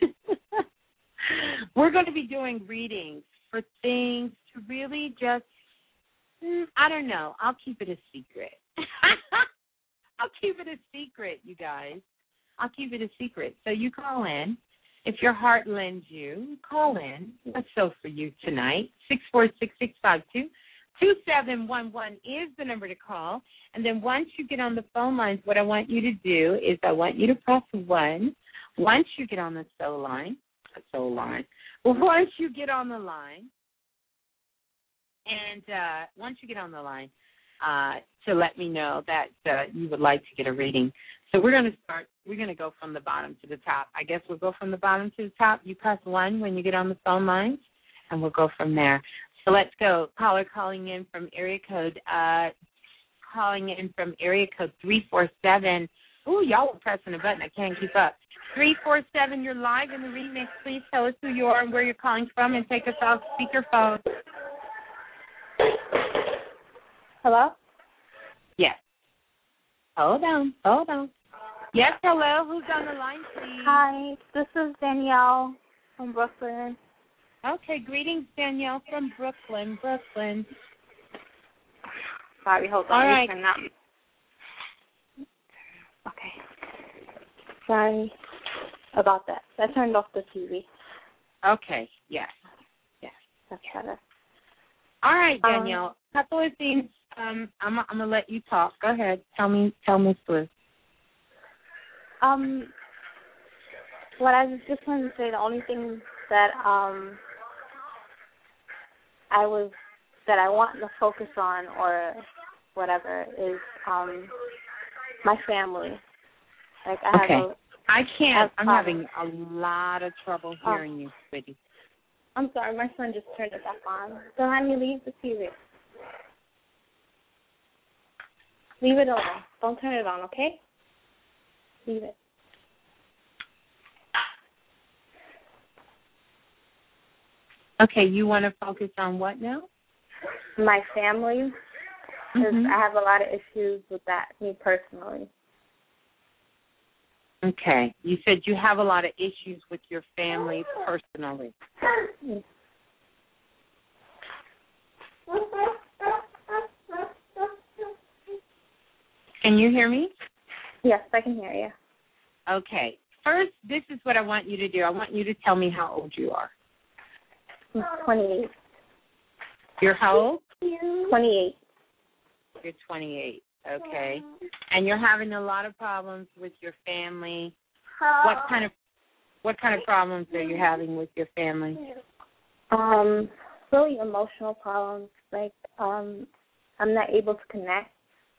We're going to be doing readings for things to really just, I don't know. I'll keep it a secret. I'll keep it a secret, you guys. I'll keep it a secret. So you call in. If your heart lends you, call in. What's so for you tonight? six four six, six five two, two seven one one is the number to call. And then once you get on the phone lines, what I want you to do is I want you to press one. Once you get on the soul line, soul line, well, once you get on the line, And uh, once you get on the line, uh, to let me know that uh, you would like to get a reading. So we're going to start, we're going to go from the bottom to the top. I guess we'll go from the bottom to the top. You press one when you get on the phone lines, and we'll go from there. So let's go. Caller calling in from area code, uh, calling in from area code three four seven. Ooh, y'all were pressing a button. I can't keep up. three four seven, you're live in the remix. Please tell us who you are and where you're calling from, and take us off speakerphone. Hello? Yes. Hold on. Hold on. Yes, hello. Who's on the line, please? Hi, this is Danielle from Brooklyn. Okay, greetings, Danielle from Brooklyn, Brooklyn. Sorry, hold on. All right. Turn up. Okay. Sorry about that. I turned off the T V. Okay, yes. Yes. That's better. All right, Danielle. Um, a couple of things. Um, I'm, I'm going to let you talk. Go ahead. Tell me, tell Miss Bliss. Um, what I just wanted to say, the only thing that um I was that I want to focus on or whatever is um my family. Like I okay. have a, I can't. I I'm having a lot of trouble hearing oh. you, sweetie. I'm sorry, my son just turned it back on. So honey, leave the T V. Leave it on. Don't turn it on, okay? Leave it. Okay, you want to focus on what now? My family. Because mm-hmm. I have a lot of issues with that, me personally. Okay. You said you have a lot of issues with your family personally. Can you hear me? Yes, I can hear you. Okay. First, this is what I want you to do. I want you to tell me how old you are. I'm twenty-eight. You're how old? twenty-eight. You're twenty-eight. Okay. And you're having a lot of problems with your family. What kind of what kind of problems are you having with your family? Um, really emotional problems. Like, um, I'm not able to connect.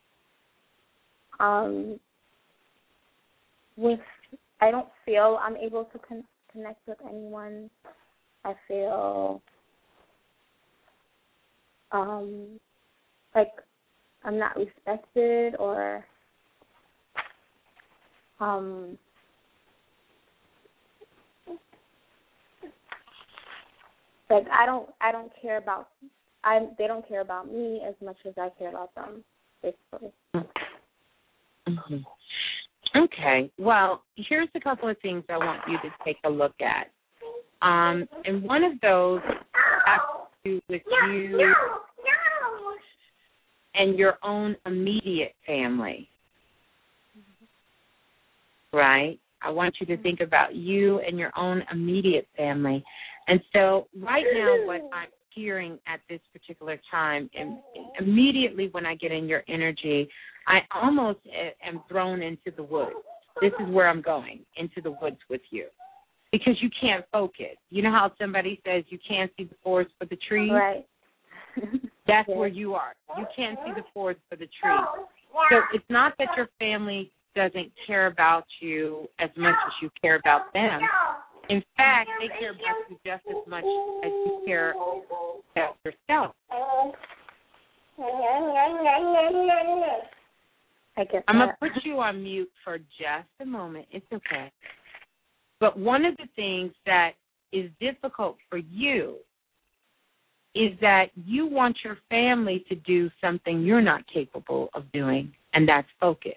Um, with I don't feel I'm able to con- connect with anyone. I feel um, like I'm not respected, or um, like I don't I don't care about I they don't care about me as much as I care about them, basically. Mm-hmm. Okay. Well, here's a couple of things I want you to take a look at. Um, and one of those has to do with you and your own immediate family, right? I want you to think about you and your own immediate family. And so right now what I'm hearing at this particular time, and immediately when I get in your energy, I almost am thrown into the woods. This is where I'm going, into the woods with you, because you can't focus. You know how somebody says you can't see the forest for the trees? Right. That's yeah. where you are. You can't see the forest for the trees. So it's not that your family doesn't care about you as much as you care about them. In fact, they care about you just as much as you care about yourself. I guess I'm going to put you on mute for just a moment. It's okay. But one of the things that is difficult for you is that you want your family to do something you're not capable of doing, and that's focus.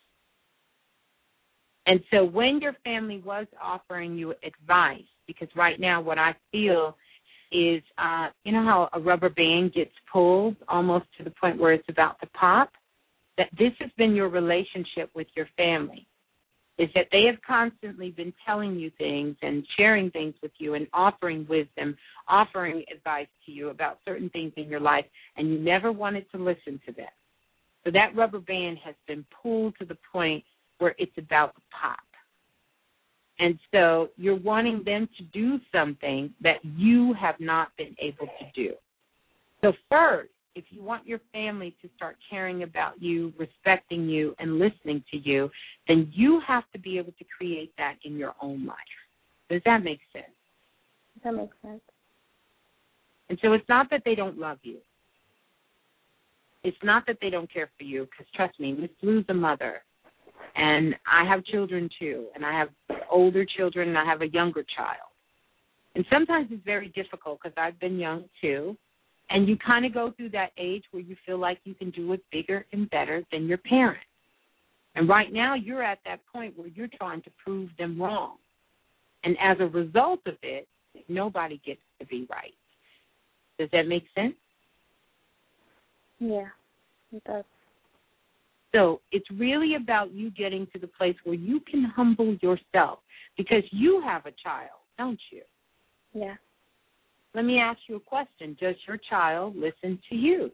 And so when your family was offering you advice, because right now what I feel is, uh, you know how a rubber band gets pulled almost to the point where it's about to pop? That this has been your relationship with your family, is that they have constantly been telling you things and sharing things with you and offering wisdom, offering advice to you about certain things in your life, and you never wanted to listen to them. So that rubber band has been pulled to the point where it's about to pop. And so you're wanting them to do something that you have not been able to do. So first, if you want your family to start caring about you, respecting you, and listening to you, then you have to be able to create that in your own life. Does that make sense? That makes sense. And so it's not that they don't love you. It's not that they don't care for you, because trust me, Miss Blue's a mother. And I have children, too, and I have older children, and I have a younger child. And sometimes it's very difficult because I've been young, too, and you kind of go through that age where you feel like you can do it bigger and better than your parents. And right now you're at that point where you're trying to prove them wrong. And as a result of it, nobody gets to be right. Does that make sense? Yeah, it does. So it's really about you getting to the place where you can humble yourself, because you have a child, don't you? Yeah. Let me ask you a question. Does your child listen to you?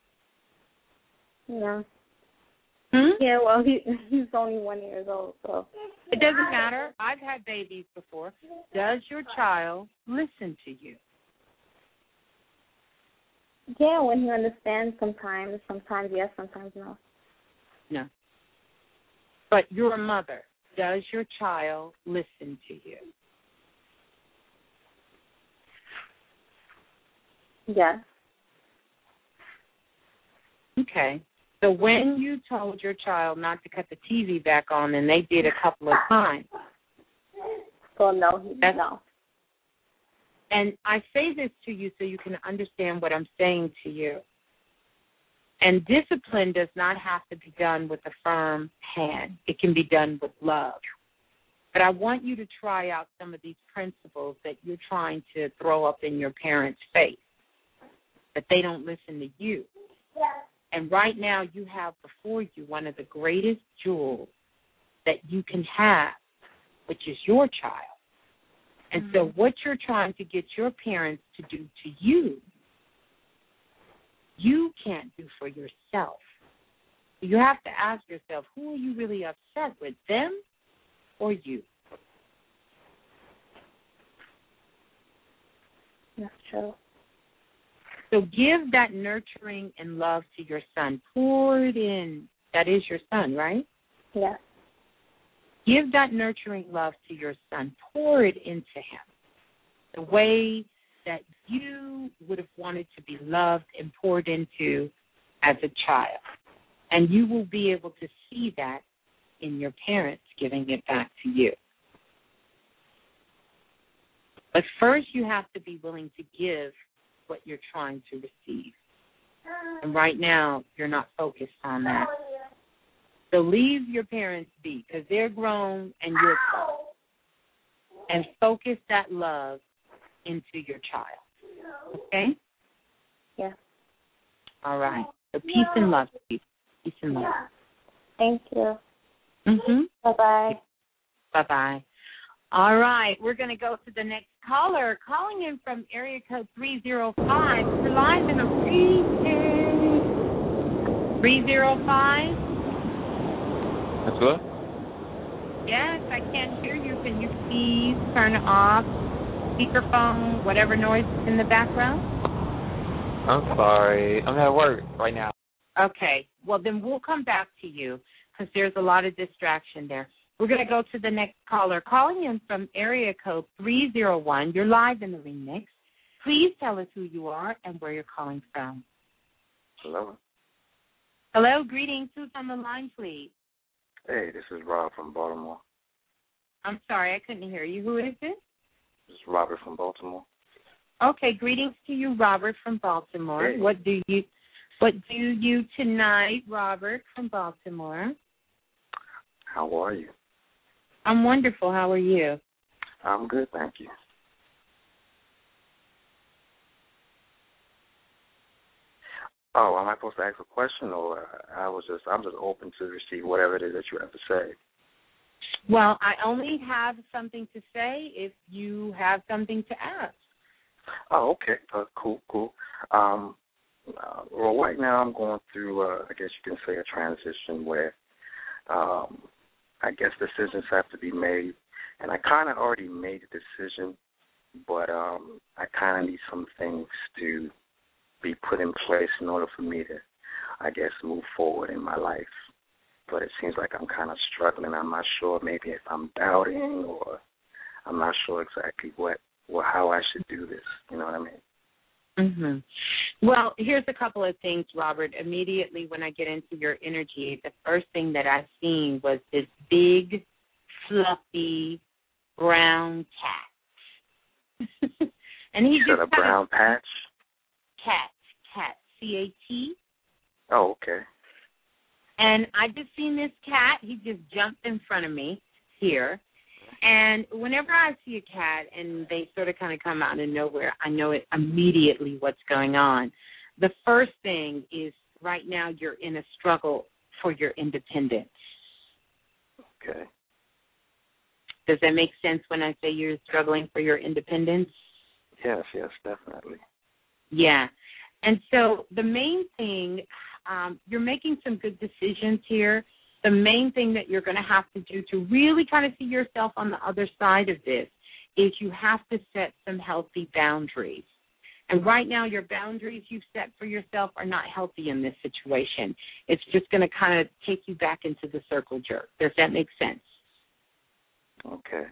No. Hmm? Yeah, well, he he's only one year old, so. It doesn't matter. I've had babies before. Does your child listen to you? Yeah, when he understands sometimes. Sometimes yes, sometimes no. No. But you're a mother. Does your child listen to you? Yes. Okay. So when you told your child not to cut the T V back on, and they did a couple of times. Well, no, he, That's, no. And I say this to you so you can understand what I'm saying to you. And discipline does not have to be done with a firm hand. It can be done with love. But I want you to try out some of these principles that you're trying to throw up in your parents' face, that they don't listen to you. And right now you have before you one of the greatest jewels that you can have, which is your child. And mm-hmm. so what you're trying to get your parents to do to you, you can't do for yourself. You have to ask yourself, who are you really upset with, them or you? That's true. So give that nurturing and love to your son. Pour it in. That is your son, right? Yes. Give that nurturing love to your son. Pour it into him the way that you would have wanted to be loved and poured into as a child. And you will be able to see that in your parents giving it back to you. But first you have to be willing to give what you're trying to receive. And right now, you're not focused on that. So leave your parents be, because they're grown and you're grown. And focus that love into your child. Okay? Yeah. All right. So peace and love, peace. Peace and love. Thank you. Mm-hmm. Bye-bye. Bye-bye. All right. We're going to go to the next caller. Calling in from area code three zero five. We're live in a pre-day. three zero five? That's good? Yes, I can't hear you. Can you please turn off speakerphone, whatever noise is in the background? I'm sorry. I'm at work right now. Okay. Well, then we'll come back to you because there's a lot of distraction there. We're going to go to the next caller. Calling in from area code three zero one. You're live in the remix. Please tell us who you are and where you're calling from. Hello. Hello. Greetings. Who's on the line, please? Hey, this is Rob from Baltimore. I'm sorry. I couldn't hear you. Who is this? This is Robert from Baltimore. Okay. Greetings to you, Robert from Baltimore. Hey. What do you What do you tonight, Robert from Baltimore? How are you? I'm wonderful. How are you? I'm good, thank you. Oh, am I supposed to ask a question, or I was just I'm just open to receive whatever it is that you have to say? Well, I only have something to say if you have something to ask. Oh, okay. Uh, cool, cool. Um, uh, well, right now I'm going through, uh, I guess you can say, a transition where um, I guess decisions have to be made, and I kind of already made a decision, but um, I kind of need some things to be put in place in order for me to, I guess, move forward in my life. But it seems like I'm kind of struggling. I'm not sure maybe if I'm doubting, or I'm not sure exactly what, or how I should do this. You know what I mean? Mm-hmm. Well, here's a couple of things, Robert. Immediately when I get into your energy, the first thing that I seen was this big, fluffy, brown cat. And he you just said a brown patch? Cat, cat, C A T. Oh, okay. And I just seen this cat. He just jumped in front of me here. And whenever I see a cat and they sort of kind of come out of nowhere, I know it immediately what's going on. The first thing is right now you're in a struggle for your independence. Okay. Does that make sense when I say you're struggling for your independence? Yes, yes, definitely. Yeah. And so the main thing, um, you're making some good decisions here. The main thing that you're going to have to do to really kind of see yourself on the other side of this is you have to set some healthy boundaries. And right now your boundaries you've set for yourself are not healthy in this situation. It's just going to kind of take you back into the circle jerk. Does that make sense? Okay.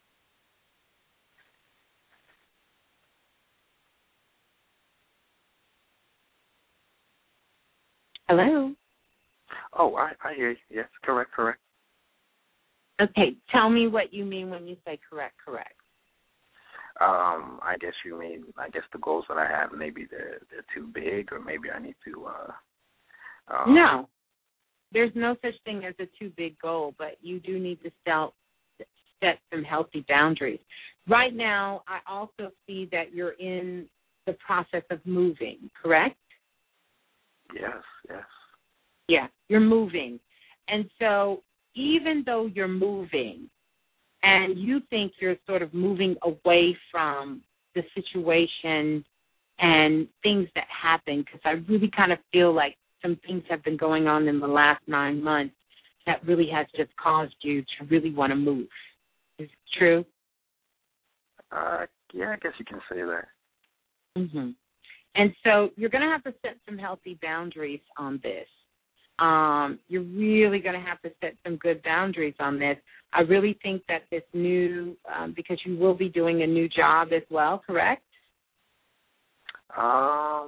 Hello? Oh, I, I hear you. Yes, correct, correct. Okay, tell me what you mean when you say correct, correct. Um, I guess you mean, I guess the goals that I have, maybe they're, they're too big, or maybe I need to, uh... Um, no. There's no such thing as a too big goal, but you do need to set, set some healthy boundaries. Right now, I also see that you're in the process of moving, correct? Yes, yes. Yeah, you're moving. And so even though you're moving and you think you're sort of moving away from the situation and things that happen, because I really kind of feel like some things have been going on in the last nine months that really has just caused you to really want to move. Is it true? Uh, yeah, I guess you can say that. Mm-hmm. And so you're going to have to set some healthy boundaries on this. Um, you're really going to have to set some good boundaries on this. I really think that this new, um, because you will be doing a new job as well, correct? Um,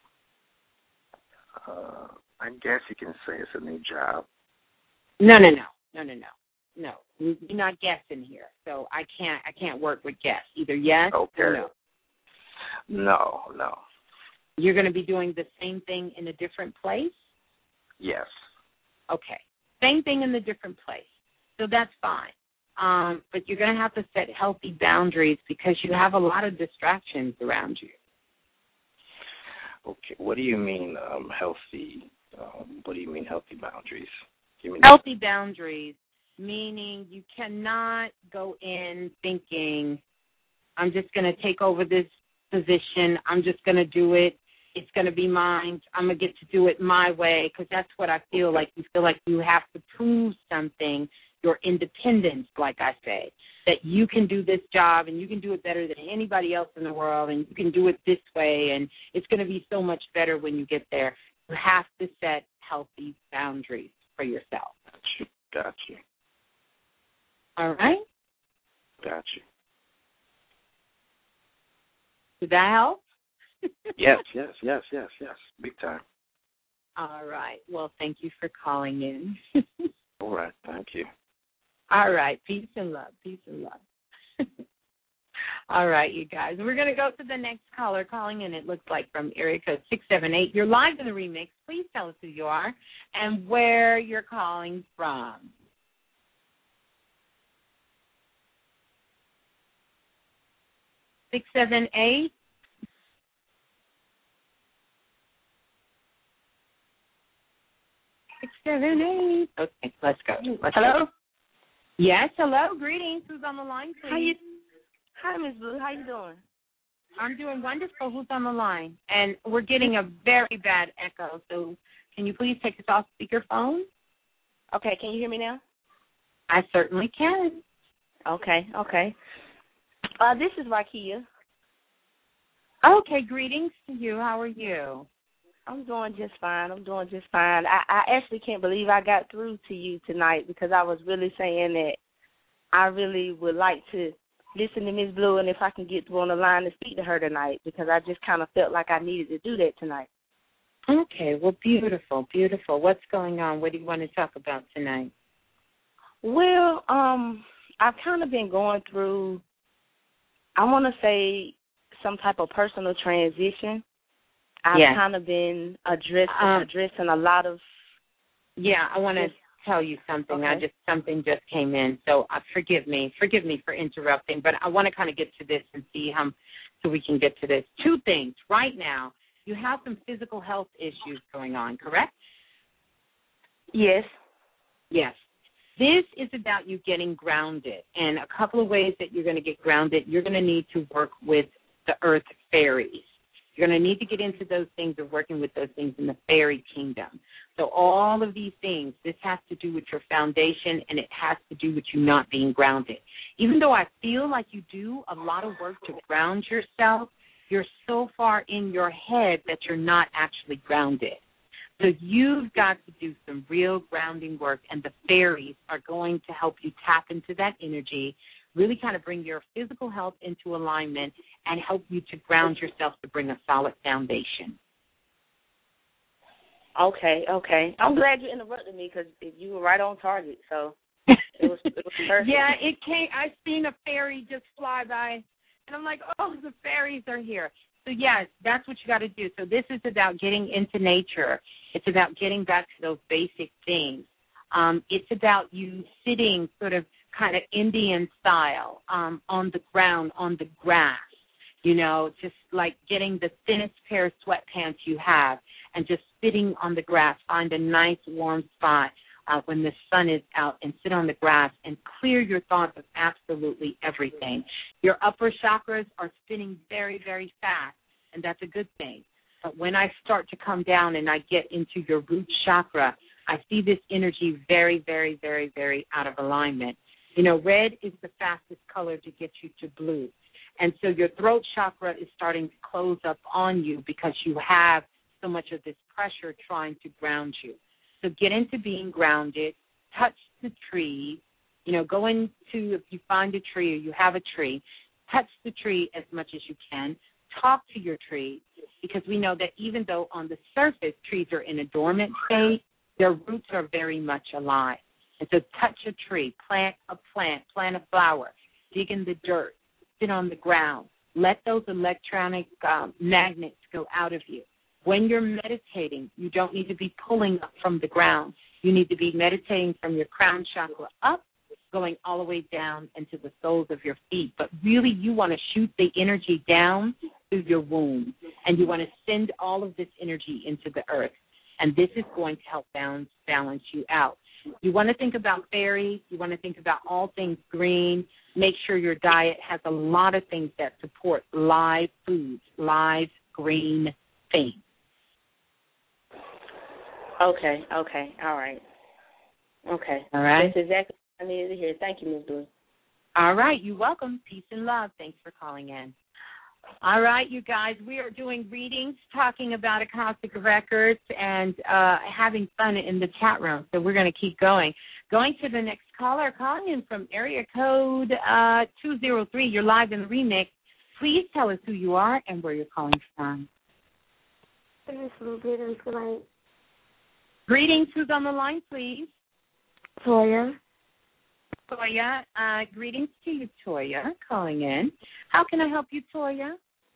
uh, I guess you can say it's a new job. No, no, no, no, no, no, no. You're not guessing here, so I can't, I can't work with guess. Either yes okay. or no. No, no. You're going to be doing the same thing in a different place? Yes. Okay. Same thing in a different place. So that's fine. Um, but you're going to have to set healthy boundaries because you have a lot of distractions around you. Okay. What do you mean um, healthy? Um, what do you mean healthy boundaries? You mean healthy boundaries, meaning you cannot go in thinking, I'm just going to take over this position. I'm just going to do it. It's going to be mine. I'm going to get to do it my way because that's what I feel like. You feel like you have to prove something, your independence, like I say, that you can do this job and you can do it better than anybody else in the world and you can do it this way and it's going to be so much better when you get there. You have to set healthy boundaries for yourself. Got you. Got you. All right? Got you. Did that help? Yes, yes, yes, yes, yes. Big time. All right. Well, thank you for calling in. All right. Thank you. All right. Peace and love. Peace and love. All right, you guys. We're going to go to the next caller calling in, it looks like, from area code six seven eight. You're live in the remix. Please tell us who you are and where you're calling from. six seven eight. Six seven eight. Okay, let's go. Let's hello? Go. Yes, hello. Greetings. Who's on the line, please? How you? Hi, Miz Blue. How you doing? I'm doing wonderful. Who's on the line? And we're getting a very bad echo, so can you please take this off speakerphone? Okay, can you hear me now? I certainly can. Okay, okay. Uh, this is Rakia. Okay, greetings to you. How are you? I'm doing just fine. I'm doing just fine. I, I actually can't believe I got through to you tonight because I was really saying that I really would like to listen to Miz Blue and if I can get through on the line and speak to her tonight because I just kind of felt like I needed to do that tonight. Okay, well, beautiful, beautiful. What's going on? What do you want to talk about tonight? Well, um, I've kind of been going through, I want to say, some type of personal transition. I've yeah. kind of been addressing, um, addressing a lot of. Yeah, I want to tell you something. Okay. I just something just came in, so uh, forgive me, forgive me for interrupting. But I want to kind of get to this and see how, so we can get to this. Two things right now. You have some physical health issues going on, correct? Yes. Yes. This is about you getting grounded, and a couple of ways that you're going to get grounded. You're going to need to work with the earth fairies. You're going to need to get into those things or working with those things in the fairy kingdom. So all of these things, this has to do with your foundation, and it has to do with you not being grounded. Even though I feel like you do a lot of work to ground yourself, you're so far in your head that you're not actually grounded. So you've got to do some real grounding work, and the fairies are going to help you tap into that energy, really kind of bring your physical health into alignment and help you to ground yourself to bring a solid foundation. Okay, okay. I'm glad you interrupted me because you were right on target, so it was, it was perfect. Yeah, it came. I seen a fairy just fly by, and I'm like, oh, the fairies are here. So, yes, that's what you got to do. So this is about getting into nature. It's about getting back to those basic things. Um, it's about you sitting sort of kind of Indian style um, on the ground, on the grass, you know, just like getting the thinnest pair of sweatpants you have and just sitting on the grass. Find a nice warm spot uh, when the sun is out and sit on the grass and clear your thoughts of absolutely everything. Your upper chakras are spinning very, very fast, and that's a good thing. But when I start to come down and I get into your root chakra, I see this energy very, very, very, very out of alignment. You know, red is the fastest color to get you to blue. And so your throat chakra is starting to close up on you because you have so much of this pressure trying to ground you. So get into being grounded, touch the tree, you know, go into, if you find a tree or you have a tree, touch the tree as much as you can. Talk to your tree, because we know that even though on the surface trees are in a dormant state, their roots are very much alive. And so touch a tree, plant a plant, plant a flower, dig in the dirt, sit on the ground. Let those electronic um, magnets go out of you. When you're meditating, you don't need to be pulling up from the ground. You need to be meditating from your crown chakra up, going all the way down into the soles of your feet. But really, you want to shoot the energy down through your womb, and you want to send all of this energy into the earth. And this is going to help balance, balance you out. You want to think about fairies. You want to think about all things green. Make sure your diet has a lot of things that support live foods, live green things. Okay, okay, all right. Okay. All right. That's exactly what I needed to hear. Thank you, Miz Blue. All right, you're welcome. Peace and love. Thanks for calling in. All right, you guys, we are doing readings, talking about Akashic Records, and uh, having fun in the chat room. So we're going to keep going. Going to the next caller, calling in from area code uh, two zero three. You're live in the remix. Please tell us who you are and where you're calling from. Greetings tonight. Greetings. Who's on the line, please? Toya. Toya, uh, greetings to you, Toya, calling in. How can I help you, Toya?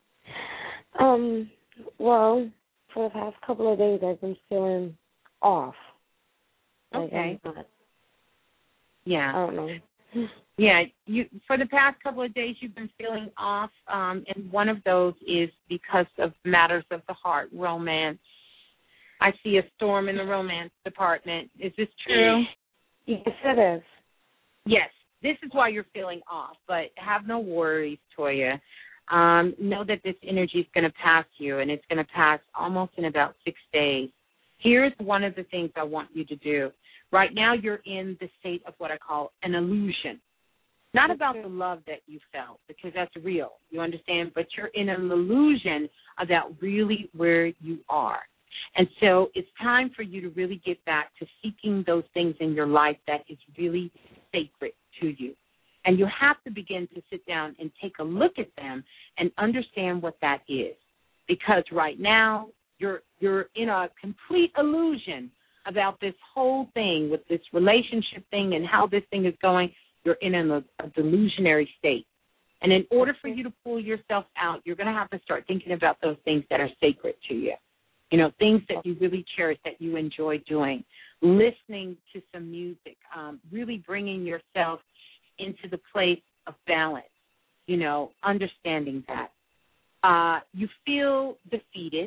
Um, well, for the past couple of days, I've been feeling off. Okay. Like not, yeah. I don't know. Yeah, you for the past couple of days you've been feeling off, um, and one of those is because of matters of the heart, romance. I see a storm in the romance department. Is this true? Yes, it is. Yes, this is why you're feeling off, but have no worries, Toya. Um, know that this energy is going to pass you, and it's going to pass almost in about six days. Here's one of the things I want you to do. Right now you're in the state of what I call an illusion. Not about the love that you felt, because that's real, you understand, but you're in an illusion about really where you are. And so it's time for you to really get back to seeking those things in your life that is really sacred to you. And you have to begin to sit down and take a look at them and understand what that is. Because right now you're you're in a complete illusion about this whole thing with this relationship thing and how this thing is going. You're in a, a delusionary state. And in order for you to pull yourself out, you're going to have to start thinking about those things that are sacred to you. You know, things that you really cherish, that you enjoy doing, listening to some music, um, really bringing yourself into the place of balance, you know, understanding that. Uh, you feel defeated.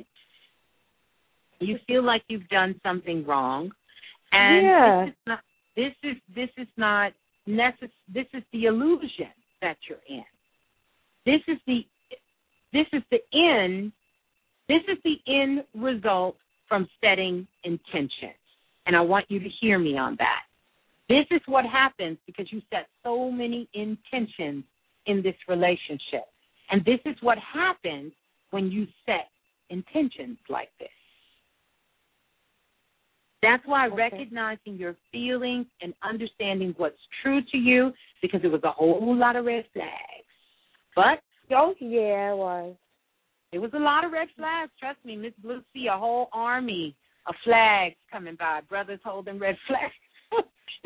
You feel like you've done something wrong. And yeah. this is not, this is, this is not necess- this is the illusion that you're in. This is the, this is the end This is the end result from setting intentions, and I want you to hear me on that. This is what happens because you set so many intentions in this relationship, and this is what happens when you set intentions like this. That's why okay. recognizing your feelings and understanding what's true to you, because it was a whole lot of red flags. But oh yeah, it was. It was a lot of red flags. Trust me, Miss Blue see a whole army of flags coming by. Brothers holding red flags.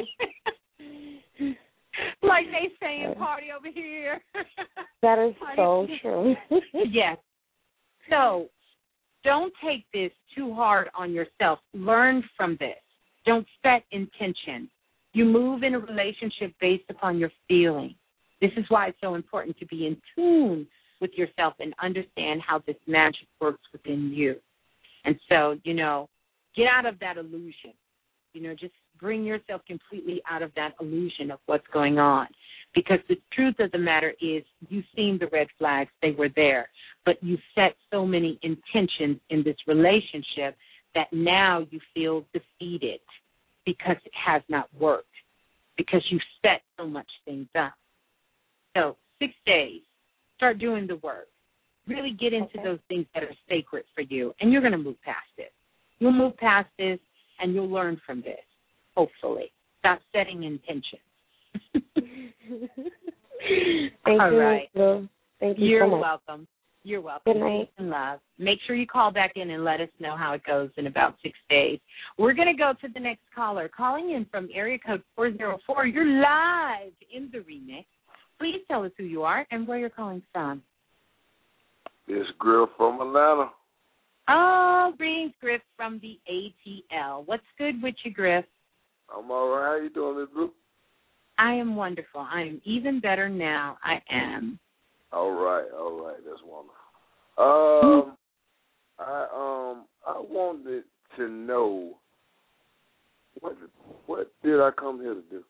Like they saying, party over here. That is so true. Yes. So don't take this too hard on yourself. Learn from this. Don't set intentions. You move in a relationship based upon your feelings. This is why it's so important to be in tune with yourself and understand how this magic works within you. And so, you know, get out of that illusion. You know, just bring yourself completely out of that illusion of what's going on. Because the truth of the matter is you've seen the red flags, they were there, but you set so many intentions in this relationship that now you feel defeated because it has not worked, because you set so much things up. So six days, start doing the work. Really get into okay. those things that are sacred for you, and you're going to move past it. You'll move past this, and you'll learn from this, hopefully. Stop setting intentions. Thank All you, right. Lou. Thank you You're so much. welcome. You're welcome. Good night. Peace and love. Make sure you call back in and let us know how it goes in about six days. We're going to go to the next caller. Calling in from area code four oh four. You're live in the remix. Please tell us who you are and where you're calling from. It's Griff from Atlanta. Oh, greetings, Griff from the A T L. What's good with you, Griff? I'm all right. How you doing, Miss Blue? I am wonderful. I am even better now. I am. All right, all right. That's wonderful. Um, I um, I wanted to know what what did I come here to do?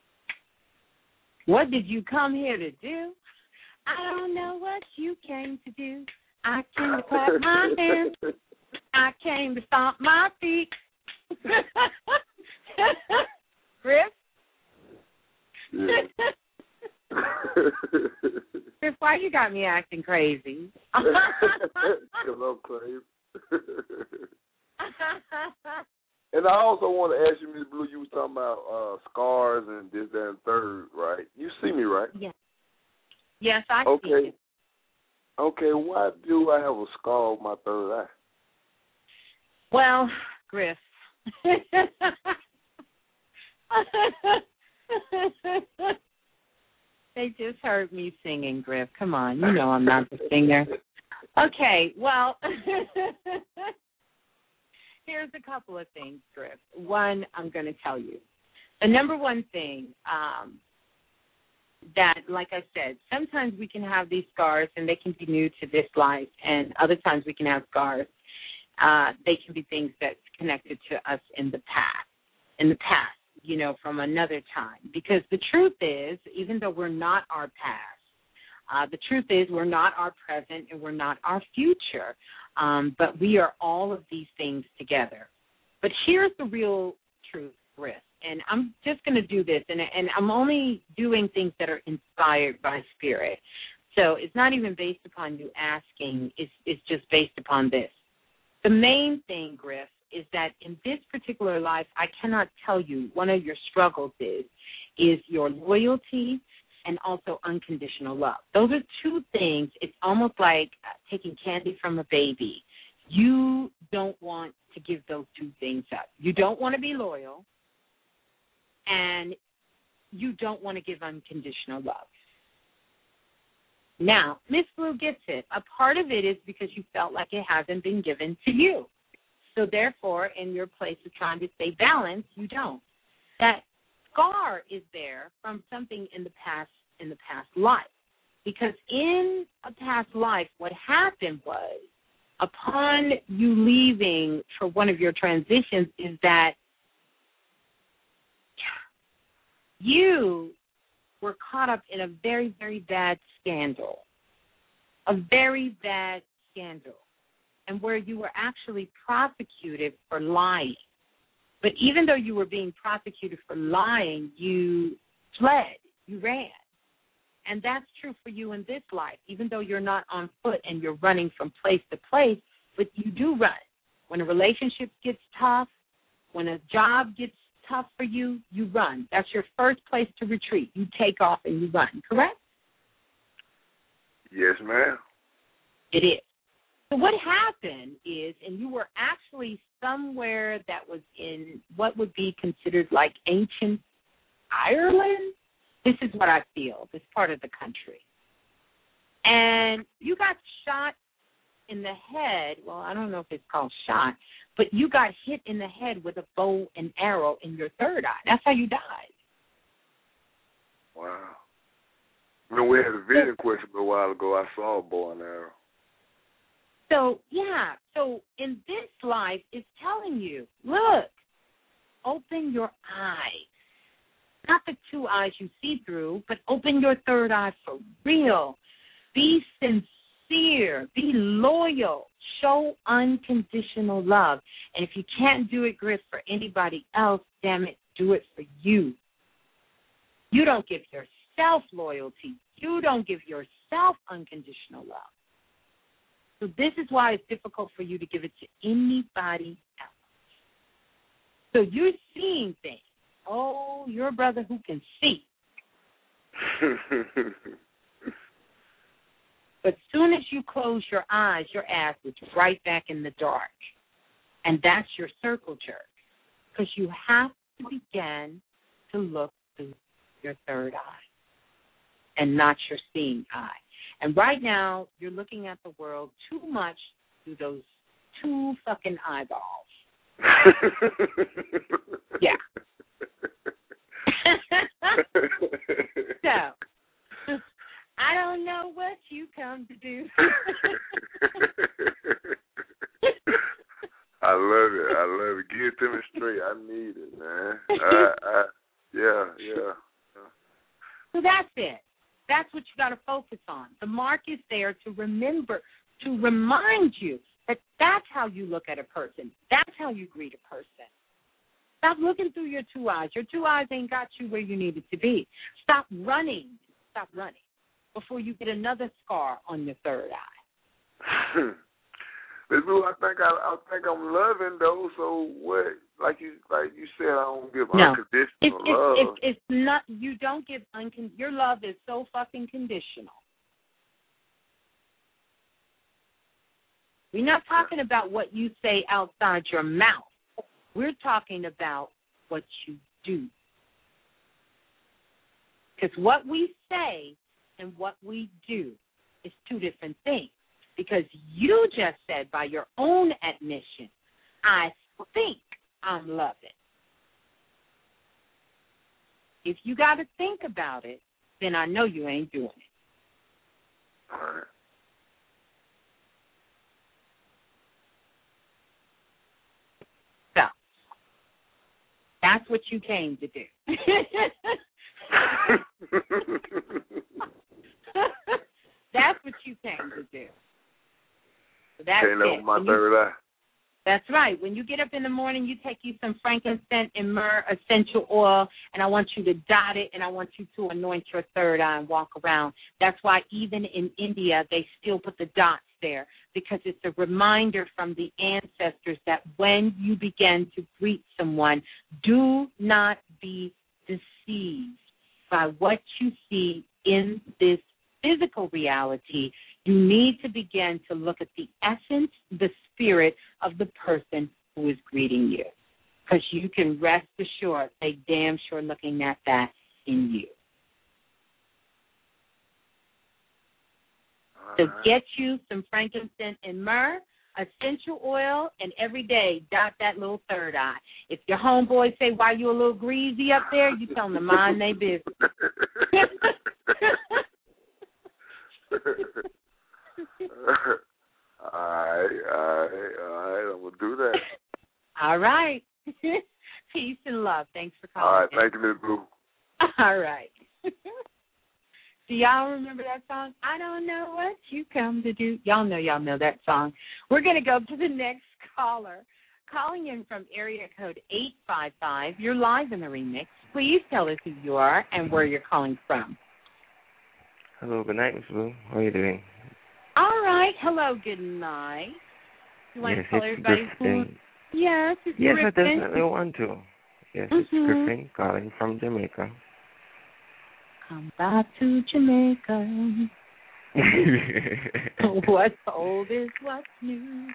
What did you come here to do? I don't know what you came to do. I came to clap my hands. I came to stomp my feet. Griff? Yeah. Griff, why you got me acting crazy? Because I'm crazy. And I also want to ask you, Miss Blue, you was talking about uh, scars and this, that, and third, right? You see me, right? Yes. Yes, I okay. see you. Okay, why do I have a scar on my third eye? Well, Griff. They just heard me singing, Griff. Come on, you know I'm not the singer. Okay, well, here's a couple of things, Griff. One, I'm going to tell you. The number one thing um, that, like I said, sometimes we can have these scars and they can be new to this life, and other times we can have scars. Uh, they can be things that's connected to us in the past, in the past, you know, from another time. Because the truth is, even though we're not our past, uh, the truth is we're not our present and we're not our future, um, but we are all of these things together. But here's the real truth, Griff, and I'm just going to do this, and, and I'm only doing things that are inspired by spirit. So it's not even based upon you asking. It's, it's just based upon this. The main thing, Griff, is that in this particular life, I cannot tell you one of your struggles is, is your loyalty and also unconditional love. Those are two things. It's almost like taking candy from a baby. You don't want to give those two things up. You don't want to be loyal, and you don't want to give unconditional love. Now, Miss Blue gets it. A part of it is because you felt like it hasn't been given to you. So, therefore, in your place of trying to stay balanced, you don't. That scar is there from something in the past, in the past life. Because in a past life, what happened was, upon you leaving for one of your transitions, is that you were caught up in a very, very bad scandal, a very bad scandal, and where you were actually prosecuted for lying. But even though you were being prosecuted for lying, you fled, you ran. And that's true for you in this life, even though you're not on foot and you're running from place to place, but you do run. When a relationship gets tough, when a job gets tough for you, you run. That's your first place to retreat. You take off and you run, correct? Yes, ma'am. It is. So what happened is, and you were actually somewhere that was in what would be considered like ancient Ireland. This is what I feel, this part of the country. And you got shot in the head. Well, I don't know if it's called shot, but you got hit in the head with a bow and arrow in your third eye. That's how you died. Wow. When we had a video question a while ago, I saw a bow and arrow. So, yeah, so in this life, it's telling you, look, open your eyes. not the two eyes you see through, but open your third eye for real. Be sincere. Be loyal. Show unconditional love. And if you can't do it, Griff, for anybody else, damn it, do it for you. You don't give yourself loyalty. You don't give yourself unconditional love. So this is why it's difficult for you to give it to anybody else. So you're seeing things. Oh, you're a brother who can see. But as soon as you close your eyes, your ass is right back in the dark. And that's your circle jerk. Because you have to begin to look through your third eye and not your seeing eye. And right now, you're looking at the world too much through those two fucking eyeballs. Yeah. So, I don't know what you come to do. I love it. I love it. Give it to me straight. I need it, man. I, I, yeah, yeah. So that's it. That's what you got to focus on. The mark is there to remember, to remind you that that's how you look at a person. That's how you greet a person. Stop looking through your two eyes. Your two eyes ain't got you where you needed to be. Stop running. Stop running before you get another scar on your third eye. Miz Blue, I think I, I think I'm loving though. So what? Like you, like you said, I don't give no. unconditional it's, it's, love. It's, it's not. You don't give uncon. Your love is so fucking conditional. We're not talking about what you say outside your mouth. We're talking about what you do. Because what we say and what we do is two different things. Because you just said by your own admission, I think I'm loving. If you got to think about it, then I know you ain't doing it. All right. So, that's what you came to do. That's what you came to do. So that's Can't it. open my When third you, eye. That's right. When you get up in the morning, you take you some frankincense and myrrh essential oil, and I want you to dot it, and I want you to anoint your third eye and walk around. That's why even in India, they still put the dots there, because it's a reminder from the ancestors that when you begin to greet someone, do not be deceived by what you see in this physical reality. You need to begin to look at the essence, the spirit of the person who is greeting you, because you can rest assured they damn sure looking at that in you. All so right. Get you some frankincense and myrrh, essential oil, and every day dot that little third eye. If your homeboys say, why you a little greasy up there, you tell them to mind their business. all right, all right, all right. I'm gonna do that. All right. Peace and love. Thanks for calling. All right, thank you, Miz Blue. All right. Do y'all remember that song? I don't know what you come to do. Y'all know y'all know that song. We're gonna go to the next caller. Calling in from area code eight five five. You're live in the remix. Please tell us who you are and where you're calling from. Hello, good night, Miz Blue. How are you doing? All right. Hello, good night. You want yes, to tell it's everybody Griffin. who? Yes, it's Yes, Griffin. I definitely want to. Yes, mm-hmm. It's Griffin calling from Jamaica. Come back to Jamaica. What's old is what's new.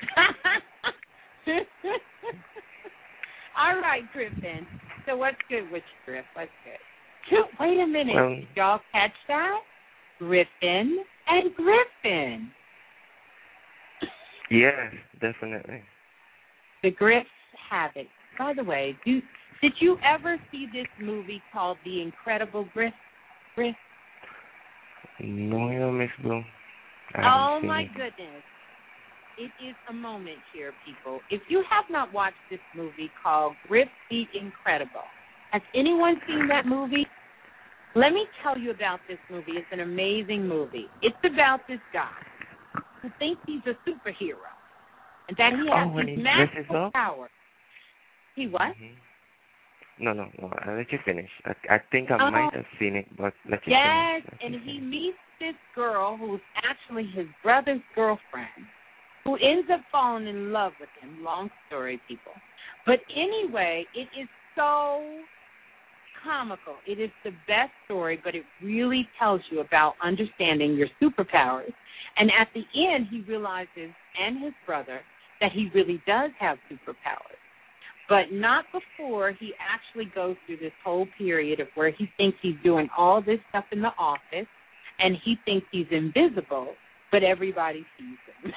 All right, Griffin. So what's good with you, Griff? What's good? Wait a minute. Well, Did y'all catch that? Griffin and Griffin. Yes, definitely. The Griffs have it. By the way, do, did you ever see this movie called The Incredible Griff? Griff? No, you know, Miss Blue. Oh, my it. goodness. It is a moment here, people. If you have not watched this movie called Griff the Incredible, Has anyone seen that movie? Let me tell you about this movie. It's an amazing movie. It's about this guy who thinks he's a superhero and that he has Oh, when these he dresses magical up? powers. He what? Mm-hmm. No, no, no. I'll let you finish. I, I think I Uh-huh. might have seen it, but let you Yes, finish. Let and you he finish. meets this girl who's actually his brother's girlfriend, who ends up falling in love with him. Long story, people. But anyway, it is so comical. It is the best story, but it really tells you about understanding your superpowers. And at the end, he realizes, and his brother, that he really does have superpowers. But not before he actually goes through this whole period of where he thinks he's doing all this stuff in the office, and he thinks he's invisible, but everybody sees him.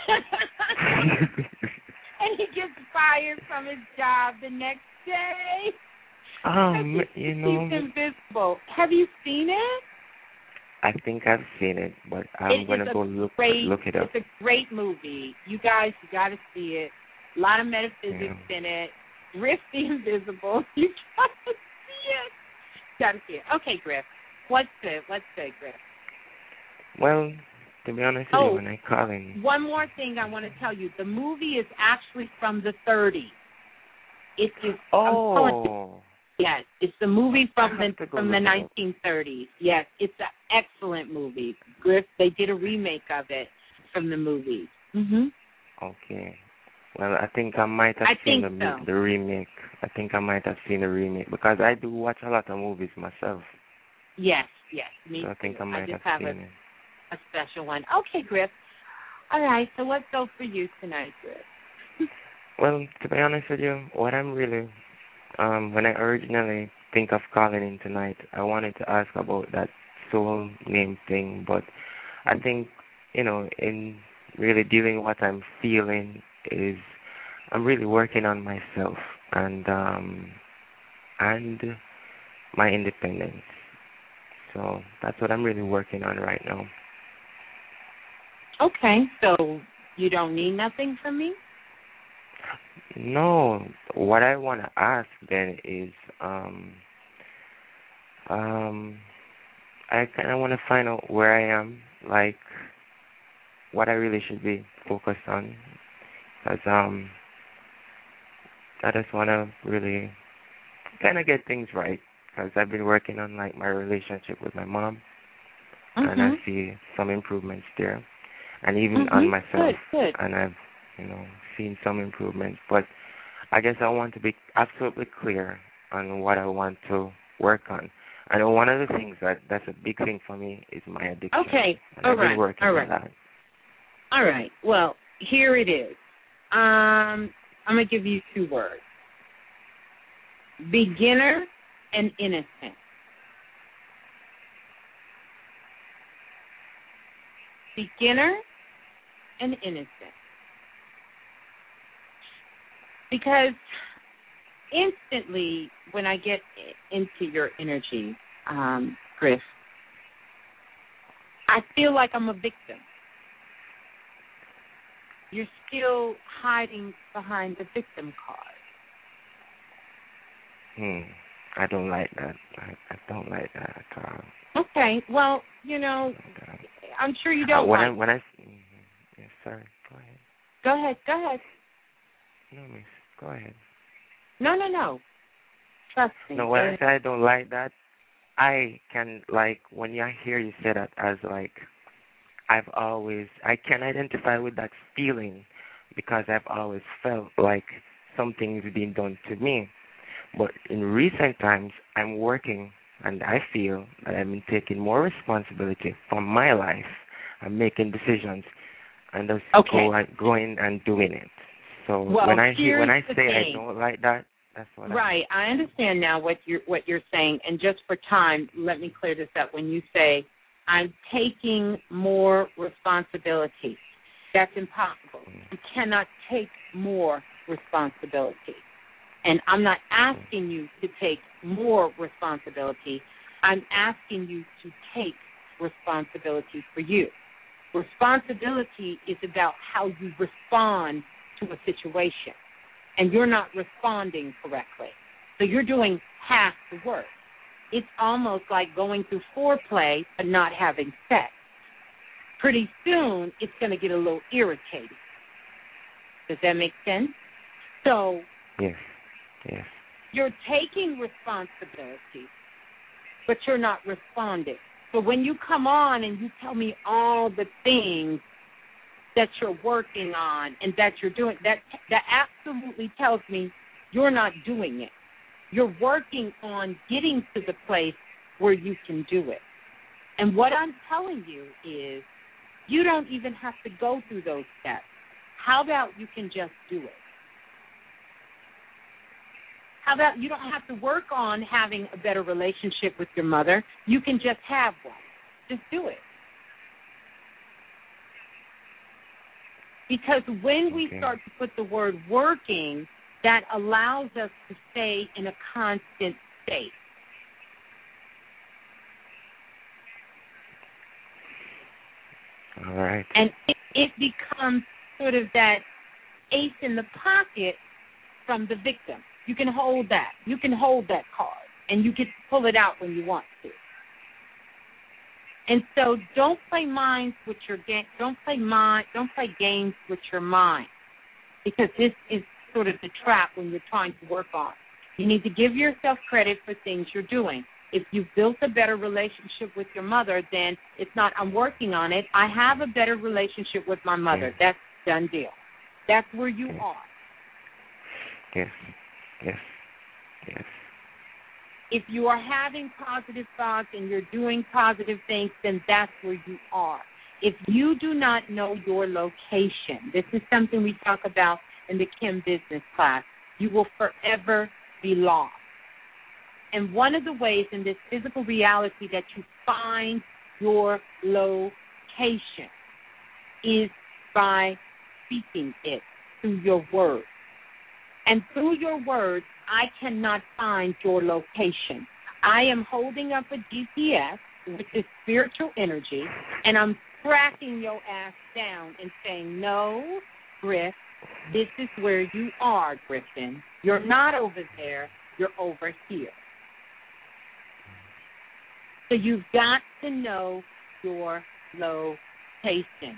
And he gets fired from his job the next day. Um, you know, He's invisible. Have you seen it? I think I've seen it, but I'm It gonna is a go look great, look it up. It's a great movie. You guys, you got to see it. A lot of metaphysics Yeah. in it. Griff the Invisible. You got to see it. Got to see it. Okay, Griff. What's the What's the Griff? Well, to be honest with Oh. you, when I call in, One more thing I want to tell you. The movie is actually from the thirties. It is. I'm telling you, oh, yes, it's the movie from I have the to go from the look it up. nineteen thirties. Yes, it's an excellent movie. Griff, they did a remake of it from the movie. Mhm. okay. Well, I think I might have I seen think the so. the remake. I think I might have seen the remake because I do watch a lot of movies myself. Yes, yes, me So I think too. I might just have have seen a, it. a special one. Okay, Griff. All right, so what's go for you tonight, Griff? Well, to be honest with you, what I'm really, um, when I originally think of calling in tonight, I wanted to ask about that soul name thing, but I think, you know, in really dealing what I'm feeling is I'm really working on myself and um and my independence. So that's what I'm really working on right now. Okay, so you don't need nothing from me? No, what I want to ask then is, um, um, I kind of want to find out where I am, like what I really should be focused on, because um, I just want to really kind of get things right, because I've been working on like my relationship with my mom, Mm-hmm. and I see some improvements there, and even Mm-hmm. on myself, Good, good. and I've, you know, seen some improvements, but I guess I want to be absolutely clear on what I want to work on. I know one of the things that that's a big thing for me is my addiction. Okay, and all I've been right, working all on right. that. All right, well, here it is. Um, I'm going to give you two words. Beginner and innocent. Beginner and innocent. Because instantly, when I get into your energy, um, Griff, I feel like I'm a victim. You're still hiding behind the victim card. Hmm. I don't like that. I, I don't like that at all. Okay, well, you know, I'm sure you don't uh, when like I when I mm-hmm. yes, sorry. Go ahead. Go ahead, go ahead. No, miss. Go ahead. No, no, no. Trust me. No, when Go I ahead. say I don't like that, I can, like, when I hear you say that, as like, I've always, I can identify with that feeling because I've always felt like something's been done to me. But in recent times, I'm working and I feel that I've been taking more responsibility for my life and making decisions and just Okay. go and, going and doing it. So Well, when I hear, when I here's the say I thing. don't like that, that's what I Right, I understand now what you're what you're saying, and just for time, let me clear this up. When you say I'm taking more responsibility, that's impossible. You cannot take more responsibility, and I'm not asking you to take more responsibility. I'm asking you to take responsibility for you. Responsibility is about how you respond to a situation, and you're not responding correctly. So you're doing half the work. It's almost like going through foreplay but not having sex. Pretty soon, it's going to get a little irritating. Does that make sense? So, yes, yes. You're taking responsibility, but you're not responding. So when you come on and you tell me all the things that you're working on and that you're doing, that that absolutely tells me you're not doing it. You're working on getting to the place where you can do it. And what I'm telling you is you don't even have to go through those steps. How about you can just do it? How about you don't have to work on having a better relationship with your mother? You can just have one. Just do it. Because when we okay. start to put the word working, that allows us to stay in a constant state. All right. And it, it becomes sort of that ace in the pocket from the victim. You can hold that. You can hold that card, and you get to pull it out when you want to. And so, don't play minds with your game. Don't play mind. Don't play games with your mind, because this is sort of the trap when you're trying to work on. You need to give yourself credit for things you're doing. If you've built a better relationship with your mother, then it's not, I'm working on it. I have a better relationship with my mother. That's a done deal. That's where you yes. are. Yes. Yes, yes. If you are having positive thoughts and you're doing positive things, then that's where you are. If you do not know your location, this is something we talk about in the Kim Business class, you will forever be lost. And one of the ways in this physical reality that you find your location is by speaking it through your words. And through your words, I cannot find your location. I am holding up a G P S with this spiritual energy, and I'm tracking your ass down and saying, no, Griff, this is where you are, Griffin. You're not over there. You're over here. So you've got to know your location.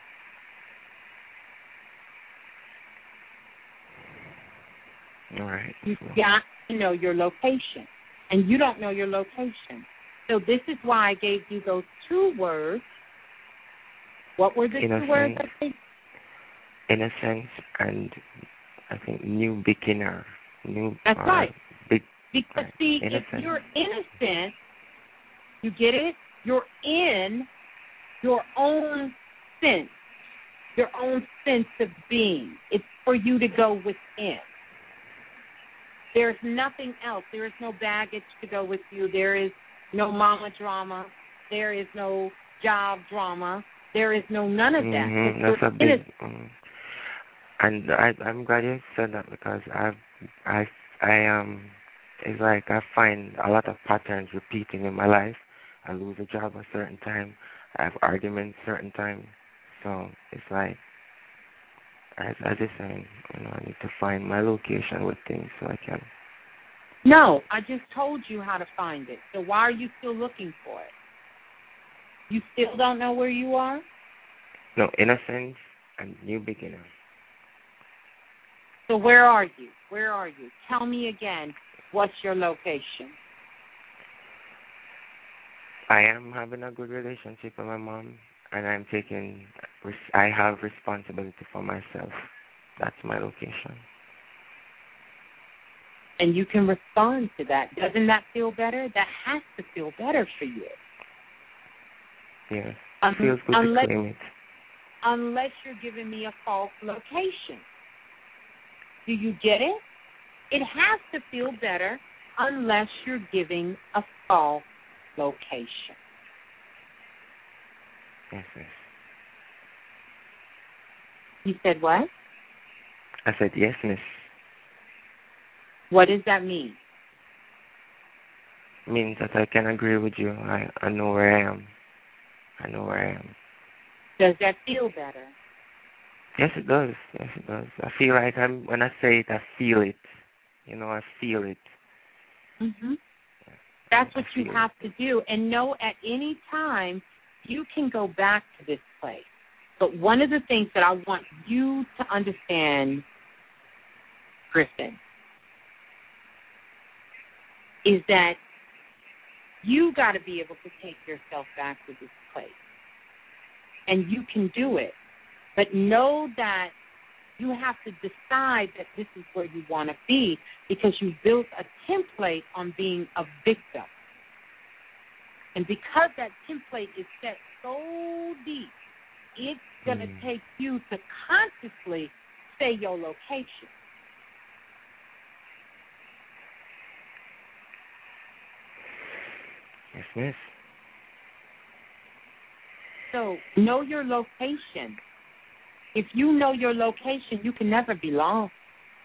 All right. You've got to know your location, and you don't know your location. So this is why I gave you those two words. What were the Innocence, two words? I think? Innocence and I think new beginner. New. That's uh, right. Big, because right. see, innocent. if you're innocent, you get it? You're in your own sense, your own sense of being. It's for you to go within. There's nothing else. There is no baggage to go with you. There is no mama drama. There is no job drama. There is no none of that. Mm-hmm. That's a big. Um, and I, I'm glad you said that because I've, I, I um, it's like I find a lot of patterns repeating in my life. I lose a job a certain time. I have arguments certain time. So it's like, as I just saying, you know, I need to find my location with things so I can. No, I just told you how to find it. So why are you still looking for it? You still don't know where you are? No, innocence and new beginning. So where are you? Where are you? Tell me again, what's your location? I am having a good relationship with my mom, and I'm taking, I have responsibility for myself. That's my location. And you can respond to that. Doesn't that feel better? That has to feel better for you. Yes, um, it feels good unless, to claim it. Unless you're giving me a false location. Do you get it? It has to feel better unless you're giving a false location. Yes, yes. You said what? I said yes, miss. What does that mean? It means that I can agree with you. I, I know where I am. I know where I am. Does that feel better? Yes, it does. Yes, it does. I feel like I'm, when I say it, I feel it. You know, I feel it. Mm-hmm. That's what you have to do. And know at any time you can go back to this place. But one of the things that I want you to understand, Griffin, is that you got to be able to take yourself back to this place. And you can do it. But know that you have to decide that this is where you want to be, because you built a template on being a victim. And because that template is set so deep, it's going to mm. take you to consciously say your location. Yes, miss. So know your location. If you know your location, you can never be lost.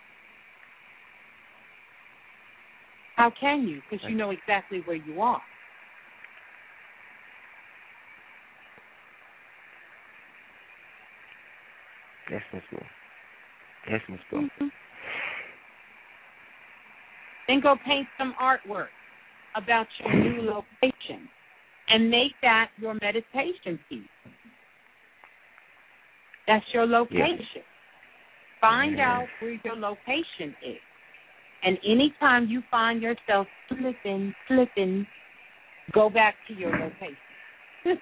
How can you? Because you know exactly where you are. Yes, Miss Blue. Yes, Miss Blue. Mm-hmm. Then go paint some artwork about your new location and make that your meditation piece. That's your location. Yes. Find out where your location is. And anytime you find yourself slipping, slipping, go back to your location.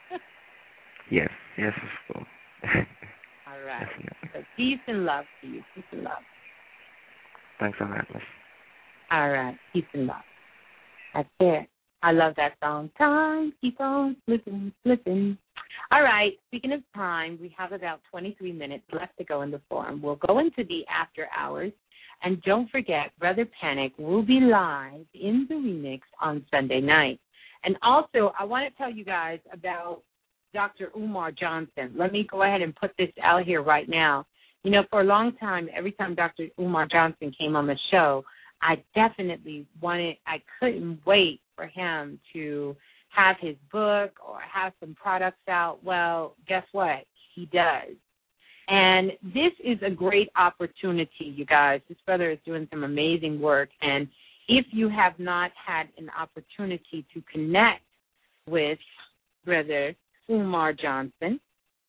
Yes, yes, Miss Blue. All right. So peace and love to you. Peace and love. Thanks a lot, Miss. All right. Peace and love. That's it. I love that song. Time keeps on slipping, slipping. All right. Speaking of time, we have about twenty-three minutes left to go in the forum. We'll go into the after hours. And don't forget, Brother Panic will be live in the remix on Sunday night. And also, I want to tell you guys about Doctor Umar Johnson. Let me go ahead and put this out here right now. You know, for a long time, every time Doctor Umar Johnson came on the show, I definitely wanted, I couldn't wait for him to have his book or have some products out. Well, guess what? He does. And this is a great opportunity, you guys. This brother is doing some amazing work. And if you have not had an opportunity to connect with Brother Umar Johnson,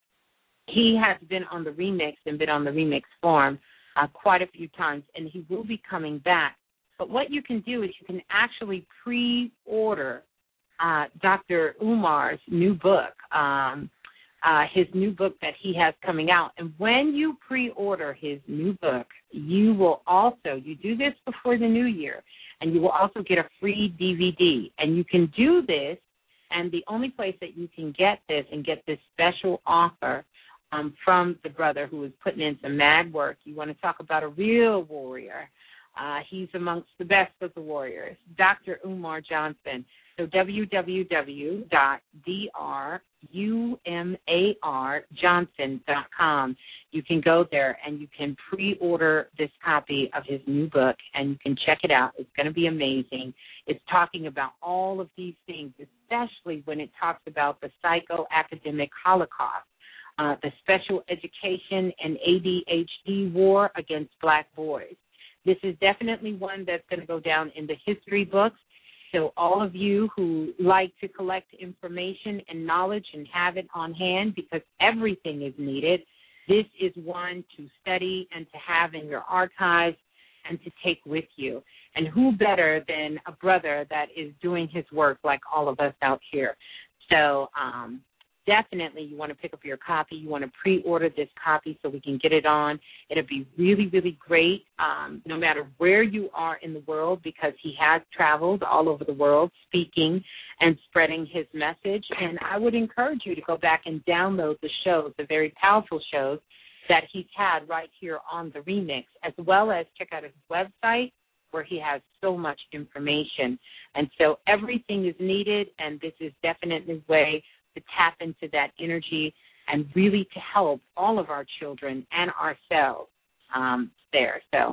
he has been on the remix and been on the remix forum uh, quite a few times, and he will be coming back. But what you can do is you can actually pre-order uh, Doctor Umar's new book, um, uh, his new book that he has coming out. And when you pre-order his new book, you will also, you do this before the new year, and you will also get a free D V D. And you can do this, and the only place that you can get this and get this special offer um, from the brother who is putting in some mad work. You want to talk about a real warrior. Uh, he's amongst the best of the warriors, Doctor Umar Johnson. So w w w dot d r u m a r johnson dot com. You can go there and you can pre-order this copy of his new book, and you can check it out. It's going to be amazing. It's talking about all of these things, especially when it talks about the psycho-academic Holocaust, uh, the special education and A D H D war against black boys. This is definitely one that's going to go down in the history books. So all of you who like to collect information and knowledge and have it on hand, because everything is needed, this is one to study and to have in your archives and to take with you. And who better than a brother that is doing his work like all of us out here? So um, definitely you want to pick up your copy. You want to pre-order this copy so we can get it on. It'll be really, really great um, no matter where you are in the world, because he has traveled all over the world speaking and spreading his message. And I would encourage you to go back and download the shows, the very powerful shows that he's had right here on the remix, as well as check out his website where he has so much information. And so everything is needed, and this is definitely a way to tap into that energy and really to help all of our children and ourselves um, there. So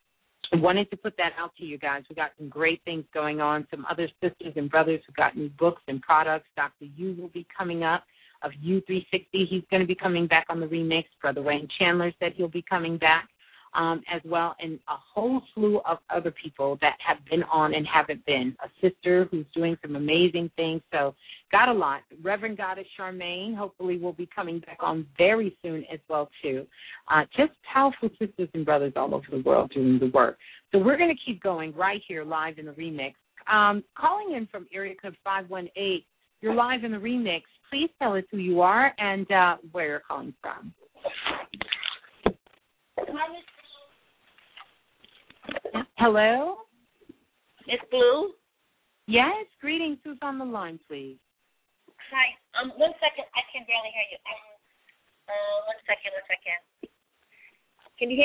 I wanted to put that out to you guys. We got some great things going on, some other sisters and brothers who got new books and products. Doctor Yu will be coming up of U three sixty. He's going to be coming back on the remix. Brother Wayne Chandler said he'll be coming back um, as well, and a whole slew of other people that have been on and haven't been. A sister who's doing some amazing things. So got a lot. Reverend Goddess Charmaine, hopefully will be coming back on very soon as well, too. Uh, just powerful sisters and brothers all over the world doing the work. So we're going to keep going right here live in the remix. Um, calling in from area code five one eight, you're live in the remix. Please tell us who you are and uh, where you're calling from. Hello? It's Blue? Yes, greetings. Who's on the line, please? Hi. Um, one second. I can barely hear you. Um, uh, one second, one second. Can you hear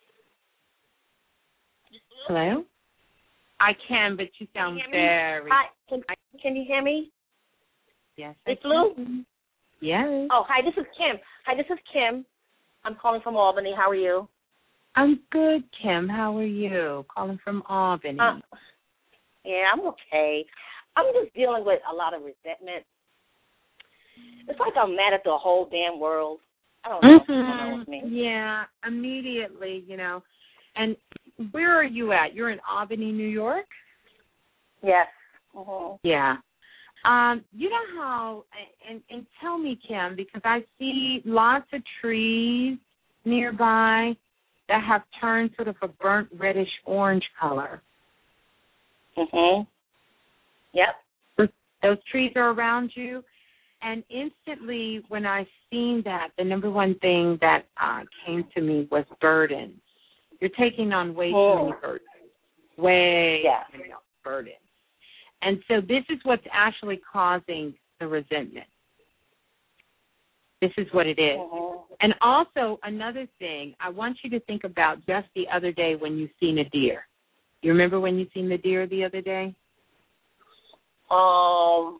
me? Hello? I can, but you sound you very... Hi. Can, can you hear me? Yes. It's Blue? Yes. Oh, hi, this is Kim. Hi, this is Kim. I'm calling from Albany. How are you? I'm good, Kim. How are you? Calling from Albany. Uh, yeah, I'm okay. I'm just dealing with a lot of resentment. It's like I'm mad at the whole damn world. I don't know what's going on with me. Yeah, immediately, you know. And where are you at? You're in Albany, New York? Yes. Mm-hmm. Yeah. Um, you know how, and, and tell me, Kim, because I see lots of trees nearby that have turned sort of a burnt reddish orange color. Mm-hmm. Yep. Those trees are around you. And instantly when I seen that, the number one thing that uh, came to me was burdens. You're taking on way oh. too many burdens. Way yeah. too many burdens. And so this is what's actually causing the resentment. This is what it is. Mm-hmm. And also, another thing, I want you to think about just the other day when you seen a deer. You remember when you seen the deer the other day? Um,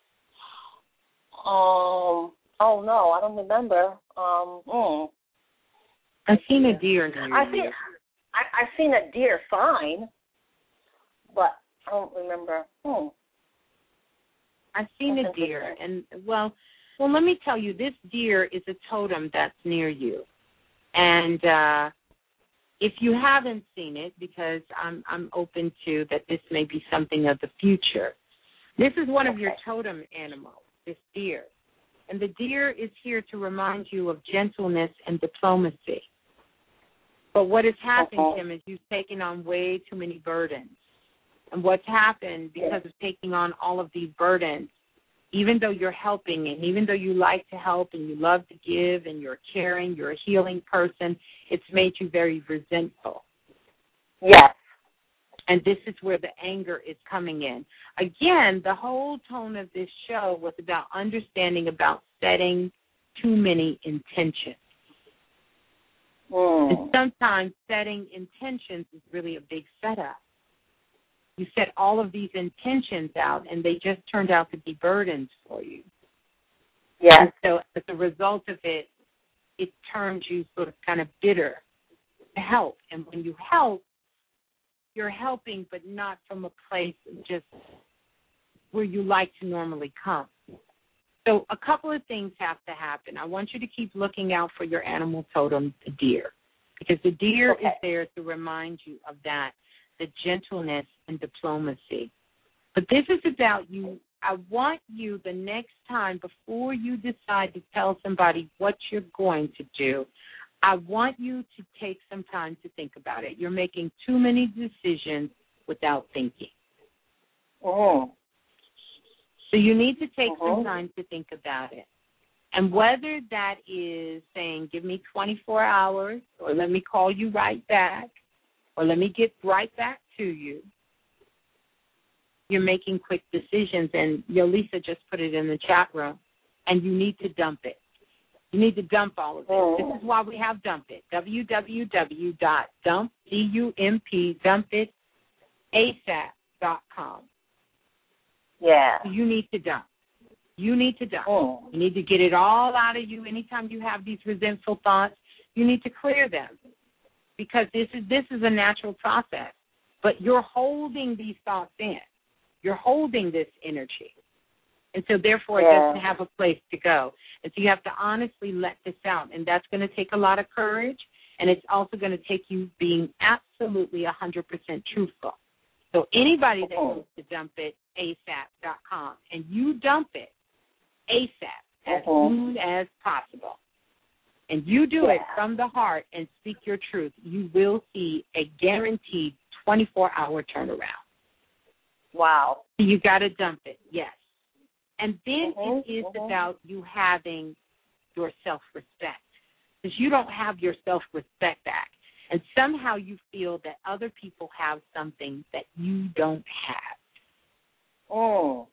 um, oh, no, I don't remember. Um, mm. I've seen a deer near I you. seen, I, I've seen a deer fine, but I don't remember. Hmm. I've seen That's a deer, and, well, well, let me tell you, this deer is a totem that's near you. And uh, if you haven't seen it, because I'm, I'm open to that this may be something of the future, this is one of your totem animals, this deer. And the deer is here to remind you of gentleness and diplomacy. But what has happened, okay. Kim, is you've taken on way too many burdens. And what's happened because of taking on all of these burdens, even though you're helping and even though you like to help and you love to give and you're caring, you're a healing person, it's made you very resentful. Yes. And this is where the anger is coming in. Again, the whole tone of this show was about understanding about setting too many intentions. Mm. And sometimes setting intentions is really a big setup. You set all of these intentions out, and they just turned out to be burdens for you. Yes. And so as a result of it, it turns you sort of kind of bitter to help. And when you help, you're helping, but not from a place of just where you like to normally come. So a couple of things have to happen. I want you to keep looking out for your animal totem, the deer, because the deer okay. is there to remind you of that, the gentleness and diplomacy. But this is about you. I want you the next time before you decide to tell somebody what you're going to do, I want you to take some time to think about it. You're making too many decisions without thinking. Oh. So you need to take uh-huh. some time to think about it. And whether that is saying, give me twenty-four hours, or let me call you right back, or let me get right back to you, you're making quick decisions. And Yolisa just put it in the chat room, and you need to dump it. You need to dump all of it. Oh. This is why we have Dump It, w w w dot dump, D U M P, dump it, A S A P dot com. Yeah. You need to dump. You need to dump. Oh. You need to get it all out of you. Anytime you have these resentful thoughts, you need to clear them, because this is this is a natural process. But you're holding these thoughts in. You're holding this energy. And so, therefore, yeah. it doesn't have a place to go. And so you have to honestly let this out. And that's going to take a lot of courage. and it's also going to take you being absolutely one hundred percent truthful. So anybody that wants to dump it, A S A P dot com, and you dump it ASAP, as soon as possible, and you do yeah. it from the heart and speak your truth, you will see a guaranteed twenty-four hour turnaround. Wow. So you got to dump it, yes. And then mm-hmm. it is mm-hmm. about you having your self-respect, because you don't have your self-respect back. And somehow you feel that other people have something that you don't have. Mm.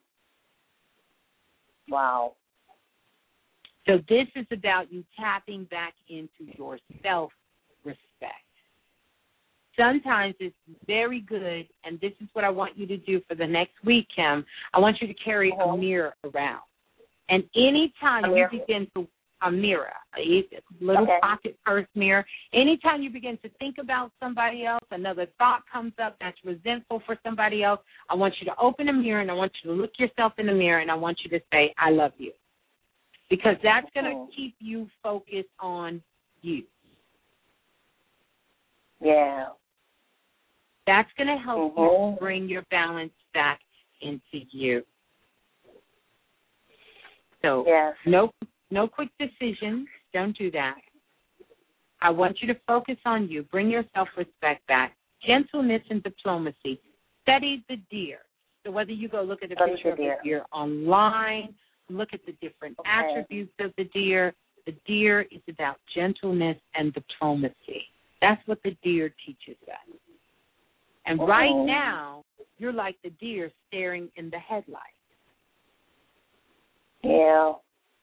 Wow. So this is about you tapping back into your self-respect. Sometimes it's very good, and this is what I want you to do for the next week, Kim. I want you to carry mm-hmm. a mirror around. And anytime you begin to, a mirror, a little okay. pocket purse mirror, anytime you begin to think about somebody else, another thought comes up that's resentful for somebody else, I want you to open a mirror, and I want you to look yourself in the mirror, and I want you to say, I love you. Because that's going to keep you focused on you. Yeah. That's going to help mm-hmm. you bring your balance back into you. So yes. no no quick decisions. Don't do that. I want you to focus on you. Bring your self-respect back. Gentleness and diplomacy. Study the deer. So whether you go look at a Study picture the of the deer. deer online, look at the different okay. attributes of the deer. The deer is about gentleness and diplomacy. That's what the deer teaches us. And mm-hmm. right now, you're like the deer staring in the headlights. Yeah.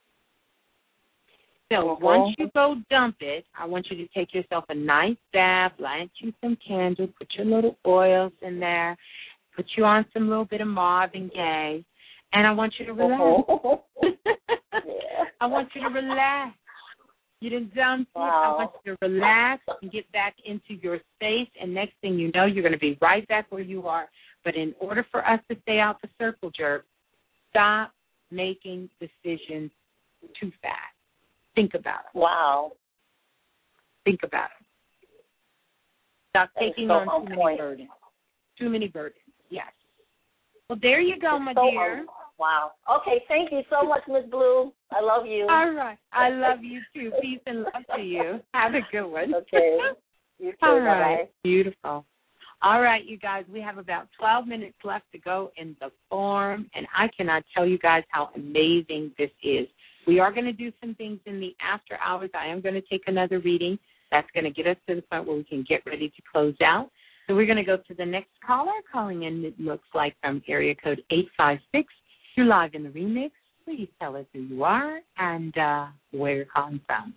So mm-hmm. once you go dump it, I want you to take yourself a nice bath, light you some candles, put your little oils in there, put you on some little bit of Marvin Gaye, and I want you to relax. Mm-hmm. yeah. I want you to relax. You didn't dump it. Wow. I want you to relax and get back into your space, and next thing you know, you're going to be right back where you are. But in order for us to stay out the circle jerk, stop making decisions too fast. Think about it. Wow. Think about it. Stop That taking so on on too point. many burdens. Too many burdens, yes. Well, there you go, my so dear. On. Wow. Okay, thank you so much, Miss Blue. I love you. All right. I love you, too. Peace and love to you. Have a good one. Okay. You too. All right. Bye-bye. Beautiful. All right, you guys, we have about twelve minutes left to go in the form, and I cannot tell you guys how amazing this is. We are going to do some things in the after hours. I am going to take another reading. That's going to get us to the point where we can get ready to close out. So we're going to go to the next caller calling in, it looks like, from area code eight five six. You're live in the remix. Please tell us who you are and uh, where you're calling from.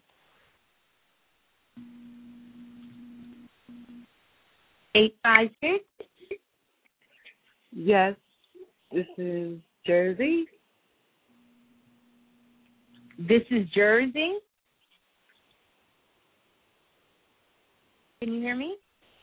eight five six. Yes, this is Jersey. This is Jersey. Can you hear me?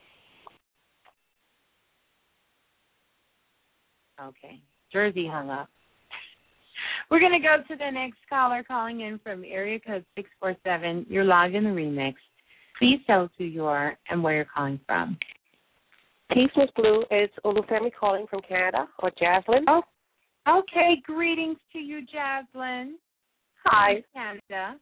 Okay. Jersey hung up. We're going to go to the next caller calling in from area code six four seven. You're live in the remix. Please tell us who you are and where you're calling from. Peace, Miss Blue. It's Olufemi calling from Canada, or Jaslyn. Oh, okay. Greetings to you, Jaslyn. Hi. Canada.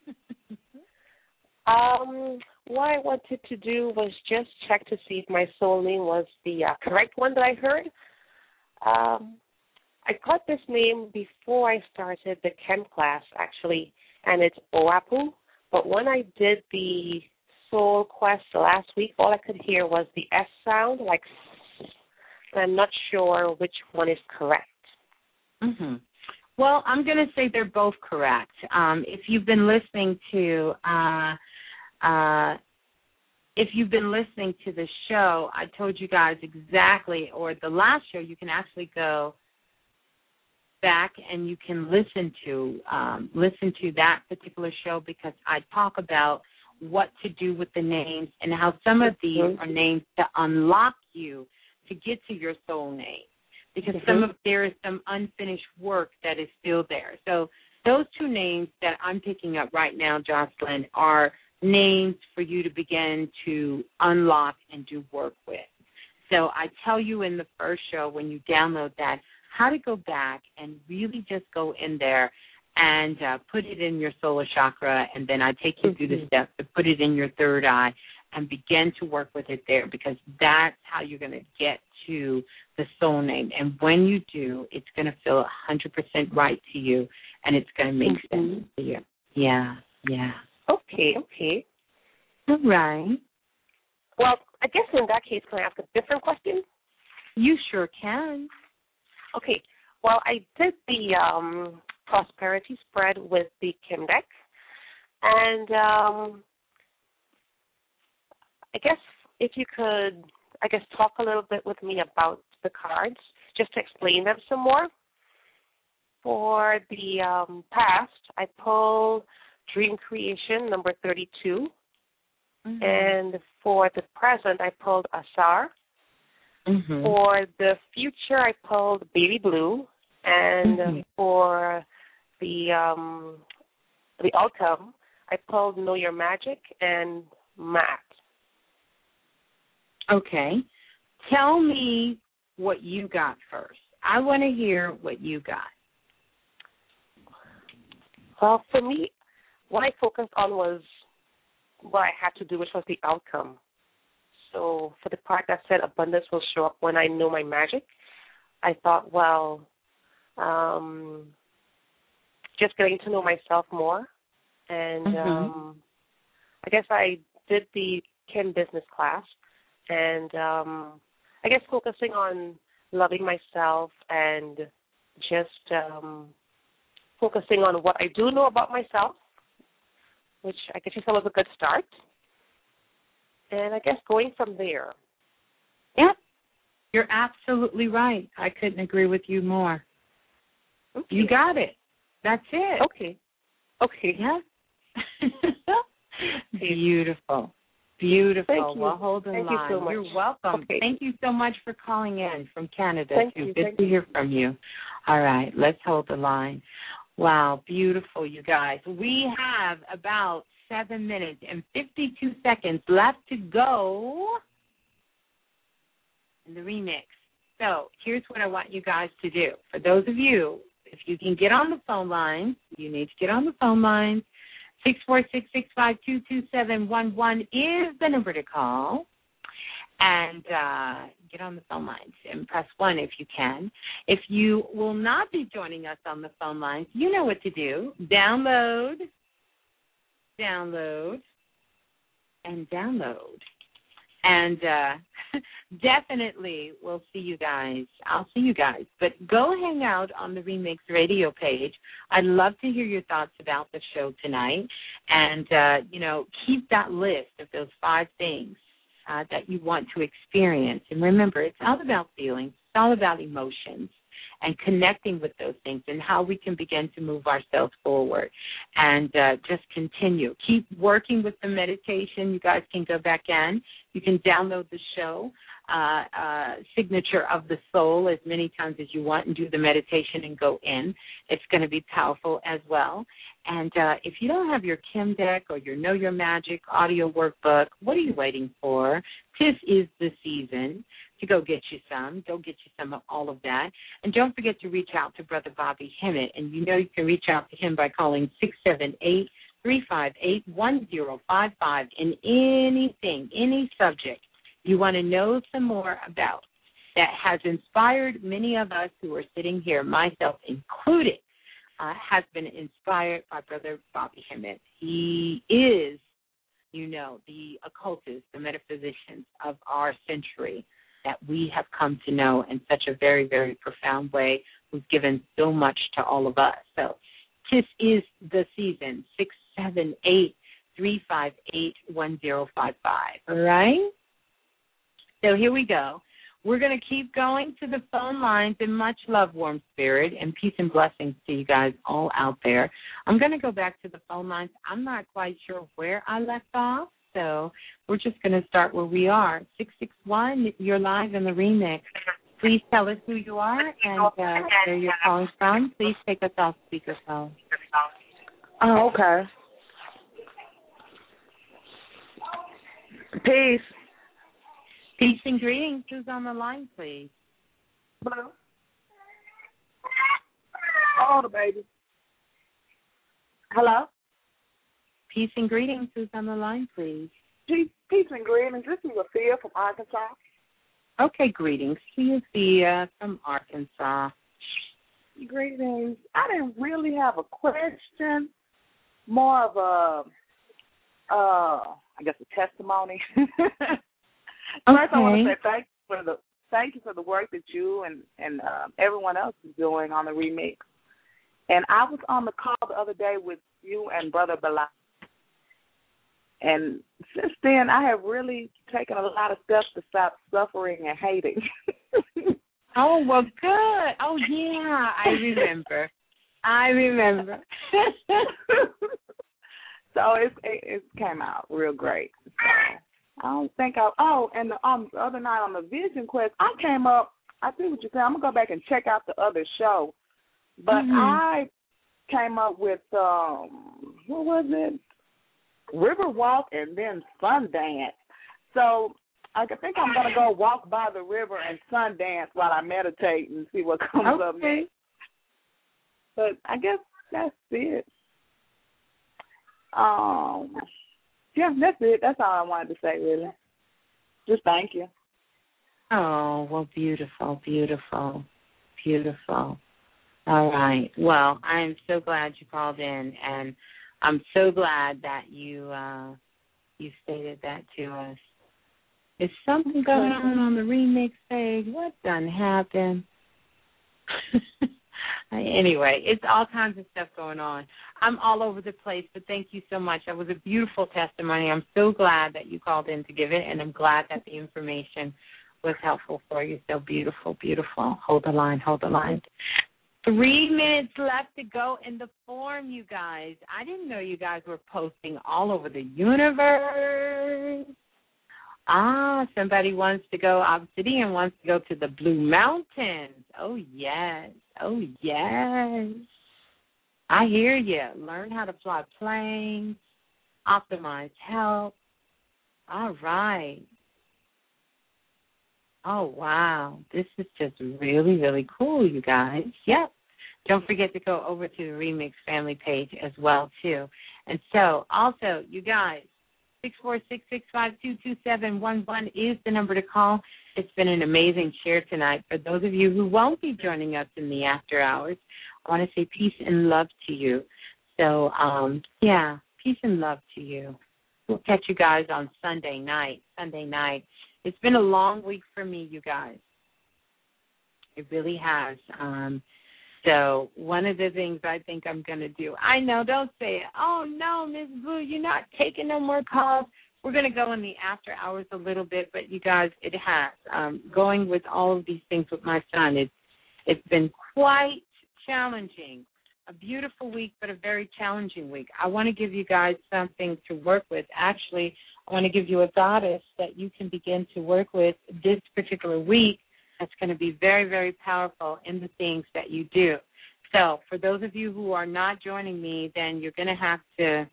um, what I wanted to do was just check to see if my soul name was the uh, correct one that I heard. Um, I got this name before I started the chem class, actually, and it's Oapu. But when I did the Soul Quest last week, all I could hear was the S sound, like, and I'm not sure which one is correct. Mm-hmm. Well, I'm going to say they're both correct. Um, if you've been listening to, uh, uh, if you've been listening to the show, I told you guys exactly, or the last show, you can actually go back and you can listen to um, listen to that particular show, because I talk about what to do with the names and how some of these mm-hmm. are names to unlock you to get to your soul name, because mm-hmm. some of there is some unfinished work that is still there. So those two names that I'm picking up right now, Jocelyn, are names for you to begin to unlock and do work with. So I tell you in the first show when you download that how to go back and really just go in there and uh, put it in your solar chakra, and then I take you mm-hmm. through the steps to put it in your third eye and begin to work with it there, because that's how you're going to get to the soul name. And when you do, it's going to feel one hundred percent right to you, and it's going to make mm-hmm. sense to you. Yeah, yeah. Okay, okay. All right. Well, I guess in that case, can I ask a different question? You sure can. Okay. Well, I did the um, prosperity spread with the Kim deck, and um, I guess if you could, I guess, talk a little bit with me about the cards, just to explain them some more. For the um, past, I pulled Dream Creation, number thirty-two. Mm-hmm. And for the present, I pulled Asar. Mm-hmm. For the future, I pulled Baby Blue. And mm-hmm. for the um, the outcome, I pulled Know Your Magic and Matt. Okay. Tell me what you got first. I want to hear what you got. Well, for me, what I focused on was what I had to do, which was the outcome. So for the part that said abundance will show up when I know my magic, I thought, well, um, just getting to know myself more. And mm-hmm. um, I guess I did the Kim business class, and um, I guess focusing on loving myself and just um, focusing on what I do know about myself, which I guess you said was a good start. And I guess going from there. Yep. You're absolutely right. I couldn't agree with you more. Okay. You got it. That's it. Okay. Okay. Yeah. Beautiful. Beautiful. Thank you. Well, hold the Thank line. You so much. You're welcome. Okay. Thank you so much for calling in from Canada. Thank too. you. Good Thank to you. hear from you. All right. Let's hold the line. Wow. Beautiful, you guys. We have about seven minutes and fifty-two seconds left to go in the remix. So here's what I want you guys to do. For those of you, if you can get on the phone line, you need to get on the phone line. six four six, six five two, two seven one one is the number to call. And uh, get on the phone lines and press one if you can. If you will not be joining us on the phone lines, you know what to do. Download, download, and download. And uh, definitely we'll see you guys. I'll see you guys. But go hang out on the Remix Radio page. I'd love to hear your thoughts about the show tonight. And, uh, you know, keep that list of those five things uh, that you want to experience. And remember, it's all about feelings. It's all about emotions and connecting with those things and how we can begin to move ourselves forward and uh, just continue. Keep working with the meditation. You guys can go back in. You can download the show, uh, uh, Signature of the Soul, as many times as you want and do the meditation and go in. It's going to be powerful as well. And uh, if you don't have your Kim deck or your Know Your Magic audio workbook, what are you waiting for? This is the season to go get you some. Go get you some of all of that. And don't forget to reach out to Brother Bobby Hemmett. And you know you can reach out to him by calling six seven eight, three five eight, one zero five five in anything, any subject you want to know some more about that has inspired many of us who are sitting here, myself included, uh, has been inspired by Brother Bobby Hemmett. He is, you know, the occultist, the metaphysicians of our century that we have come to know in such a very, very profound way, who's given so much to all of us. So this is the season, six seven eight, three five eight, one zero five five, all right? So here we go. We're going to keep going to the phone lines, and much love, warm spirit, and peace and blessings to you guys all out there. I'm going to go back to the phone lines. I'm not quite sure where I left off, so we're just going to start where we are. six six one, you're live in the remix. Please tell us who you are and uh, where you're calling from. Please take us off speakerphone. Oh, okay. Peace. Peace and greetings. Who's on the line, please? Hello. Oh, the baby. Hello. Peace and greetings. Who's on the line, please? Peace, peace and greetings. This is Sophia from Arkansas. Okay, greetings to Sophia from Arkansas. Greetings. I didn't really have a question, more of a, uh, I guess, a testimony. First, Okay. I want to say thank you for the thank you for the work that you and and uh, everyone else is doing on the remix. And I was on the call the other day with you and Brother Bilal. And since then, I have really taken a lot of steps to stop suffering and hating. Oh, well, good. Oh, yeah, I remember. I remember. So it, it it came out real great. So I don't think I. Oh, and the, um, the other night on the Vision Quest, I came up. I see what you're saying. I'm gonna go back and check out the other show, but Mm-hmm. I came up with um, what was it? Riverwalk and then Sundance. So I think I'm gonna go walk by the river and Sundance while I meditate and see what comes up Okay. next. But I guess that's it. Um, yeah, that's it. That's all I wanted to say, really. Just thank you. Oh, well, beautiful, beautiful, beautiful. All right. Well, I'm so glad you called in, and I'm so glad that you uh, you stated that to us. Is something going on on the remix page? What done happened? Anyway, it's all kinds of stuff going on. I'm all over the place, but thank you so much. That was a beautiful testimony. I'm so glad that you called in to give it, and I'm glad that the information was helpful for you. So beautiful, beautiful. Hold the line, hold the line. Three minutes left to go in the form, you guys. I didn't know you guys were posting all over the universe. Ah, somebody wants to go, Obsidian wants to go to the Blue Mountains. Oh, yes. Oh, yes. I hear you. Learn how to fly planes, optimize health. All right. Oh, wow. This is just really, really cool, you guys. Yep. Don't forget to go over to the Remix family page as well, too. And so, also, you guys, six four six, six five two, two seven one one is the number to call. It's been an amazing share tonight. For those of you who won't be joining us in the after hours, I want to say peace and love to you. So, um, yeah, peace and love to you. We'll catch you guys on Sunday night. Sunday night. It's been a long week for me, you guys. It really has. Um, so one of the things I think I'm going to do, I know, don't say it. Oh, no, Miz Blue, you're not taking no more calls. We're going to go in the after hours a little bit, but you guys, it has. Um, going with all of these things with my son, it's, it's been quite challenging. A beautiful week, but a very challenging week. I want to give you guys something to work with. Actually, I want to give you a goddess that you can begin to work with this particular week that's going to be very, very powerful in the things that you do. So for those of you who are not joining me, then you're going to have to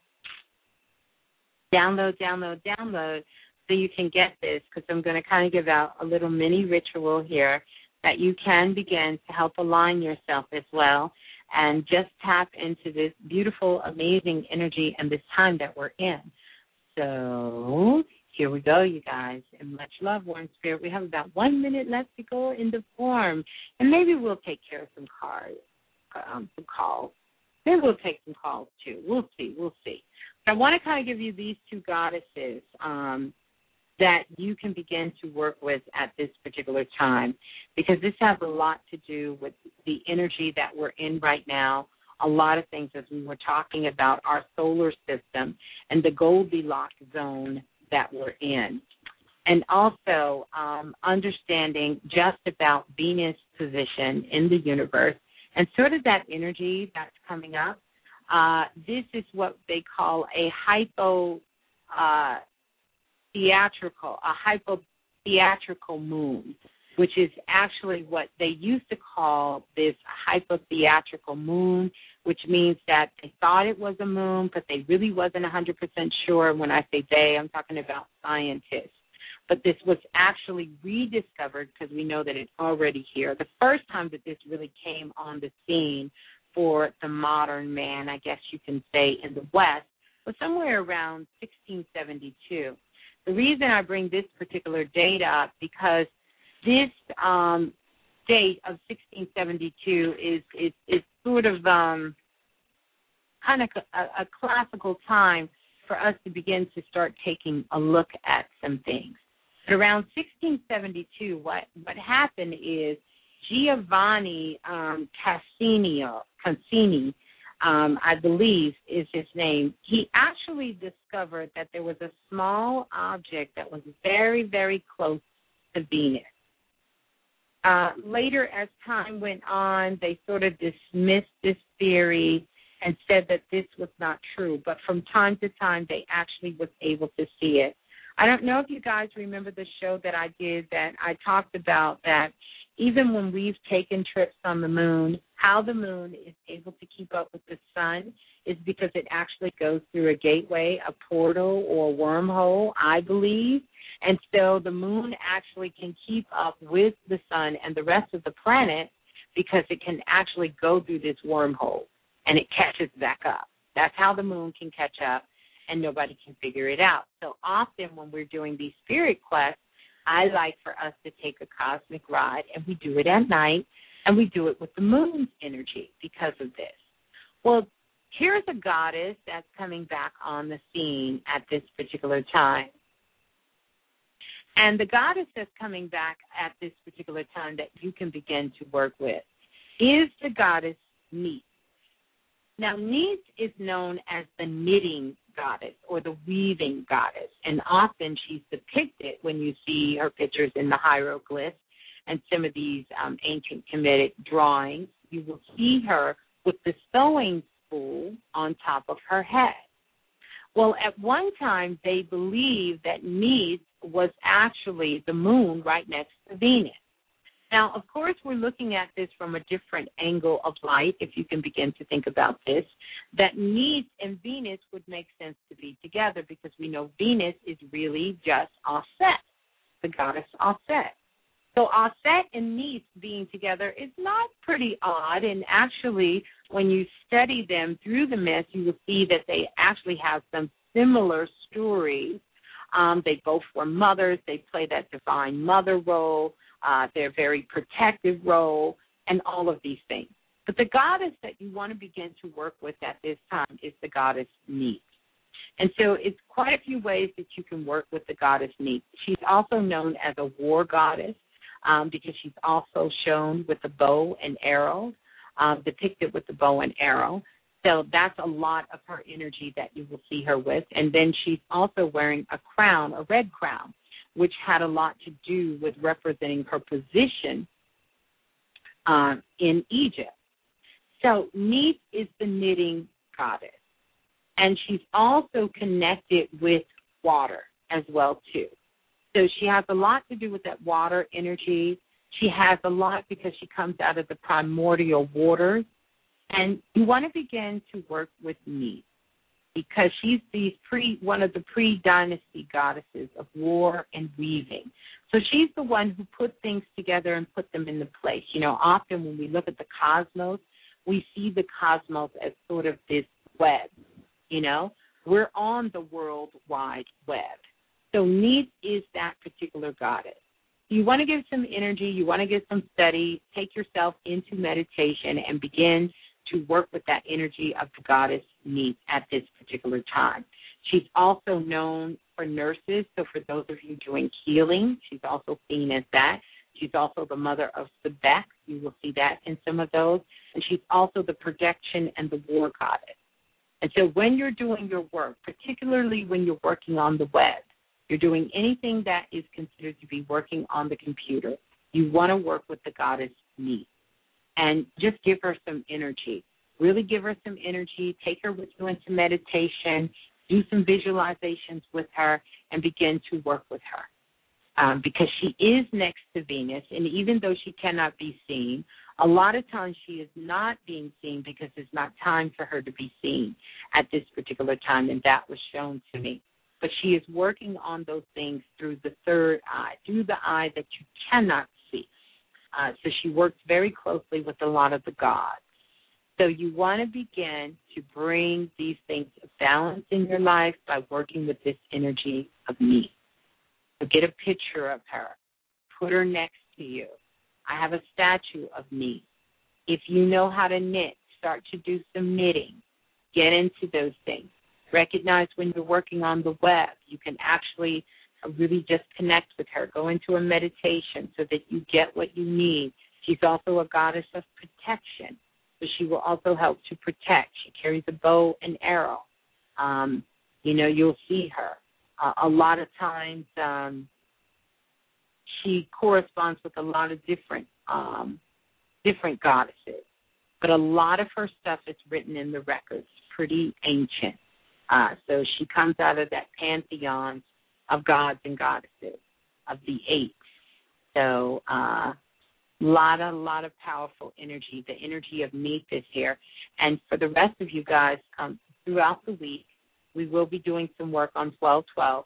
download, download, download so you can get this, because I'm going to kind of give out a little mini ritual here that you can begin to help align yourself as well and just tap into this beautiful, amazing energy and this time that we're in. So here we go, you guys. And much love, Warm Spirit. We have about one minute left to go in the form, and maybe we'll take care of some cards, um, some calls. Maybe we'll take some calls, too. We'll see. We'll see. But I want to kind of give you these two goddesses um, that you can begin to work with at this particular time, because this has a lot to do with the energy that we're in right now. A lot of things, as we were talking about our solar system and the Goldilocks zone that we're in. And also um, understanding just about Venus' position in the universe and sort of that energy that's coming up. Uh, this is what they call a hypo uh, theatrical, a hypo theatrical moon. which is actually what they used to call this hypotheatrical moon, which means that they thought it was a moon, but they really wasn't one hundred percent sure. When I say they, I'm talking about scientists. But this was actually rediscovered because we know that it's already here. The first time that this really came on the scene for the modern man, I guess you can say, in the West, was somewhere around sixteen seventy-two. The reason I bring this particular date up because this um, date of sixteen seventy-two is is, is sort of um, kind of a, a classical time for us to begin to start taking a look at some things. But around sixteen seventy-two, what, what happened is Giovanni um, Cassini, Cassini um, I believe is his name, he actually discovered that there was a small object that was very, very close to Venus. Uh, later, as time went on, they sort of dismissed this theory and said that this was not true. But from time to time, they actually was able to see it. I don't know if you guys remember the show that I did that I talked about that even when we've taken trips on the moon, how the moon is able to keep up with the sun is because it actually goes through a gateway, a portal, or a wormhole, I believe. And so the moon actually can keep up with the sun and the rest of the planet because it can actually go through this wormhole and it catches back up. That's how the moon can catch up and nobody can figure it out. So often when we're doing these spirit quests, I like for us to take a cosmic ride, and we do it at night, and we do it with the moon's energy because of this. Well, here's a goddess that's coming back on the scene at this particular time. And the goddess that's coming back at this particular time that you can begin to work with is the goddess Neith. Now, Neith is known as the knitting goddess or the weaving goddess, and often she's depicted when you see her pictures in the hieroglyphs and some of these um, ancient Kemetic drawings. You will see her with the sewing spool on top of her head. Well, at one time, they believed that Neith was actually the moon right next to Venus. Now, of course, we're looking at this from a different angle of light, if you can begin to think about this, that Neith and Venus would make sense to be together because we know Venus is really just Aset, the goddess Aset. So Aset and Neith being together is not pretty odd, and actually, when you study them through the myth, you will see that they actually have some similar stories. Um, they both were mothers. They play that divine mother role. Uh, their very protective role, and all of these things. But the goddess that you want to begin to work with at this time is the goddess Neith. And so it's quite a few ways that you can work with the goddess Neith. She's also known as a war goddess um, because she's also shown with the bow and arrows, um, depicted with the bow and arrow. So that's a lot of her energy that you will see her with. And then she's also wearing a crown, a red crown, which had a lot to do with representing her position uh, in Egypt. So Neith is the knitting goddess, and she's also connected with water as well, too. So she has a lot to do with that water energy. She has a lot because she comes out of the primordial waters, and you want to begin to work with Neith, because she's these pre one of the pre-dynasty goddesses of war and weaving. So she's the one who put things together and put them into place. You know, often when we look at the cosmos, we see the cosmos as sort of this web, you know. We're on the World Wide Web. So Neith is that particular goddess. You want to give some energy, you want to get some study, take yourself into meditation and begin to work with that energy of the goddess Neith at this particular time. She's also known for nurses, so for those of you doing healing, she's also seen as that. She's also the mother of Sebek. You will see that in some of those. And she's also the protection and the war goddess. And so when you're doing your work, particularly when you're working on the web, you're doing anything that is considered to be working on the computer, you want to work with the goddess Neith. And just give her some energy. Really give her some energy. Take her with you into meditation. Do some visualizations with her and begin to work with her. um, because she is next to Venus, and even though she cannot be seen, a lot of times she is not being seen because it's not time for her to be seen at this particular time, and that was shown to me. But she is working on those things through the third eye, through the eye that you cannot see. Uh, so she works very closely with a lot of the gods. So you want to begin to bring these things of balance in your life by working with this energy of me. So get a picture of her. Put her next to you. I have a statue of me. If you know how to knit, start to do some knitting. Get into those things. Recognize when you're working on the web, you can actually really just connect with her. Go into a meditation so that you get what you need. She's also a goddess of protection, so she will also help to protect. She carries a bow and arrow. Um, you know, you'll see her. Uh, a lot of times um, she corresponds with a lot of different um, different goddesses, but a lot of her stuff is written in the records, pretty ancient. Uh, so she comes out of that pantheon of gods and goddesses, of the eight. So a uh, lot, a lot of powerful energy. The energy of Meath is here. And for the rest of you guys, um, throughout the week, we will be doing some work on twelve twelve.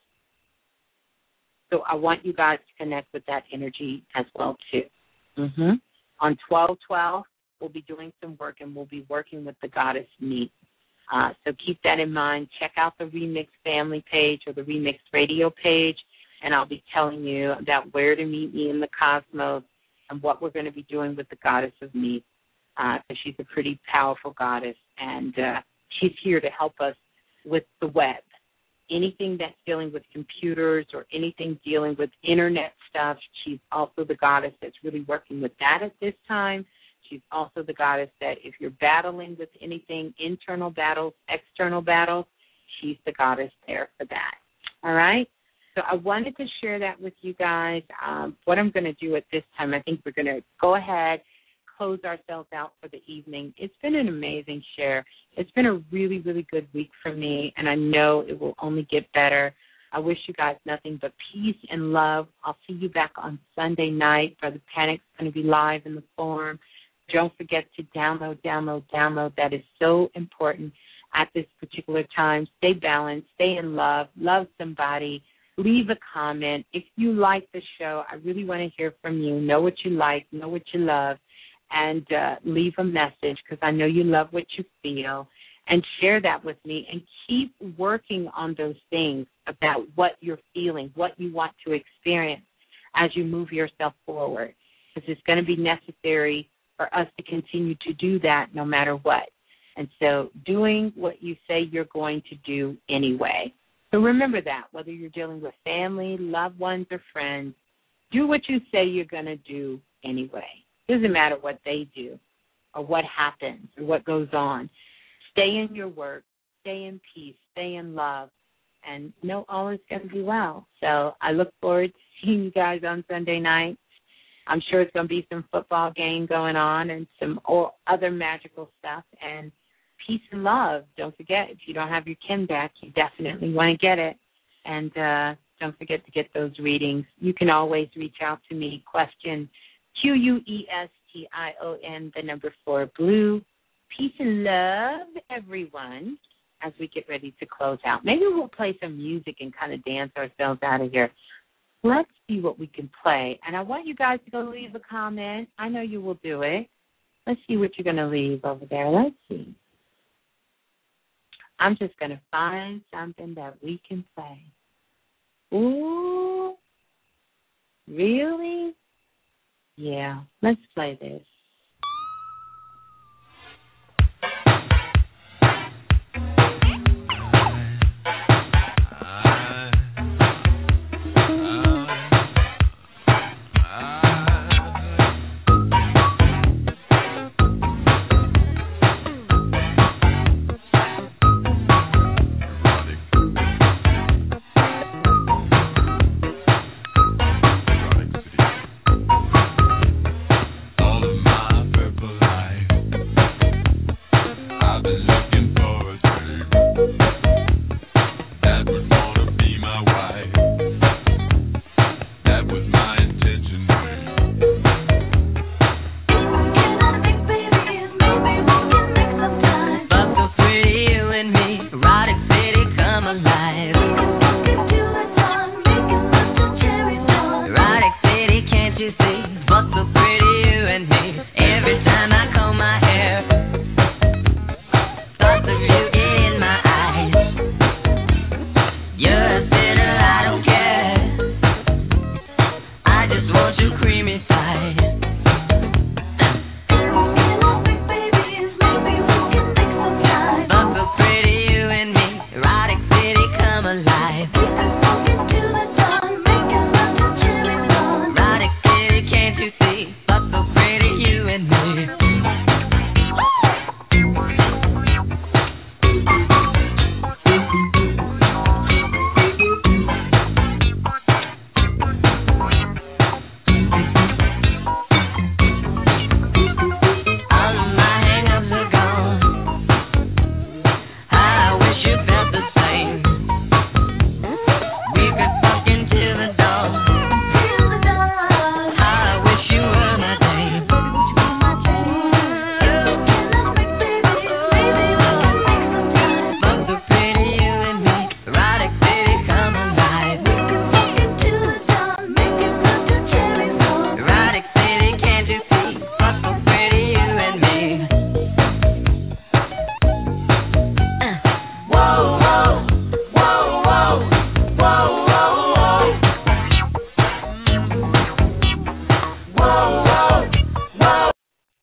So I want you guys to connect with that energy as well, too. Mm-hmm. On twelve twelve, we'll be doing some work, and we'll be working with the goddess Meath. Uh, so keep that in mind. Check out the Remix Family page or the Remix Radio page, and I'll be telling you about where to meet me in the cosmos and what we're going to be doing with the goddess of Meath, because uh, she's a pretty powerful goddess, and uh, she's here to help us with the web. Anything that's dealing with computers or anything dealing with Internet stuff, she's also the goddess that's really working with that at this time. She's also the goddess that if you're battling with anything, internal battles, external battles, she's the goddess there for that. All right? So I wanted to share that with you guys. Um, what I'm going to do at this time, I think we're going to go ahead, close ourselves out for the evening. It's been an amazing share. It's been a really, really good week for me, and I know it will only get better. I wish you guys nothing but peace and love. I'll see you back on Sunday night. Brother Panic's going to be live in the forum. Don't forget to download, download, download. That is so important at this particular time. Stay balanced. Stay in love. Love somebody. Leave a comment. If you like the show, I really want to hear from you. Know what you like. Know what you love. And uh, leave a message, because I know you love what you feel. And share that with me. And keep working on those things about what you're feeling, what you want to experience as you move yourself forward. Because it's going to be necessary for us to continue to do that no matter what. And so doing what you say you're going to do anyway. So remember that, whether you're dealing with family, loved ones, or friends, do what you say you're going to do anyway. Doesn't matter what they do or what happens or what goes on. Stay in your work, stay in peace, stay in love, and know all is going to be well. So I look forward to seeing you guys on Sunday night. I'm sure it's going to be some football game going on and some other magical stuff. And peace and love. Don't forget, if you don't have your Kim back, you definitely want to get it. And uh, don't forget to get those readings. You can always reach out to me. Question Q U E S T I O N, the number four, blue. Peace and love, everyone, as we get ready to close out. Maybe we'll play some music and kind of dance ourselves out of here. Let's see what we can play. And I want you guys to go leave a comment. I know you will do it. Let's see what you're going to leave over there. Let's see. I'm just going to find something that we can play. Ooh. Really? Yeah. Let's play this.